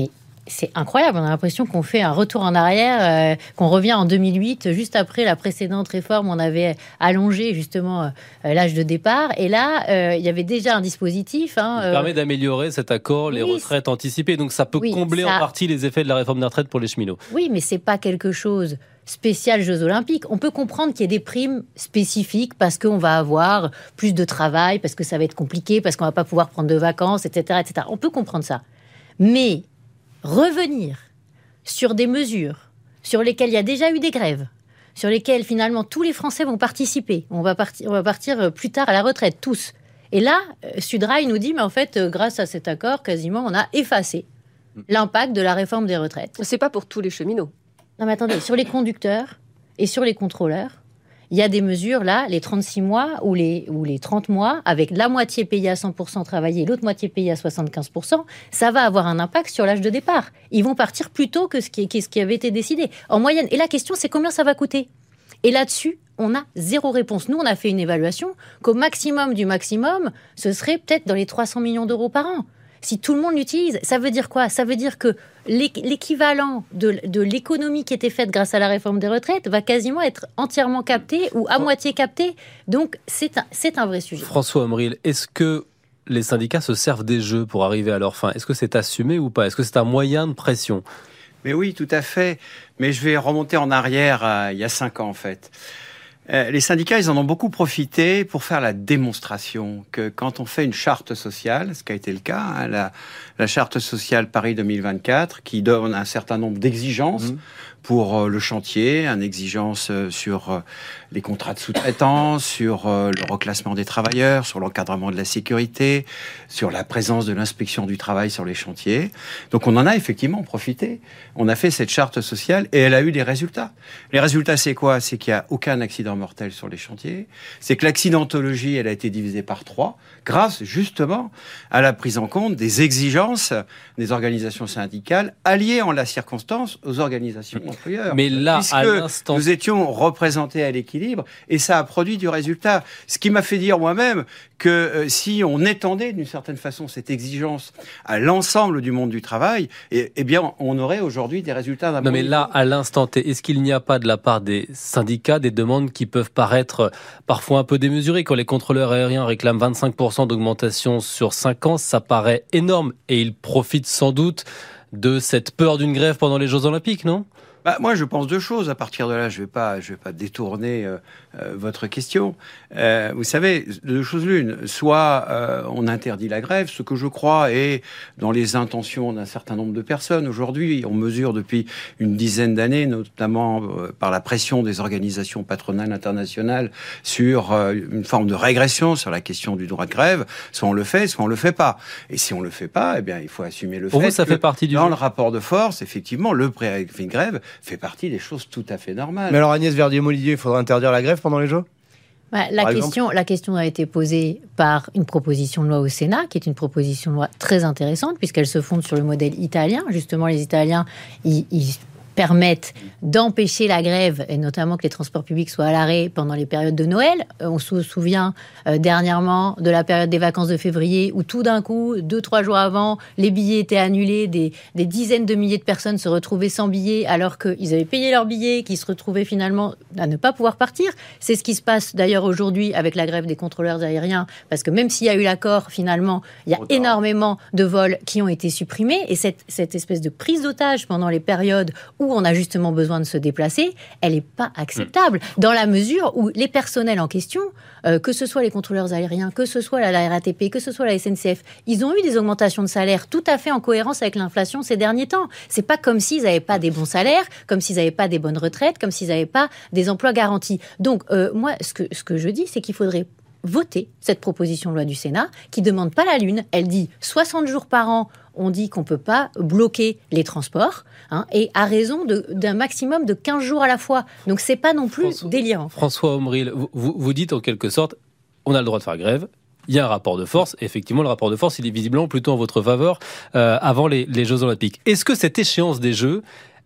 c'est incroyable. On a l'impression qu'on fait un retour en arrière, euh, qu'on revient en deux mille huit, juste après la précédente réforme. On avait allongé justement euh, l'âge de départ. Et là, euh, il y avait déjà un dispositif. Hein, Il euh... permet d'améliorer cet accord, les oui, retraites anticipées. Donc ça peut oui, combler ça... en partie les effets de la réforme des retraites pour les cheminots. Oui, mais c'est pas quelque chose spécial Jeux Olympiques. On peut comprendre qu'il y ait des primes spécifiques parce qu'on va avoir plus de travail, parce que ça va être compliqué, parce qu'on va pas pouvoir prendre de vacances, et cetera, et cetera. On peut comprendre ça. Mais revenir sur des mesures sur lesquelles il y a déjà eu des grèves, sur lesquelles finalement tous les Français vont participer, on va partir, on va partir plus tard à la retraite, tous. Et là, Sudrail nous dit, mais en fait, grâce à cet accord, quasiment, on a effacé l'impact de la réforme des retraites. C'est pas pour tous les cheminots. Non mais attendez, sur les conducteurs et sur les contrôleurs, il y a des mesures là, les trente-six mois ou les, ou les trente mois, avec la moitié payée à cent pour cent travaillée et l'autre moitié payée à soixante-quinze pour cent, ça va avoir un impact sur l'âge de départ. Ils vont partir plus tôt que ce qui, que ce qui avait été décidé, en moyenne. Et la question, c'est combien ça va coûter ? Et là-dessus, on a zéro réponse. Nous, on a fait une évaluation qu'au maximum du maximum, ce serait peut-être dans les trois cents millions d'euros par an. Si tout le monde l'utilise, ça veut dire quoi ? Ça veut dire que l'équivalent de, de l'économie qui était faite grâce à la réforme des retraites va quasiment être entièrement capté ou à moitié capté. Donc, c'est un, c'est un vrai sujet. François Omril, est-ce que les syndicats se servent des jeux pour arriver à leur fin ? Est-ce que c'est assumé ou pas ? Est-ce que c'est un moyen de pression ? Mais oui, tout à fait. Mais je vais remonter en arrière, euh, il y a cinq ans en fait. Euh, les syndicats, ils en ont beaucoup profité pour faire la démonstration que quand on fait une charte sociale, ce qui a été le cas, hein, la, la charte sociale Paris deux mille vingt-quatre, qui donne un certain nombre d'exigences mmh. pour euh, le chantier, une exigence euh, sur euh, les contrats de sous-traitance, sur euh, le reclassement des travailleurs, sur l'encadrement de la sécurité, sur la présence de l'inspection du travail sur les chantiers. Donc on en a effectivement profité. On a fait cette charte sociale et elle a eu des résultats. Les résultats, c'est quoi ? C'est qu'il n'y a aucun accident mortel sur les chantiers. C'est que l'accidentologie, elle a été divisée par trois, grâce justement à la prise en compte des exigences des organisations syndicales alliées en la circonstance aux organisations employeurs. Mais là, puisque à l'instant, nous étions représentés à l'équilibre et ça a produit du résultat. Ce qui m'a fait dire moi-même que euh, si on étendait d'une certaine façon cette exigence à l'ensemble du monde du travail, eh, eh bien, on aurait aujourd'hui des résultats d'un Non, mais là, à l'instant T, est-ce qu'il n'y a pas de la part des syndicats des demandes qui peuvent paraître parfois un peu démesurées ? Quand les contrôleurs aériens réclament vingt-cinq pour cent d'augmentation sur cinq ans, ça paraît énorme. Et ils profitent sans doute de cette peur d'une grève pendant les Jeux Olympiques, non ? Bah, moi, je pense deux choses. À partir de là, je vais pas, je vais pas détourner euh, euh, votre question. Euh, vous savez, deux choses l'une. Soit euh, on interdit la grève, ce que je crois est dans les intentions d'un certain nombre de personnes. Aujourd'hui, on mesure depuis une dizaine d'années, notamment euh, par la pression des organisations patronales internationales, sur euh, une forme de régression sur la question du droit de grève. Soit on le fait, soit on le fait pas. Et si on le fait pas, eh bien, il faut assumer le Pour fait vous, ça que fait partie du dans jeu. le rapport de force, effectivement, le préavis de grève fait partie des choses tout à fait normales. Mais alors Agnès Verdier-Montdidier, il faudra interdire la grève pendant les Jeux ? Bah, la, question, la question a été posée par une proposition de loi au Sénat, qui est une proposition de loi très intéressante, puisqu'elle se fonde sur le modèle italien. Justement, les Italiens, ils, ils permettent d'empêcher la grève, et notamment que les transports publics soient à l'arrêt pendant les périodes de Noël. On se souvient euh, dernièrement de la période des vacances de février, où tout d'un coup, deux, trois jours avant, les billets étaient annulés, des, des dizaines de milliers de personnes se retrouvaient sans billets, alors qu'ils avaient payé leurs billets, qu'ils se retrouvaient finalement à ne pas pouvoir partir. C'est ce qui se passe d'ailleurs aujourd'hui avec la grève des contrôleurs aériens, parce que même s'il y a eu l'accord, finalement, il y a Autant. énormément de vols qui ont été supprimés, et cette, cette espèce de prise d'otage pendant les périodes où on a justement besoin de se déplacer, elle n'est pas acceptable, dans la mesure où les personnels en question, euh, que ce soit les contrôleurs aériens, que ce soit la, la R A T P, que ce soit la S N C F, ils ont eu des augmentations de salaire tout à fait en cohérence avec l'inflation ces derniers temps. C'est pas comme s'ils n'avaient pas des bons salaires, comme s'ils n'avaient pas des bonnes retraites, comme s'ils n'avaient pas des emplois garantis. Donc, euh, moi, ce que, ce que je dis, c'est qu'il faudrait voter cette proposition de loi du Sénat qui ne demande pas la lune. Elle dit soixante jours par an, on dit qu'on ne peut pas bloquer les transports, hein, et à raison de, d'un maximum de quinze jours à la fois. Donc c'est pas non plus François, délirant. François Omril, vous, vous dites en quelque sorte, on a le droit de faire grève, il y a un rapport de force. Effectivement, le rapport de force, il est visiblement plutôt en votre faveur euh, avant les, les Jeux Olympiques. Est-ce que cette échéance des Jeux,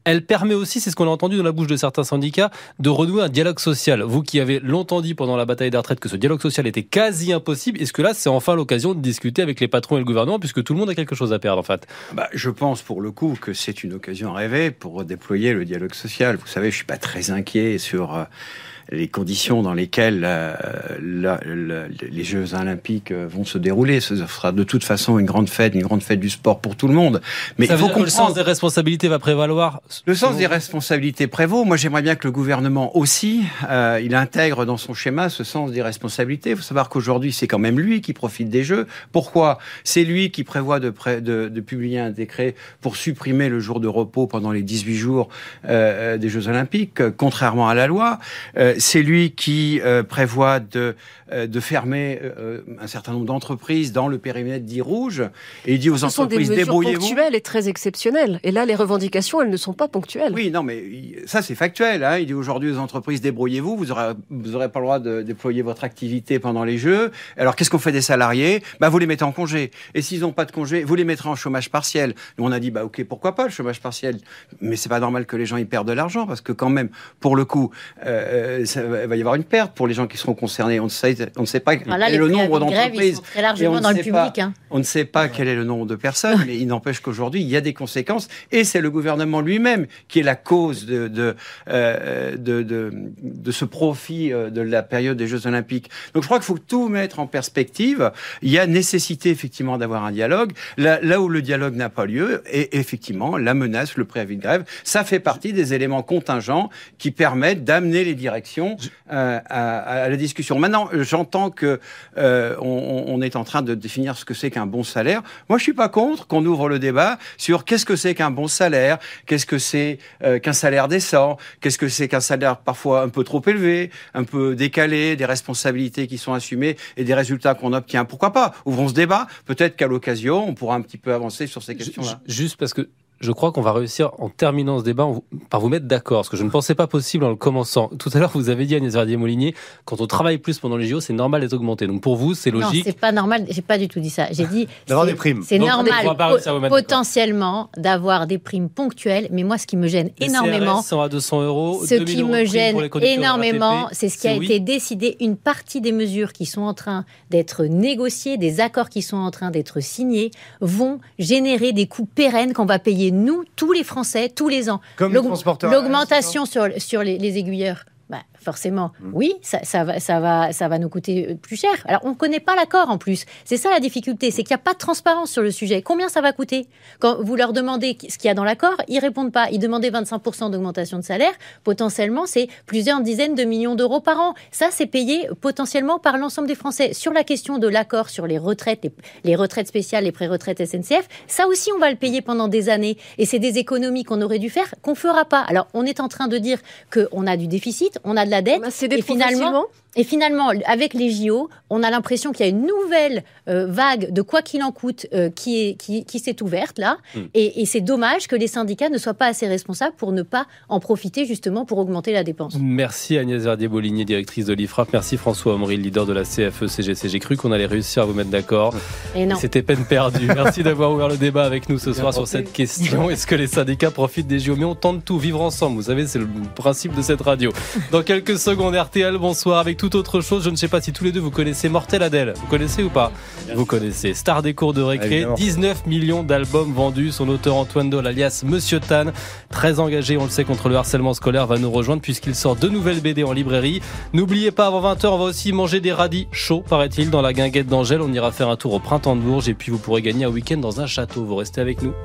elle permet aussi, c'est ce qu'on a entendu dans la bouche de certains syndicats, de renouer un dialogue social. Vous qui avez longtemps dit pendant la bataille des retraites que ce dialogue social était quasi impossible, est-ce que là c'est enfin l'occasion de discuter avec les patrons et le gouvernement, puisque tout le monde a quelque chose à perdre en fait? Bah, je pense pour le coup que c'est une occasion rêvée pour déployer le dialogue social. Vous savez, je suis pas très inquiet sur euh, les conditions dans lesquelles euh, la, la, les Jeux Olympiques vont se dérouler. Ce sera de toute façon une grande fête, une grande fête du sport pour tout le monde. Mais ça il faut veut dire que le comprendre... sens des responsabilités va prévaloir. Le sens des responsabilités prévaut. Moi, j'aimerais bien que le gouvernement aussi, euh, il intègre dans son schéma ce sens des responsabilités. Il faut savoir qu'aujourd'hui, c'est quand même lui qui profite des Jeux. Pourquoi ? C'est lui qui prévoit de, pré- de, de publier un décret pour supprimer le jour de repos pendant les dix-huit jours euh, des Jeux Olympiques, euh, contrairement à la loi. Euh, c'est lui qui euh, prévoit de, euh, de fermer euh, un certain nombre d'entreprises dans le périmètre dit rouge. Et il dit aux Ce sont entreprises, des mesures débrouillez-vous. ponctuelles et très exceptionnelles. Et là, les revendications, elles ne sont pas ponctuelles. Oui, non, mais ça, c'est factuel. Hein. Il dit aujourd'hui aux entreprises, débrouillez-vous, vous n'aurez vous aurez pas le droit de déployer votre activité pendant les Jeux. Alors, qu'est-ce qu'on fait des salariés ? Bah, vous les mettez en congé. Et s'ils n'ont pas de congé, vous les mettrez en chômage partiel. Nous, on a dit, bah, ok, pourquoi pas le chômage partiel ? Mais c'est pas normal que les gens y perdent de l'argent, parce que quand même, pour le coup, euh, ça, il va y avoir une perte pour les gens qui seront concernés. On ne sait, on ne sait pas Alors là, quel est le nombre de grève, d'entreprises. ils sont très largement dans le public. Pas, hein. On ne sait pas quel est le nombre de personnes, mais il n'empêche qu'aujourd'hui, il y a des conséquences. Et c'est le gouvernement lui-même qui est la cause de, de, euh, de, de, de ce profit de la période des Jeux Olympiques. Donc je crois qu'il faut tout mettre en perspective. Il y a nécessité effectivement d'avoir un dialogue. Là, là où le dialogue n'a pas lieu, et effectivement, la menace, le préavis de grève, ça fait partie des éléments contingents qui permettent d'amener les directions euh, à, à la discussion. Maintenant, j'entends que euh, on, on est en train de définir ce que c'est qu'un bon salaire. Moi, je suis pas contre qu'on ouvre le débat sur qu'est-ce que c'est qu'un bon salaire, qu'est-ce que c'est euh, qu'un salaire décent, qu'est-ce que c'est qu'un salaire parfois un peu trop élevé, un peu décalé, des responsabilités qui sont assumées et des résultats qu'on obtient. Pourquoi pas ? Ouvrons ce débat. Peut-être qu'à l'occasion, on pourra un petit peu avancer sur ces questions-là. Juste parce que je crois qu'on va réussir, en terminant ce débat, par vous mettre d'accord, parce que je ne pensais pas possible en le commençant. Tout à l'heure, vous avez dit, Agnès Verdier-Molinier, quand on travaille plus pendant les J O, c'est normal d'être augmenté. Donc pour vous, c'est logique. Non, c'est pas normal. J'ai pas du tout dit ça. J'ai dit d'avoir des primes. C'est Donc, normal po- potentiellement d'avoir des primes ponctuelles, mais moi, ce qui me gêne les énormément, C R S cent à deux cents euros, ce qui me gêne énormément, c'est ce qui a oui. été décidé. Une partie des mesures qui sont en train d'être négociées, des accords qui sont en train d'être signés, vont générer des coûts pérennes qu'on va payer nous, tous les Français, tous les ans. Comme les transporteurs. L'augmentation sur, sur les, les aiguilleurs. Bah, forcément, mmh. oui, ça, ça, va, ça, va, ça va nous coûter plus cher. Alors, on ne connaît pas l'accord en plus. C'est ça la difficulté, c'est qu'il n'y a pas de transparence sur le sujet. Combien ça va coûter ? Quand vous leur demandez ce qu'il y a dans l'accord, ils ne répondent pas. Ils demandaient vingt-cinq pour cent d'augmentation de salaire. Potentiellement, c'est plusieurs dizaines de millions d'euros par an. Ça, c'est payé potentiellement par l'ensemble des Français. Sur la question de l'accord sur les retraites, les, les retraites spéciales, les pré-retraites S N C F, ça aussi, on va le payer pendant des années. Et c'est des économies qu'on aurait dû faire, qu'on ne fera pas. Alors, on est en train de dire qu'on a du déficit, on a de la dette, bah, et finalement, et finalement, avec les J O, on a l'impression qu'il y a une nouvelle euh, vague de quoi qu'il en coûte euh, qui, est, qui, qui s'est ouverte là, mmh. et, et c'est dommage que les syndicats ne soient pas assez responsables pour ne pas en profiter justement pour augmenter la dépense. Merci Agnès Verdier-Molinier, directrice de l'I F R A P. Merci François Omri, leader de la C F E C G C. J'ai cru qu'on allait réussir à vous mettre d'accord. Et non. C'était peine perdue. Merci d'avoir ouvert le débat avec nous ce soir sur cette question. Est-ce que les syndicats profitent des J O ? Mais on tente tout, vivre ensemble. Vous savez, c'est le principe de cette radio. Dans quelques secondes, R T L, bonsoir. Avec toute autre chose, je ne sais pas si tous les deux vous connaissez Mortel Adèle. Vous connaissez ou pas ? Vous connaissez. Star des cours de récré, évidemment. dix-neuf millions d'albums vendus. Son auteur Antoine Doll, alias Monsieur Tan, très engagé, on le sait, contre le harcèlement scolaire, va nous rejoindre puisqu'il sort deux nouvelles B D en librairie. N'oubliez pas, avant vingt heures, on va aussi manger des radis chauds, paraît-il, dans la guinguette d'Angèle. On ira faire un tour au printemps de Bourges et puis vous pourrez gagner un week-end dans un château. Vous restez avec nous.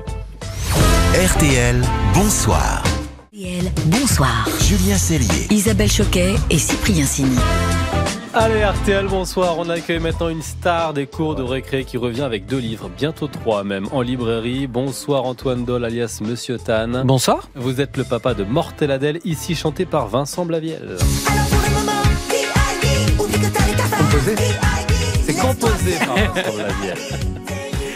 R T L, bonsoir. R T L, bonsoir. Julien Cellier, Isabelle Choquet et Cyprien Sini. Allez R T L, bonsoir. On accueille maintenant une star des cours de récré qui revient avec deux livres, bientôt trois même, en librairie. Bonsoir Antoine Doll, alias Monsieur Tan. Bonsoir. Vous êtes le papa de Mortel Adèle, ici chanté par Vincent Blaviel. Composé. C'est composé par Vincent Blaviel.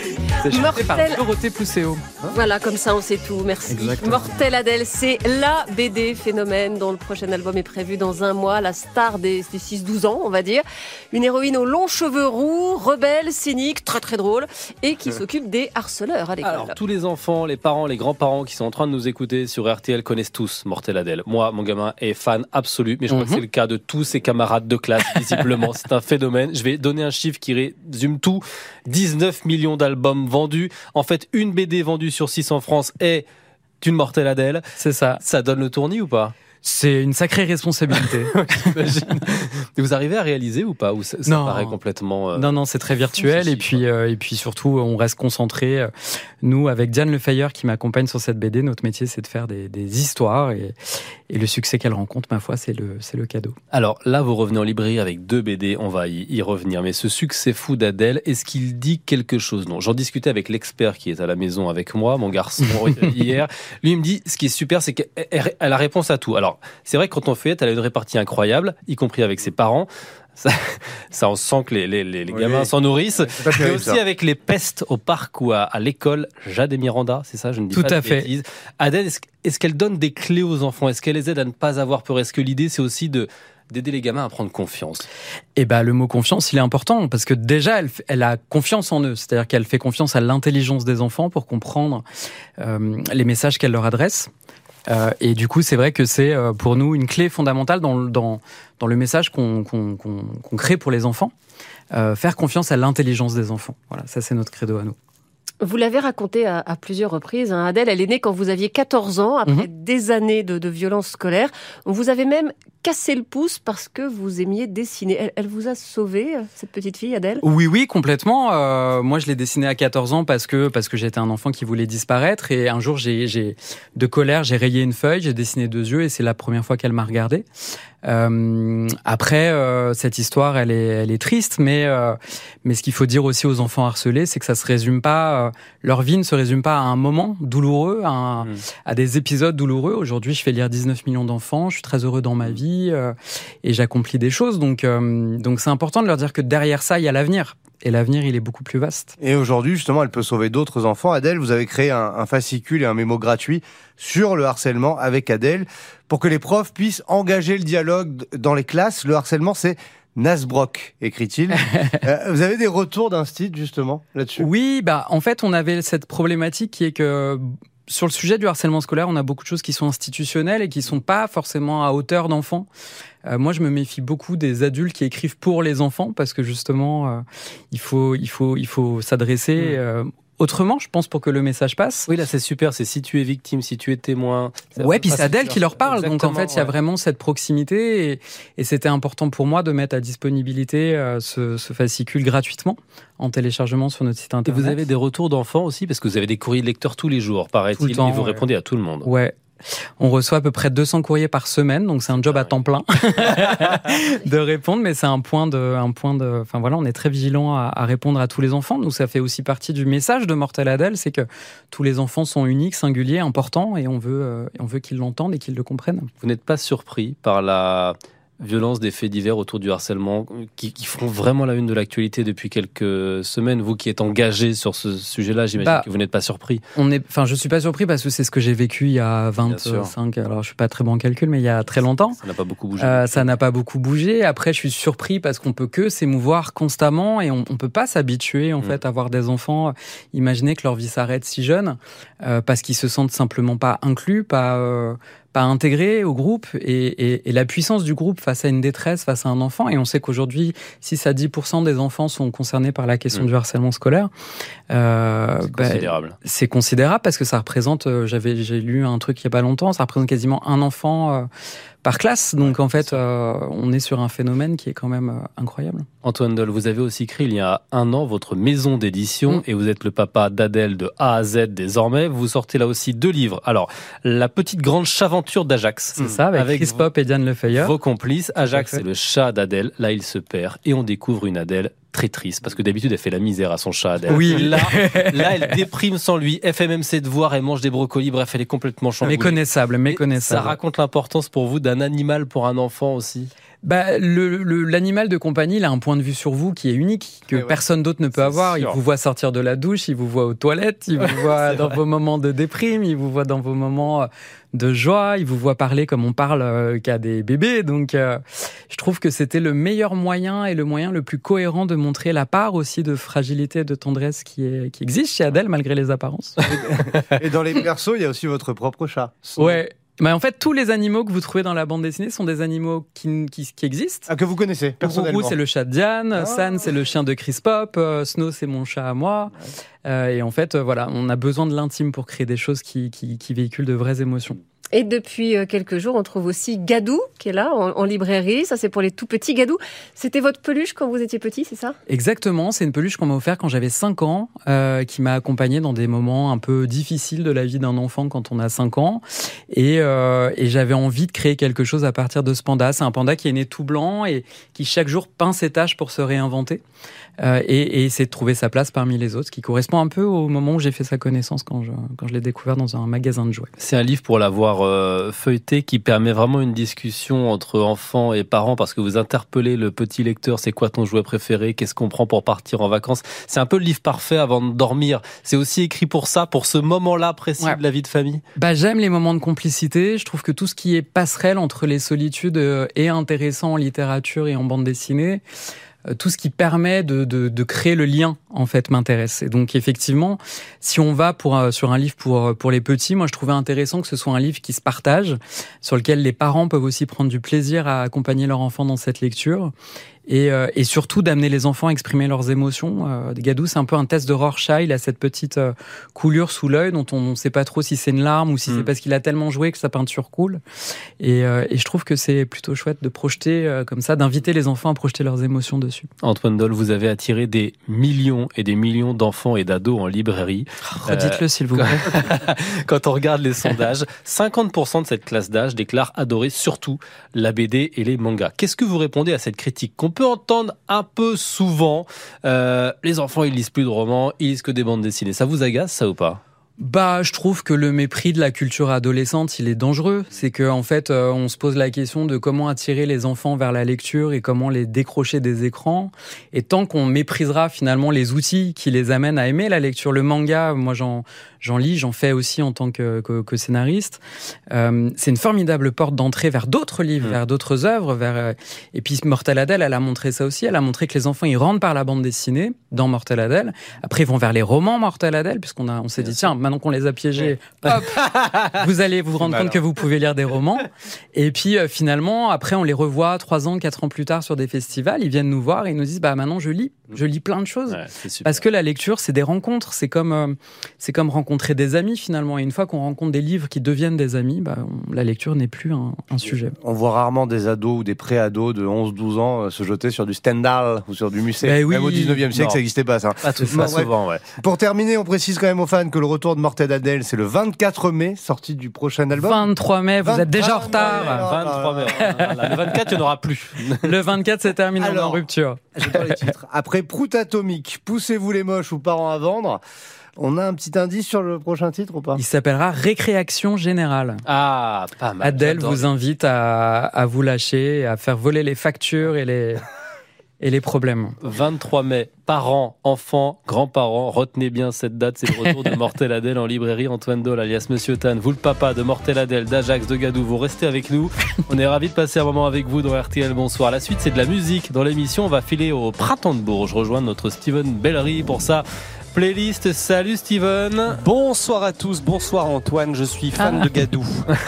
C'est chanté par Mortel. Dorothée Pousseau. Voilà, comme ça on sait tout, merci. Exactement. Mortel Adèle, c'est la B D phénomène dont le prochain album est prévu dans un mois, la star des, des six douze ans, on va dire. Une héroïne aux longs cheveux roux, rebelle, cynique, très très drôle, et qui s'occupe des harceleurs à l'école. Alors, tous les enfants, les parents, les grands-parents qui sont en train de nous écouter sur R T L connaissent tous Mortel Adèle. Moi, mon gamin est fan absolu, mais je crois Mhm. que c'est le cas de tous ses camarades de classe, visiblement. C'est un phénomène. Je vais donner un chiffre qui résume tout. dix-neuf millions d'albums vendus. En fait, une B D vendue sur six en France est une Mortel Adèle. C'est ça. Ça donne le tournis ou pas? C'est une sacrée responsabilité. J'imagine. Et vous arrivez à réaliser ou pas? Ou ça, ça Non. paraît complètement... euh, Non, non, c'est très virtuel. ces Et puis, euh, et puis surtout, on reste concentré. Euh, Nous, avec Diane Lefeyer qui m'accompagne sur cette B D, notre métier, c'est de faire des, des histoires. Et, et le succès qu'elle rencontre, ma foi, c'est le, c'est le cadeau. Alors là, vous revenez en librairie avec deux B D, on va y, y revenir. Mais ce succès fou d'Adèle, est-ce qu'il dit quelque chose? Non, j'en discutais avec l'expert qui est à la maison avec moi, mon garçon, hier. Lui, il me dit, ce qui est super, c'est qu'elle elle a réponse à tout. Alors, c'est vrai que quand on fait, elle a une répartie incroyable, y compris avec ses parents. Ça, ça on sent que les, les, les Oui, gamins oui. s'en nourrissent. pas Mais terrible, aussi ça. avec les pestes au parc ou à, à l'école. Jade et Miranda, c'est ça? Je ne dis Tout pas de à fait. bêtises. Adèle, est-ce, est-ce qu'elle donne des clés aux enfants? Est-ce qu'elle les aide à ne pas avoir peur? Est-ce que l'idée, c'est aussi de d'aider les gamins à prendre confiance? Et ben, le mot confiance, il est important parce que déjà, elle, elle a confiance en eux. C'est-à-dire qu'elle fait confiance à l'intelligence des enfants pour comprendre euh, les messages qu'elle leur adresse. Euh, et du coup, c'est vrai que c'est euh, pour nous une clé fondamentale dans, dans, dans le message qu'on, qu'on, qu'on, qu'on crée pour les enfants. Euh, faire confiance à l'intelligence des enfants. Voilà, ça c'est notre credo à nous. Vous l'avez raconté à, à plusieurs reprises, hein, Adèle, elle est née quand vous aviez quatorze ans, après Mhm. des années de, de violence scolaire. On vous avait même cassé le pouce parce que vous aimiez dessiner. Elle, elle vous a sauvé, cette petite fille, Adèle? Oui, oui, complètement. Euh, moi, je l'ai dessiné à quatorze ans parce que parce que j'étais un enfant qui voulait disparaître. Et un jour, j'ai, j'ai de colère, j'ai rayé une feuille, j'ai dessiné deux yeux, et c'est la première fois qu'elle m'a regardé. Euh, après, euh, cette histoire, elle est, elle est triste, mais euh, mais ce qu'il faut dire aussi aux enfants harcelés, c'est que ça se résume pas, euh, leur vie ne se résume pas à un moment douloureux, à, un, mmh. à des épisodes douloureux. Aujourd'hui, je fais lire dix-neuf millions d'enfants, je suis très heureux dans ma vie euh, et j'accomplis des choses. Donc euh, donc c'est important de leur dire que derrière ça, il y a l'avenir. Et l'avenir, il est beaucoup plus vaste. Et aujourd'hui, justement, elle peut sauver d'autres enfants. Adèle, vous avez créé un, un fascicule et un mémo gratuit sur le harcèlement avec Adèle pour que les profs puissent engager le dialogue dans les classes. Le harcèlement, c'est Nasbrock, écrit-il. euh, vous avez des retours d'Instit, justement, là-dessus? Oui, bah, en fait, on avait cette problématique qui est que sur le sujet du harcèlement scolaire, on a beaucoup de choses qui sont institutionnelles et qui sont pas forcément à hauteur d'enfants. Euh, moi, je me méfie beaucoup des adultes qui écrivent pour les enfants parce que justement, euh, il faut, il faut, il faut s'adresser euh, autrement, je pense, pour que le message passe. Oui, là, c'est super. C'est si tu es victime, si tu es témoin. Ouais, puis c'est Adèle qui leur parle. Exactement, donc, en fait, il y a ouais. vraiment cette proximité. Et, et c'était important pour moi de mettre à disponibilité euh, ce, ce fascicule gratuitement en téléchargement sur notre site Et internet. vous avez des retours d'enfants aussi, parce que vous avez des courriers de lecteurs tous les jours, paraît-il, Tout le temps, et vous ouais. répondez à tout le monde. Ouais. On reçoit à peu près deux cents courriers par semaine, donc c'est un job à temps plein de répondre, mais c'est un point de, un point de, enfin voilà, on est très vigilant à, à répondre à tous les enfants. Donc ça fait aussi partie du message de Mortel Adèle, c'est que tous les enfants sont uniques, singuliers, importants, et on veut, euh, on veut qu'ils l'entendent et qu'ils le comprennent. Vous n'êtes pas surpris par la violence des faits divers autour du harcèlement qui, qui font vraiment la une de l'actualité depuis quelques semaines. Vous qui êtes engagé sur ce sujet-là, j'imagine Bah, que vous n'êtes pas surpris. On est, enfin, je suis pas surpris parce que c'est ce que j'ai vécu il y a vingt-cinq, alors je suis pas très bon en calcul, mais il y a très longtemps. Ça n'a pas beaucoup bougé. Euh, ça n'a pas beaucoup bougé. Après, je suis surpris parce qu'on peut que s'émouvoir constamment et on, on peut pas s'habituer en mmh. fait à voir des enfants imaginer que leur vie s'arrête si jeune euh, parce qu'ils se sentent simplement pas inclus, pas euh, pas intégrés au groupe et, et, et la puissance du groupe face à une détresse, face à un enfant. Et on sait qu'aujourd'hui, six à dix pour cent des enfants sont concernés par la question mmh. du harcèlement scolaire. Euh, c'est bah, considérable. C'est considérable parce que ça représente, euh, j'avais, j'ai lu un truc il y a pas longtemps, ça représente quasiment un enfant euh, par classe. Donc en fait, euh, on est sur un phénomène qui est quand même euh, incroyable. Antoine Doll, vous avez aussi créé il y a un an votre maison d'édition mmh. et vous êtes le papa d'Adèle de A à Z désormais. Vous sortez là aussi deux livres. Alors, La petite grande chaventure d'Ajax. C'est ça, avec, avec Chris Pop et Diane Lefeyer. Vos complices. Ajax, c'est le chat d'Adèle. Là, il se perd et on découvre une Adèle très triste, parce que d'habitude, elle fait la misère à son chat, Adèle. Oui. Là, là, elle déprime sans lui. F M M C de voir, elle mange des brocolis. Bref, elle est complètement chamboulée. Méconnaissable, méconnaissable. Ça raconte l'importance pour vous d'un animal pour un enfant aussi. Bah, le, le, l'animal de compagnie, il a un point de vue sur vous qui est unique, que ouais, personne d'autre ne peut avoir. Sûr. Il vous voit sortir de la douche, il vous voit aux toilettes, il vous voit dans vrai. vos moments de déprime, il vous voit dans vos moments de joie, il vous voit parler comme on parle euh, qu'à des bébés. Donc, euh, je trouve que c'était le meilleur moyen et le moyen le plus cohérent de montrer la part aussi de fragilité et de tendresse qui, est, qui existe chez Adèle, malgré les apparences. Et dans les persos, il y a aussi votre propre chat. Ouais. Mais en fait, tous les animaux que vous trouvez dans la bande dessinée sont des animaux qui, qui, qui existent. Ah, que vous connaissez personnellement. Rourou, c'est le chat de Diane. Ah. San, c'est le chien de Chris Pop. Euh, Snow, c'est mon chat à moi. Ouais. Euh, et en fait, euh, voilà, on a besoin de l'intime pour créer des choses qui, qui, qui véhiculent de vraies émotions. Et depuis quelques jours, on trouve aussi Gadou qui est là en, en librairie. Ça, c'est pour les tout petits. Gadou, c'était votre peluche quand vous étiez petit, c'est ça ? Exactement, c'est une peluche qu'on m'a offerte quand j'avais cinq ans, euh, qui m'a accompagné dans des moments un peu difficiles de la vie d'un enfant quand on a cinq ans. Et, euh, et j'avais envie de créer quelque chose à partir de ce panda. C'est un panda qui est né tout blanc et qui chaque jour peint ses taches pour se réinventer. Euh, et, et essayer de trouver sa place parmi les autres, ce qui correspond un peu au moment où j'ai fait sa connaissance quand je, quand je l'ai découvert dans un magasin de jouets. C'est un livre pour l'avoir euh, feuilleté qui permet vraiment une discussion entre enfants et parents parce que vous interpellez le petit lecteur, c'est quoi ton jouet préféré, qu'est-ce qu'on prend pour partir en vacances. C'est un peu le livre parfait avant de dormir. C'est aussi écrit pour ça, pour ce moment-là précis ouais. de la vie de famille. Bah, j'aime les moments de complicité. Je trouve que tout ce qui est passerelle entre les solitudes est intéressant en littérature et en bande dessinée. Tout ce qui permet de, de, de créer le lien, en fait, m'intéresse. Et donc, effectivement, si on va pour, euh, sur un livre pour, pour les petits, moi, je trouvais intéressant que ce soit un livre qui se partage, sur lequel les parents peuvent aussi prendre du plaisir à accompagner leur enfant dans cette lecture. Et, euh, et surtout d'amener les enfants à exprimer leurs émotions. Euh, Gadou, c'est un peu un test de Rorschach. Il a cette petite euh, coulure sous l'œil dont on ne sait pas trop si c'est une larme ou si mmh. c'est parce qu'il a tellement joué que sa peinture coule. Et, euh, et je trouve que c'est plutôt chouette de projeter euh, comme ça, d'inviter les enfants à projeter leurs émotions dessus. Antoine Doll, vous avez attiré des millions et des millions d'enfants et d'ados en librairie. Redites-le, euh, s'il vous plaît. Quand on regarde les sondages, cinquante pour cent de cette classe d'âge déclarent adorer surtout la B D et les mangas. Qu'est-ce que vous répondez à cette critique qu'on peut entendre un peu souvent? euh, Les enfants, ils lisent plus de romans, ils lisent que des bandes dessinées. Ça vous agace, ça ou pas? Bah, je trouve que le mépris de la culture adolescente, il est dangereux. C'est que, en fait, euh, on se pose la question de comment attirer les enfants vers la lecture et comment les décrocher des écrans. Et tant qu'on méprisera finalement les outils qui les amènent à aimer la lecture, le manga, moi j'en j'en lis, j'en fais aussi en tant que, que, que scénariste. Euh, c'est une formidable porte d'entrée vers d'autres livres, mmh. vers d'autres œuvres. Vers, euh... Et puis Mortelle Adèle, elle a montré ça aussi. Elle a montré que les enfants, ils rentrent par la bande dessinée dans Mortelle Adèle. Après, ils vont vers les romans Mortelle Adèle, puisqu'on a, on s'est Bien dit, sûr. tiens, maintenant qu'on les a piégés, ouais. hop, vous allez vous rendre compte que vous pouvez lire des romans. Et puis, euh, finalement, après, on les revoit trois ans, quatre ans plus tard sur des festivals. Ils viennent nous voir et ils nous disent, bah, maintenant, je lis. Je lis plein de choses. Ouais, parce que la lecture, c'est des rencontres. C'est comme, euh, c'est comme rencontrer des amis, finalement. Et une fois qu'on rencontre des livres qui deviennent des amis, bah, on, la lecture n'est plus un, un sujet. On voit rarement des ados ou des pré-ados de onze douze ans se jeter sur du Stendhal ou sur du Musset. Ben oui, même au dix-neuvième siècle, non. ça n'existait pas, ça. Pas tout ça, souvent, ouais. Pour terminer, on précise quand même aux fans que le retour de Mortelle Adèle, c'est le vingt-quatre mai, sortie du prochain album. vingt-trois mai, vous êtes déjà en retard. vingt-trois mai. Voilà, le vingt-quatre, il n'y en aura plus. Le vingt-quatre, c'est terminé. Alors, en rupture. J'adore les titres. Après Prout Atomique, Poussez-vous les moches ou Parents à vendre, on a un petit indice sur le prochain titre ou pas? Il s'appellera Récréation Générale. Ah, pas mal. Adèle vous invite à, à vous lâcher, à faire voler les factures et les... et les problèmes. vingt-trois mai, parents, enfants, grands-parents, retenez bien cette date, c'est le retour de Mortelle Adèle en librairie. Antoine Doll, alias Monsieur Tan, vous le papa de Mortelle Adèle, d'Ajax, de Gadou, vous restez avec nous. On est ravis de passer un moment avec vous dans R T L. Bonsoir. La suite, c'est de la musique. Dans l'émission, on va filer au Printemps de Bourges, rejoindre notre Steven Bellery pour sa playlist. Salut Steven. Bonsoir à tous, bonsoir Antoine, je suis fan ah. de Gadou.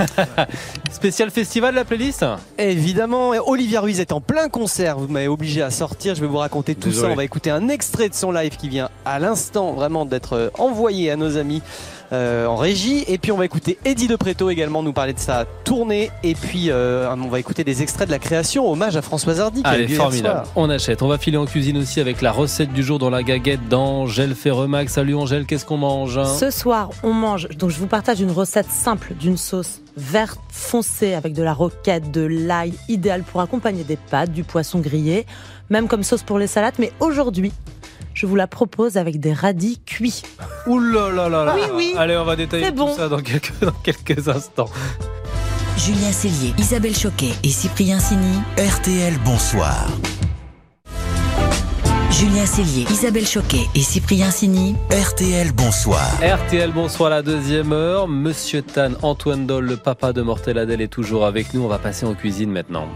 Spécial festival, la playlist? Évidemment, Olivia Ruiz est en plein concert, vous m'avez obligé à sortir, je vais vous raconter tout Désolé. ça. On va écouter un extrait de son live qui vient à l'instant vraiment d'être envoyé à nos amis Euh, en régie, et puis on va écouter Eddie de Pretto également nous parler de sa tournée, et puis euh, on va écouter des extraits de la création, hommage à Françoise Hardy. Allez, formidable, on achète. On va filer en cuisine aussi avec la recette du jour dans la gaguette d'Angèle Ferremac. Salut Angèle, qu'est-ce qu'on mange? Ce soir on mange, donc je vous partage une recette simple d'une sauce verte foncée avec de la roquette, de l'ail, idéal pour accompagner des pâtes, du poisson grillé, même comme sauce pour les salades, mais aujourd'hui je vous la propose avec des radis cuits. Ouh là là là là. Oui, oui. Allez, on va détailler C'est tout bon. ça dans quelques, dans quelques instants. Julien Cellier, Isabelle Choquet et Cyprien Sini. R T L, bonsoir. Julien Cellier, Isabelle Choquet et Cyprien Sini. R T L, bonsoir. R T L, bonsoir, la deuxième heure. Monsieur Tan, Antoine Doll, le papa de Mortel Adèle, est toujours avec nous. On va passer en cuisine maintenant.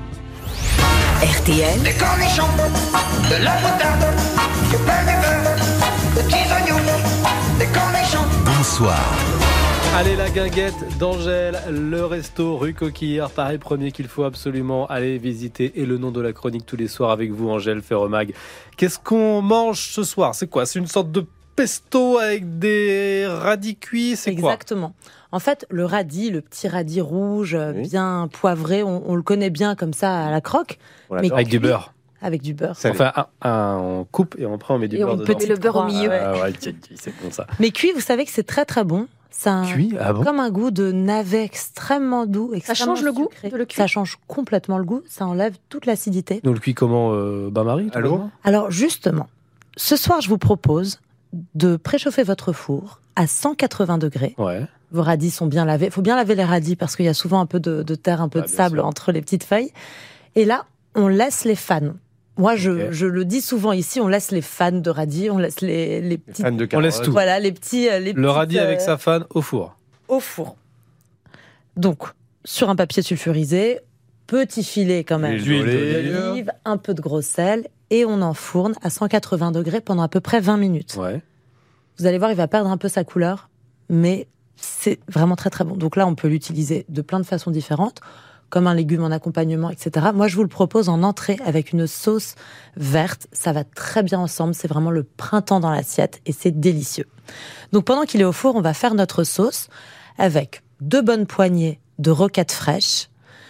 R T L. Des cornichons, de la moutarde, du pain du beurre, de petits oignons, des cornichons. Bonsoir. Allez, la guinguette d'Angèle, le resto rue Coquillard, pareil premier qu'il faut absolument aller visiter. Et le nom de la chronique tous les soirs avec vous, Angèle Ferremag. Qu'est-ce qu'on mange ce soir? C'est quoi? C'est une sorte de pesto avec des radis cuits? C'est quoi? Exactement. En fait, le radis, le petit radis rouge, Oui. bien poivré, on, on le connaît bien comme ça à la croque. Mais avec du cuit, beurre. Avec du beurre. Enfin, un, un, on coupe et après on met du Et beurre on dedans. peut- et le beurre au milieu. Ah ouais, tiens, tiens, c'est bon ça. Mais cuit, vous savez que c'est très très bon. Ça a un- Cuit, ah bon comme un goût de navet extrêmement doux, extrêmement change le goût sucré. de le cuit Ça change complètement le goût, ça enlève toute l'acidité. Nous le cuit comment, euh, bain-marie? tout Allô simplement Alors justement, ce soir, je vous propose de préchauffer votre four à cent quatre-vingts degrés. Ouais. Vos radis sont bien lavés. Il faut bien laver les radis parce qu'il y a souvent un peu de, de terre, un peu Ah, de bien sable sûr. entre les petites feuilles. Et là, on laisse les fans. Moi, je, Ok. je le dis souvent ici, on laisse les fans de radis, on laisse les, les petits... fans de On laisse tout. Voilà, les petits... euh, Les Le petites, radis avec euh, sa fan au four. au four. Donc, sur un papier sulfurisé, petit filet quand même L'huile d'olive. d'olive, un peu de gros sel, et on enfourne à cent quatre-vingts degrés pendant à peu près vingt minutes. Ouais. Vous allez voir, il va perdre un peu sa couleur, mais c'est vraiment très très bon. Donc là, on peut l'utiliser de plein de façons différentes, comme un légume en accompagnement, et cetera. Moi, je vous le propose en entrée avec une sauce verte. Ça va très bien ensemble. C'est vraiment le printemps dans l'assiette et c'est délicieux. Donc pendant qu'il est au four, on va faire notre sauce avec deux bonnes poignées de roquettes fraîches,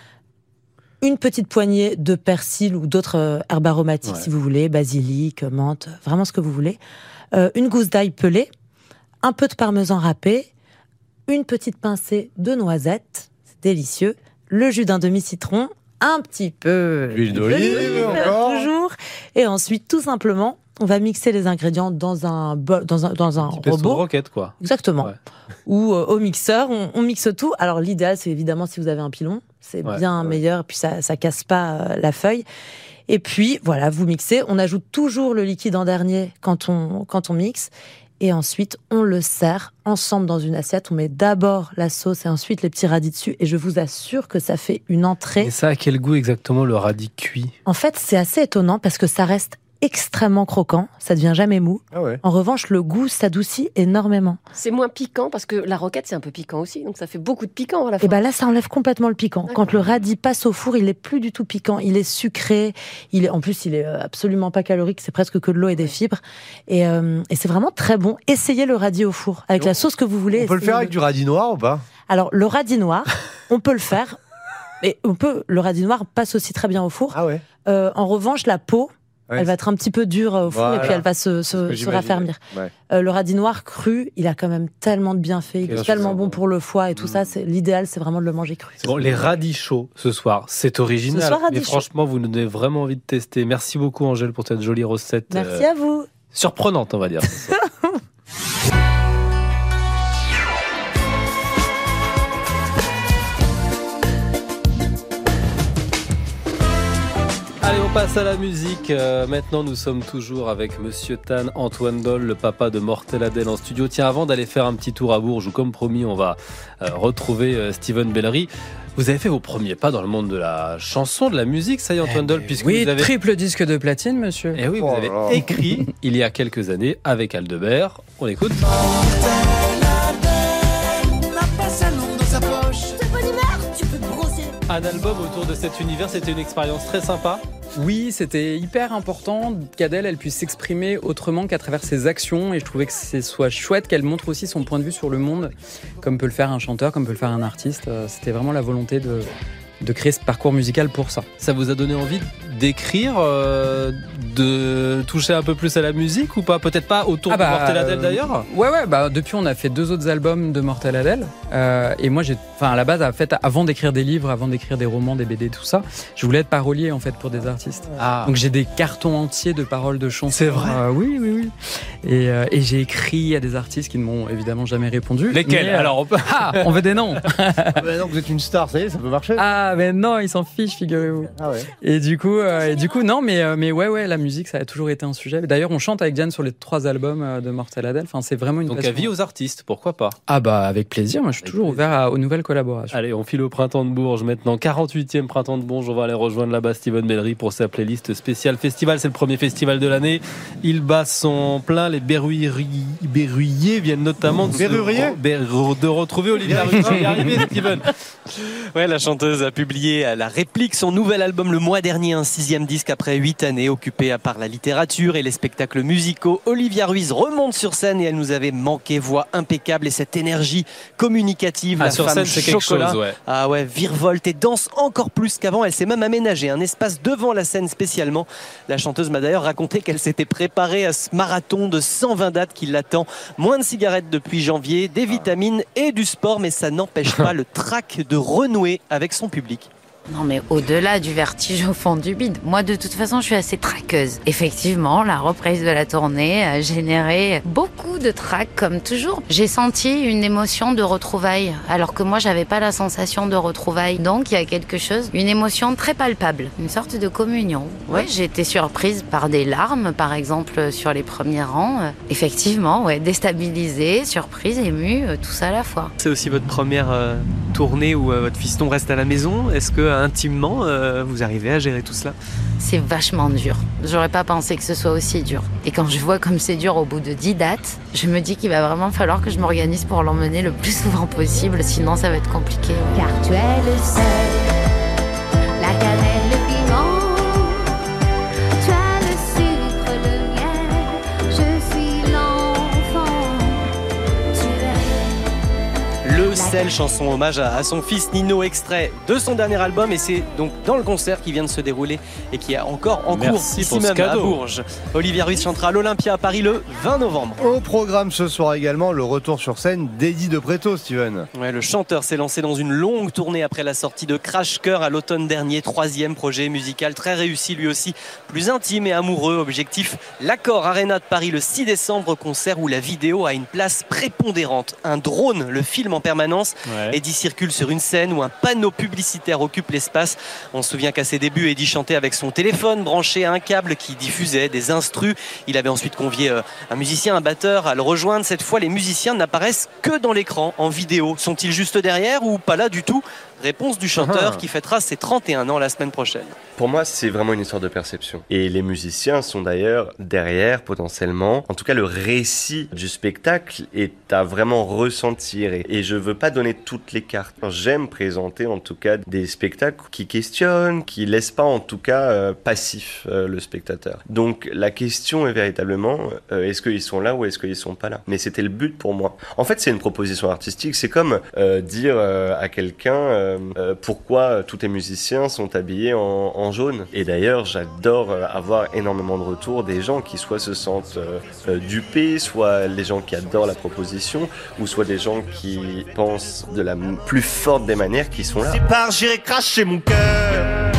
une petite poignée de persil ou d'autres euh, herbes aromatiques Ouais. si vous voulez, basilic, menthe, vraiment ce que vous voulez, euh, une gousse d'ail pelée, un peu de parmesan râpé, une petite pincée de noisettes, c'est délicieux, le jus d'un demi-citron, un petit peu L'huile d'olive, encore. toujours, et ensuite tout simplement, on va mixer les ingrédients dans un bol, dans un, dans un Pesto robot. roquette, quoi. Exactement. Ouais. Ou euh, au mixeur, on, on mixe tout. Alors l'idéal, c'est évidemment si vous avez un pilon, c'est Ouais, bien ouais. meilleur, puis ça ça casse pas euh, la feuille. Et puis voilà, vous mixez. On ajoute toujours le liquide en dernier quand on quand on mixe. Et ensuite, on le sert ensemble dans une assiette. On met d'abord la sauce et ensuite les petits radis dessus. Et je vous assure que ça fait une entrée. Et ça a quel goût exactement, le radis cuit? En fait, c'est assez étonnant parce que ça reste extrêmement croquant. Ça devient jamais mou. Ah ouais. En revanche, le goût s'adoucit énormément. C'est moins piquant parce que la roquette c'est un peu piquant aussi, donc ça fait beaucoup de piquant à la fin. Et ben là, ça enlève complètement le piquant. Quand le radis passe au four, il est plus du tout piquant. Il est sucré. Il est, en plus, il est euh, absolument pas calorique. C'est presque que de l'eau et des fibres. Et, euh, et c'est vraiment très bon. Essayez le radis au four avec la sauce que vous voulez. On peut le faire avec du radis noir ou pas? Alors le radis noir, on peut le faire. Et on peut. Le radis noir passe aussi très bien au four. Ah ouais. Euh, en revanche, la peau. Ouais, elle va être un petit peu dure au four Voilà. et puis elle va se, C'est ce se, que se j'imagine, raffermir. ouais. Euh, le radis noir cru, il a quand même tellement de bienfaits, il Bien est sûr, tellement c'est bon bon. pour le foie et tout ça. C'est l'idéal, c'est vraiment de le manger cru. Bon, les radis chauds ce soir, c'est original. Ce soir, radis mais chaud. franchement, vous nous donnez vraiment envie de tester. Merci beaucoup, Angèle, pour cette jolie recette. Merci euh, à vous. surprenante, on va dire. Allez, on passe à la musique. Euh, maintenant, nous sommes toujours avec Monsieur Tan, Antoine Doll, le papa de Mortel Adèle en studio. Tiens, avant d'aller faire un petit tour à Bourges, où comme promis, on va euh, retrouver euh, Steven Bellery. Vous avez fait vos premiers pas dans le monde de la chanson, de la musique, ça y est, Antoine Doll, puisque Oui, vous avez... triple disque de platine, monsieur. Et oui, vous Oh avez là. écrit il y a quelques années avec Aldebert. On écoute. Un album autour de cet univers, c'était une expérience très sympa. Oui, c'était hyper important qu'Adèle elle puisse s'exprimer autrement qu'à travers ses actions, et je trouvais que ce soit chouette qu'elle montre aussi son point de vue sur le monde, comme peut le faire un chanteur, comme peut le faire un artiste. C'était vraiment la volonté de, de créer ce parcours musical pour ça. Ça vous a donné envie d'écrire, euh, de toucher un peu plus à la musique ou pas? Peut-être pas autour Ah bah, de Mortel Adèle euh, d'ailleurs. Ouais, ouais, bah depuis on a fait deux autres albums de Mortel Adèle. Euh, et moi, j'ai, enfin, à la base, en fait, avant d'écrire des livres, avant d'écrire des romans, des B D, tout ça, je voulais être parolier en fait pour des artistes. Ah. Donc j'ai des cartons entiers de paroles de chansons. C'est vrai. Euh, oui, oui, oui. Et, euh, et j'ai écrit à des artistes qui ne m'ont évidemment jamais répondu. Lesquels? Mais, euh, Alors on peut... Ah, on veut des noms. Bah non, vous êtes une star, ça y est, ça peut marcher. Ah, mais non, ils s'en fichent, figurez-vous. Ah ouais. Et du coup, euh, et du coup, non, mais, euh, mais ouais, ouais, la musique, ça a toujours été un sujet. D'ailleurs, on chante avec Diane sur les trois albums euh, de Mortel Adèle. Enfin, c'est vraiment une Donc passion. avis aux artistes, pourquoi pas? Ah bah avec plaisir, moi je suis toujours ouvert à, aux nouvelles collaborations. Allez, on file au Printemps de Bourges maintenant, quarante-huitième Printemps de Bourges. On va aller rejoindre là-bas Steven Bellery pour sa playlist spéciale festival. C'est le premier festival de l'année. Il bat son plein. Les berruilleries, berruillers viennent notamment de, Berruriers de retrouver Olivia Ruiz. Je vais y arriver, Steven. Ouais, la chanteuse a publié à la réplique son nouvel album le mois dernier, un sixième disque après huit années occupée à part la littérature et les spectacles musicaux. Olivia Ruiz remonte sur scène et elle nous avait manqué, voix impeccable et cette énergie communicative. Ah, la sur femme scène, c'est quelque chocolat. chose, ouais. Ah ouais, virevolte et danse encore plus qu'avant. Elle s'est même aménagé un espace devant la scène spécialement. La chanteuse m'a d'ailleurs raconté qu'elle s'était préparée à ce marathon de cent vingt dates qui l'attend. Moins de cigarettes depuis janvier, des vitamines et du sport, mais ça n'empêche pas le trac de renouer avec son public. Non mais au-delà du vertige au fond du bide, moi de toute façon je suis assez traqueuse. Effectivement, la reprise de la tournée a généré beaucoup de trac comme toujours. J'ai senti une émotion de retrouvailles, alors que moi j'avais pas la sensation de retrouvailles. Donc il y a quelque chose, une émotion très palpable, une sorte de communion. Ouais, j'ai été surprise par des larmes par exemple sur les premiers rangs. Effectivement, ouais, déstabilisée, surprise, émue, tout ça à la fois. C'est aussi votre première euh, tournée où euh, votre fiston reste à la maison. Est-ce que intimement euh, vous arrivez à gérer tout cela? C'est vachement dur. J'aurais pas pensé que ce soit aussi dur. Et quand je vois comme c'est dur au bout de dix dates, je me dis qu'il va vraiment falloir que je m'organise pour l'emmener le plus souvent possible, sinon ça va être compliqué. Car tu es le sel, la cannelle, le piment, tu as le sucre, le miel, je suis l'enfant, tu es... Le sel, chanson hommage à, à son fils Nino, extrait de son dernier album, et c'est donc dans le concert qui vient de se dérouler et qui est encore en cours Merci ici pour ce même à cadeau. Bourges. Olivia Ruiz chantera à l'Olympia à Paris le vingt novembre. Au programme ce soir également, le retour sur scène d'Eddie de Pretto, Steven. Ouais, le chanteur s'est lancé dans une longue tournée après la sortie de Crash Cœur à l'automne dernier, troisième projet musical très réussi lui aussi, plus intime et amoureux. Objectif, l'Accor Arena de Paris le six décembre, concert où la vidéo a une place prépondérante. Un drone le filme en permanence. Ouais. Eddie circule sur une scène où un panneau publicitaire occupe l'espace. On se souvient qu'à ses débuts, Eddie chantait avec son téléphone branché à un câble qui diffusait des instrus. Il avait ensuite convié un musicien, un batteur à le rejoindre. Cette fois, les musiciens n'apparaissent que dans l'écran, en vidéo. Sont-ils juste derrière ou pas là du tout? Réponse du chanteur Ah. qui fêtera ses trente et un ans la semaine prochaine. Pour moi, c'est vraiment une histoire de perception. Et les musiciens sont d'ailleurs derrière, potentiellement. En tout cas, le récit du spectacle est à vraiment ressentir. Et, et je veux pas donner toutes les cartes. J'aime présenter, en tout cas, des spectacles qui questionnent, qui laissent pas, en tout cas, euh, passif euh, le spectateur. Donc, la question est véritablement, euh, est-ce qu'ils sont là ou est-ce qu'ils sont pas là? Mais c'était le but pour moi. En fait, c'est une proposition artistique. C'est comme euh, dire euh, à quelqu'un... Euh, Euh, pourquoi tous tes musiciens sont habillés en, en jaune. Et d'ailleurs, j'adore euh, avoir énormément de retours des gens qui soit se sentent euh, euh, dupés, soit les gens qui adorent la proposition, ou soit des gens qui pensent de la m- plus forte des manières qui sont là. C'est par j'irai cracher mon cœur.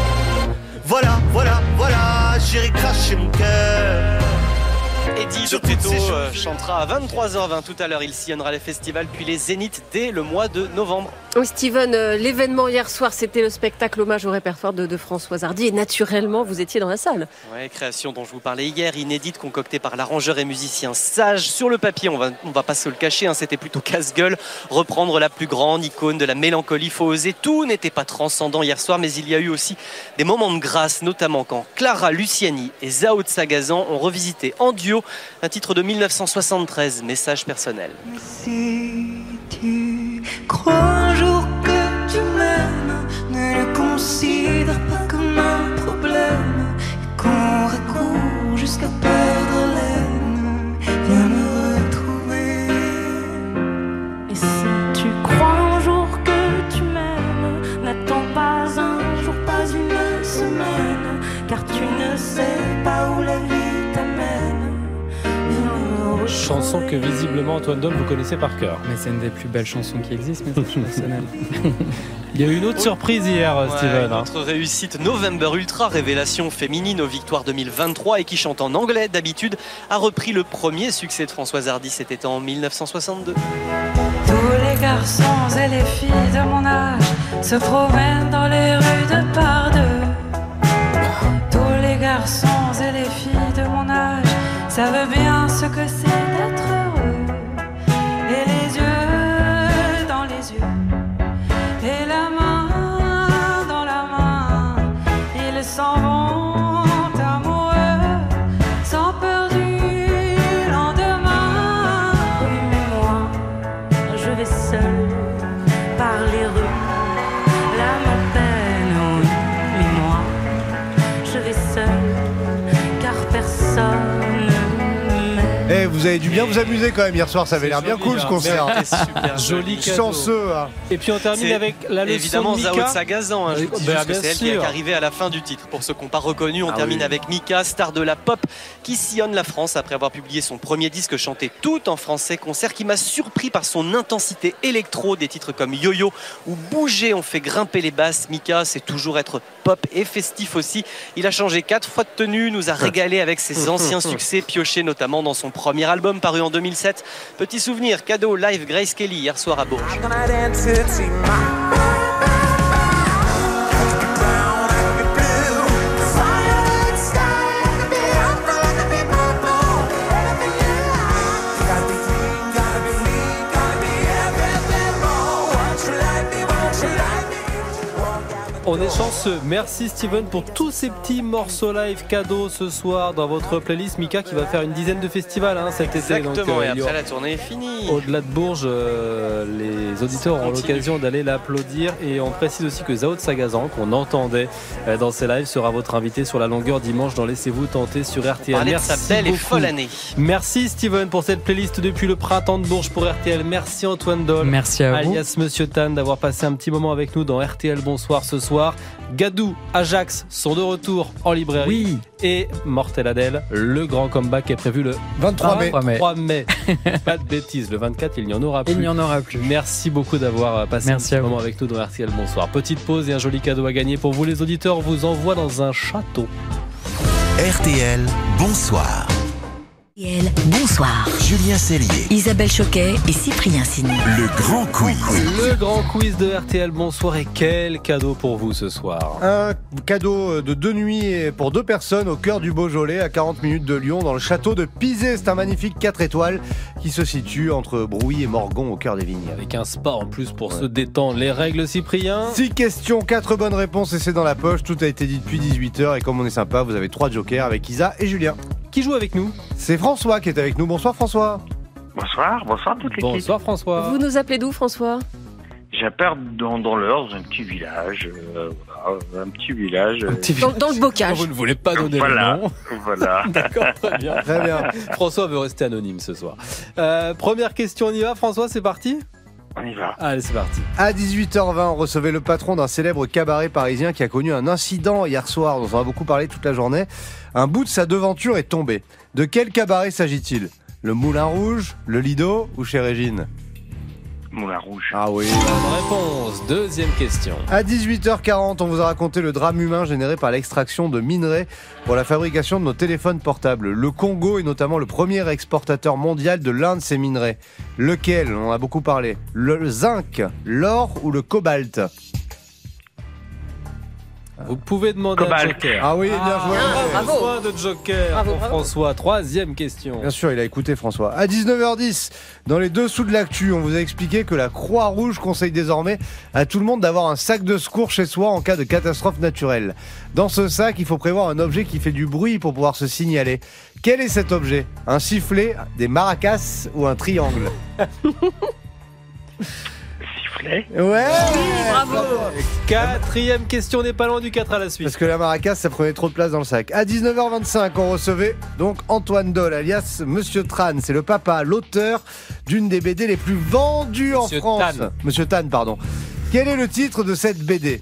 Voilà, voilà, voilà, j'irai cracher mon cœur. Eddie de Pretto euh, chantera à vingt-trois heures vingt tout à l'heure. Il sillonnera les festivals puis les zéniths dès le mois de novembre. Oui, Steven, euh, l'événement hier soir, c'était le spectacle hommage au répertoire de, de Françoise Hardy. Et naturellement, vous étiez dans la salle. Ouais, création dont je vous parlais hier, inédite, concoctée par l'arrangeur et musicien Sage. Sur le papier, on va, on va pas se le cacher, hein, c'était plutôt casse-gueule. Reprendre la plus grande icône de la mélancolie, faut oser. Tout n'était pas transcendant hier soir, mais il y a eu aussi des moments de grâce, notamment quand Clara Luciani et Zao de Sagazan ont revisité en duo un titre de mille neuf cent soixante-treize, Message personnel. Si tu crois un jour que tu m'aimes, ne le considère pas comme un problème. Et qu'on recourt jusqu'à perdre l'haine, viens me retrouver. Et si tu crois un jour que tu m'aimes, n'attends pas un jour, pas une semaine. chanson que visiblement Antoine Dole vous connaissez par cœur. Mais c'est une des plus belles chansons qui existent, mais c'est personnel. Il y a eu une autre surprise hier, ouais, Steven. Notre hein. réussite November Ultra, révélation féminine aux Victoires deux mille vingt-trois et qui chante en anglais d'habitude, a repris le premier succès de Françoise Hardy, c'était en mille neuf cent soixante-deux. Tous les garçons et les filles de mon âge se promènent dans les rues de par deux. Tous les garçons et les filles de mon âge savent bien ce que c'est d'être heureux. Et les yeux dans les yeux, et la main dans la main, ils s'en vont amoureux, sans peur du lendemain. Oui, mais moi, je vais seul par les rues, l'âme en peine, oui, mais moi, je vais seul, car personne. Eh, vous avez dû bien vous amuser quand même hier soir, ça avait l'air bien cool ce concert. Super joli, chanceux. Hein. Et puis on termine c'est avec la leçon évidemment de Mika. Zao de Sagazan, hein, je vous dis Ben, juste que bien c'est elle qui est sûr. arrivée à la fin du titre. Pour ceux qui n'ont pas reconnu, on Ah termine oui. avec Mika, star de la pop, qui sillonne la France après avoir publié son premier disque chanté tout en français. Concert qui m'a surpris par son intensité électro, des titres comme Yo-Yo ou Bouger ont fait grimper les basses. Mika, c'est toujours être pop et festif aussi. Il a changé quatre fois de tenue, nous a régalé avec ses anciens succès piochés notamment dans son premier album paru en deux mille sept. Petit souvenir, cadeau live Grace Kelly hier soir à Bourges. On est chanceux. Merci Steven pour tous ces petits morceaux live cadeaux ce soir dans votre playlist. Mika qui va faire une dizaine de festivals hein, cet été. Exactement, Donc, euh, et il y après aura- la tournée est finie. Au-delà de Bourges, euh, les auditeurs auront continue. l'occasion d'aller l'applaudir. Et on précise aussi que Zao de Sagazan, qu'on entendait euh, dans ses lives, sera votre invité sur la longueur dimanche dans Laissez-vous tenter sur R T L. Parler de Merci sa belle et beaucoup. folle année. Merci Steven pour cette playlist depuis le printemps de Bourges pour R T L. Merci Antoine Dole. Merci à vous. Alias Monsieur Tan d'avoir passé un petit moment avec nous dans R T L Bonsoir ce soir. Gadou, Ajax sont de retour en librairie. Oui. Et Mortel Adèle, le grand comeback est prévu le vingt-trois mai. vingt-trois mai. Pas de bêtises, le vingt-quatre il n'y en aura plus. Il n'y en aura plus. Merci beaucoup d'avoir passé Merci un à petit vous. moment avec nous dans R T L Bonsoir. Petite pause et un joli cadeau à gagner pour vous les auditeurs. On vous envoie dans un château. R T L, bonsoir. R T L, bonsoir. Julien Cellier. Isabelle Choquet et Cyprien Signy. Le grand quiz. Le grand quiz de R T L Bonsoir et quel cadeau pour vous ce soir. Un cadeau de deux nuits pour deux personnes au cœur du Beaujolais, à quarante minutes de Lyon, dans le château de Pizé. C'est un magnifique quatre étoiles qui se situe entre Brouilly et Morgon, au cœur des vignes. Avec un spa en plus pour se détendre. Les règles, Cyprien. Six questions, quatre bonnes réponses et c'est dans la poche. Tout a été dit depuis dix-huit heures et comme on est sympa, vous avez trois jokers avec Isa et Julien. Qui joue avec nous? C'est François qui est avec nous. Bonsoir François. Bonsoir, bonsoir toute l'équipe. Bonsoir François. Vous nous appelez d'où, François? J'appelle dans, dans l'Eure, dans un petit village. euh, voilà, un petit village. euh, Dans, dans le bocage. Vous ne voulez pas donner Voilà, le nom. voilà. D'accord, très bien. Très bien. François veut rester anonyme ce soir. Euh, première question, on y va François, c'est parti? On y va. Allez, c'est parti. À dix-huit heures vingt, on recevait le patron d'un célèbre cabaret parisien qui a connu un incident hier soir, dont on a beaucoup parlé toute la journée. Un bout de sa devanture est tombé. De quel cabaret s'agit-il? Le Moulin Rouge, le Lido ou chez Régine? Moulin Rouge. Ah oui. Bonne réponse. Deuxième question. À dix-huit heures quarante, on vous a raconté le drame humain généré par l'extraction de minerais pour la fabrication de nos téléphones portables. Le Congo est notamment le premier exportateur mondial de l'un de ces minerais. Lequel? On en a beaucoup parlé. Le zinc, l'or ou le cobalt? Vous pouvez demander un Cobalt. joker. Ah oui, bien joué. Ah, bravo. François de joker Bravo, pour bravo. François. Troisième question. Bien sûr, il a écouté François. À dix-neuf heures dix, dans les dessous de l'actu, on vous a expliqué que la Croix-Rouge conseille désormais à tout le monde d'avoir un sac de secours chez soi en cas de catastrophe naturelle. Dans ce sac, il faut prévoir un objet qui fait du bruit pour pouvoir se signaler. Quel est cet objet? Un sifflet, des maracas ou un triangle? Sifflet. Ouais. Bravo. Quatrième question, n'est pas loin du quatre à la suite. Parce que la maracas, ça prenait trop de place dans le sac. À dix-neuf heures vingt-cinq, on recevait donc Antoine Dole, alias Monsieur Tran. C'est le papa, l'auteur d'une des B D les plus vendues en Monsieur France. Tan. Monsieur Tan, pardon. Quel est le titre de cette B D?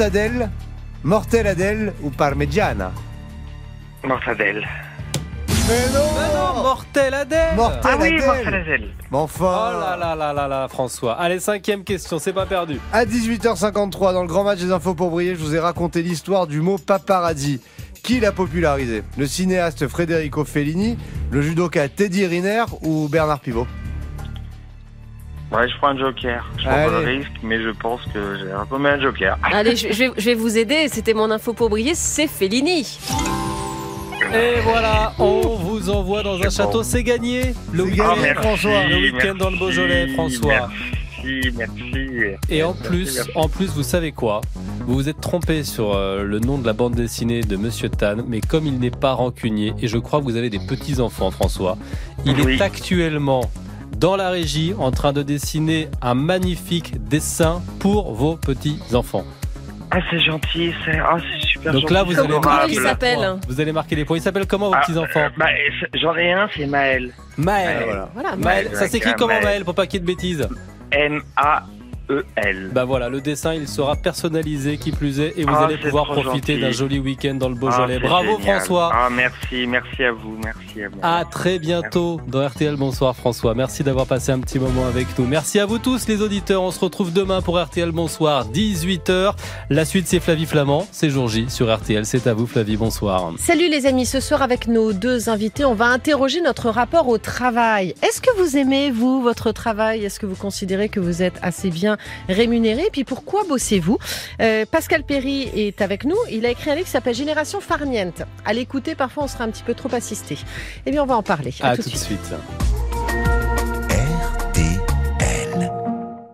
Mortadelle, Mortel Adèle ou Parmigiana? Mortadelle. Mais non, Mais non, Mortel Adèle. Mortel Ah oui, Adèle. Mortel Adèle. Mais enfin. Oh là là là là là, François. Allez, cinquième question, c'est pas perdu. À dix-huit heures cinquante-trois, dans le grand match des infos pour briller, je vous ai raconté l'histoire du mot paparazzi. Qui l'a popularisé? Le cinéaste Federico Fellini, le judoka Teddy Riner ou Bernard Pivot? Ouais, je prends un joker. Je prends pas le risque, mais je pense que j'ai un peu mis un joker. Allez, je, je vais, je vais vous aider. C'était mon info pour briller, c'est Fellini. Et voilà, on vous envoie dans un C'est château, bon. c'est gagné. Le C'est week-end, gagné, merci, François. Le week-end merci, dans le Beaujolais, François. Merci, merci. Et en Merci, plus, merci. en plus, vous savez quoi? Vous vous êtes trompé sur euh, le nom de la bande dessinée de Monsieur Tan, mais comme il n'est pas rancunier, et je crois que vous avez des petits-enfants, François, il Oui. est actuellement dans la régie en train de dessiner un magnifique dessin pour vos petits-enfants. Ah, c'est gentil, c'est ah, c'est super Donc gentil. là, vous c'est allez, Comment marquer il les s'appelle points. Vous allez marquer les points. Il s'appelle comment vos Ah, petits-enfants? euh, bah, c'est- J'en ai un, c'est Maël. Maël. Voilà. Voilà, Maël. Ça s'écrit Maël. comment Maël pour pas qu'il y ait de bêtises? M A E L. Bah voilà, le dessin il sera personnalisé qui plus est et vous Ah, allez c'est pouvoir trop profiter gentil. d'un joli week-end dans le Ah, Beaujolais. c'est Bravo génial. François. Ah, merci, merci à vous, merci à vous. À très bientôt dans R T L. Bonsoir François. Merci d'avoir passé un petit moment avec nous. Merci à vous tous les auditeurs. On se retrouve demain pour R T L. Bonsoir, dix-huit heures. La suite c'est Flavie Flamand. C'est jour J sur R T L. C'est à vous Flavie. Bonsoir. Salut les amis, ce soir avec nos deux invités, on va interroger notre rapport au travail. Est-ce que vous aimez, vous, votre travail? Est-ce que vous considérez que vous êtes assez bien rémunéré? Et puis pourquoi bossez-vous? euh, Pascal Perry est avec nous, il a écrit un livre qui s'appelle Génération Farniente. À l'écouter, parfois on sera un petit peu trop assisté. Eh bien on va en parler. À tout tout de suite.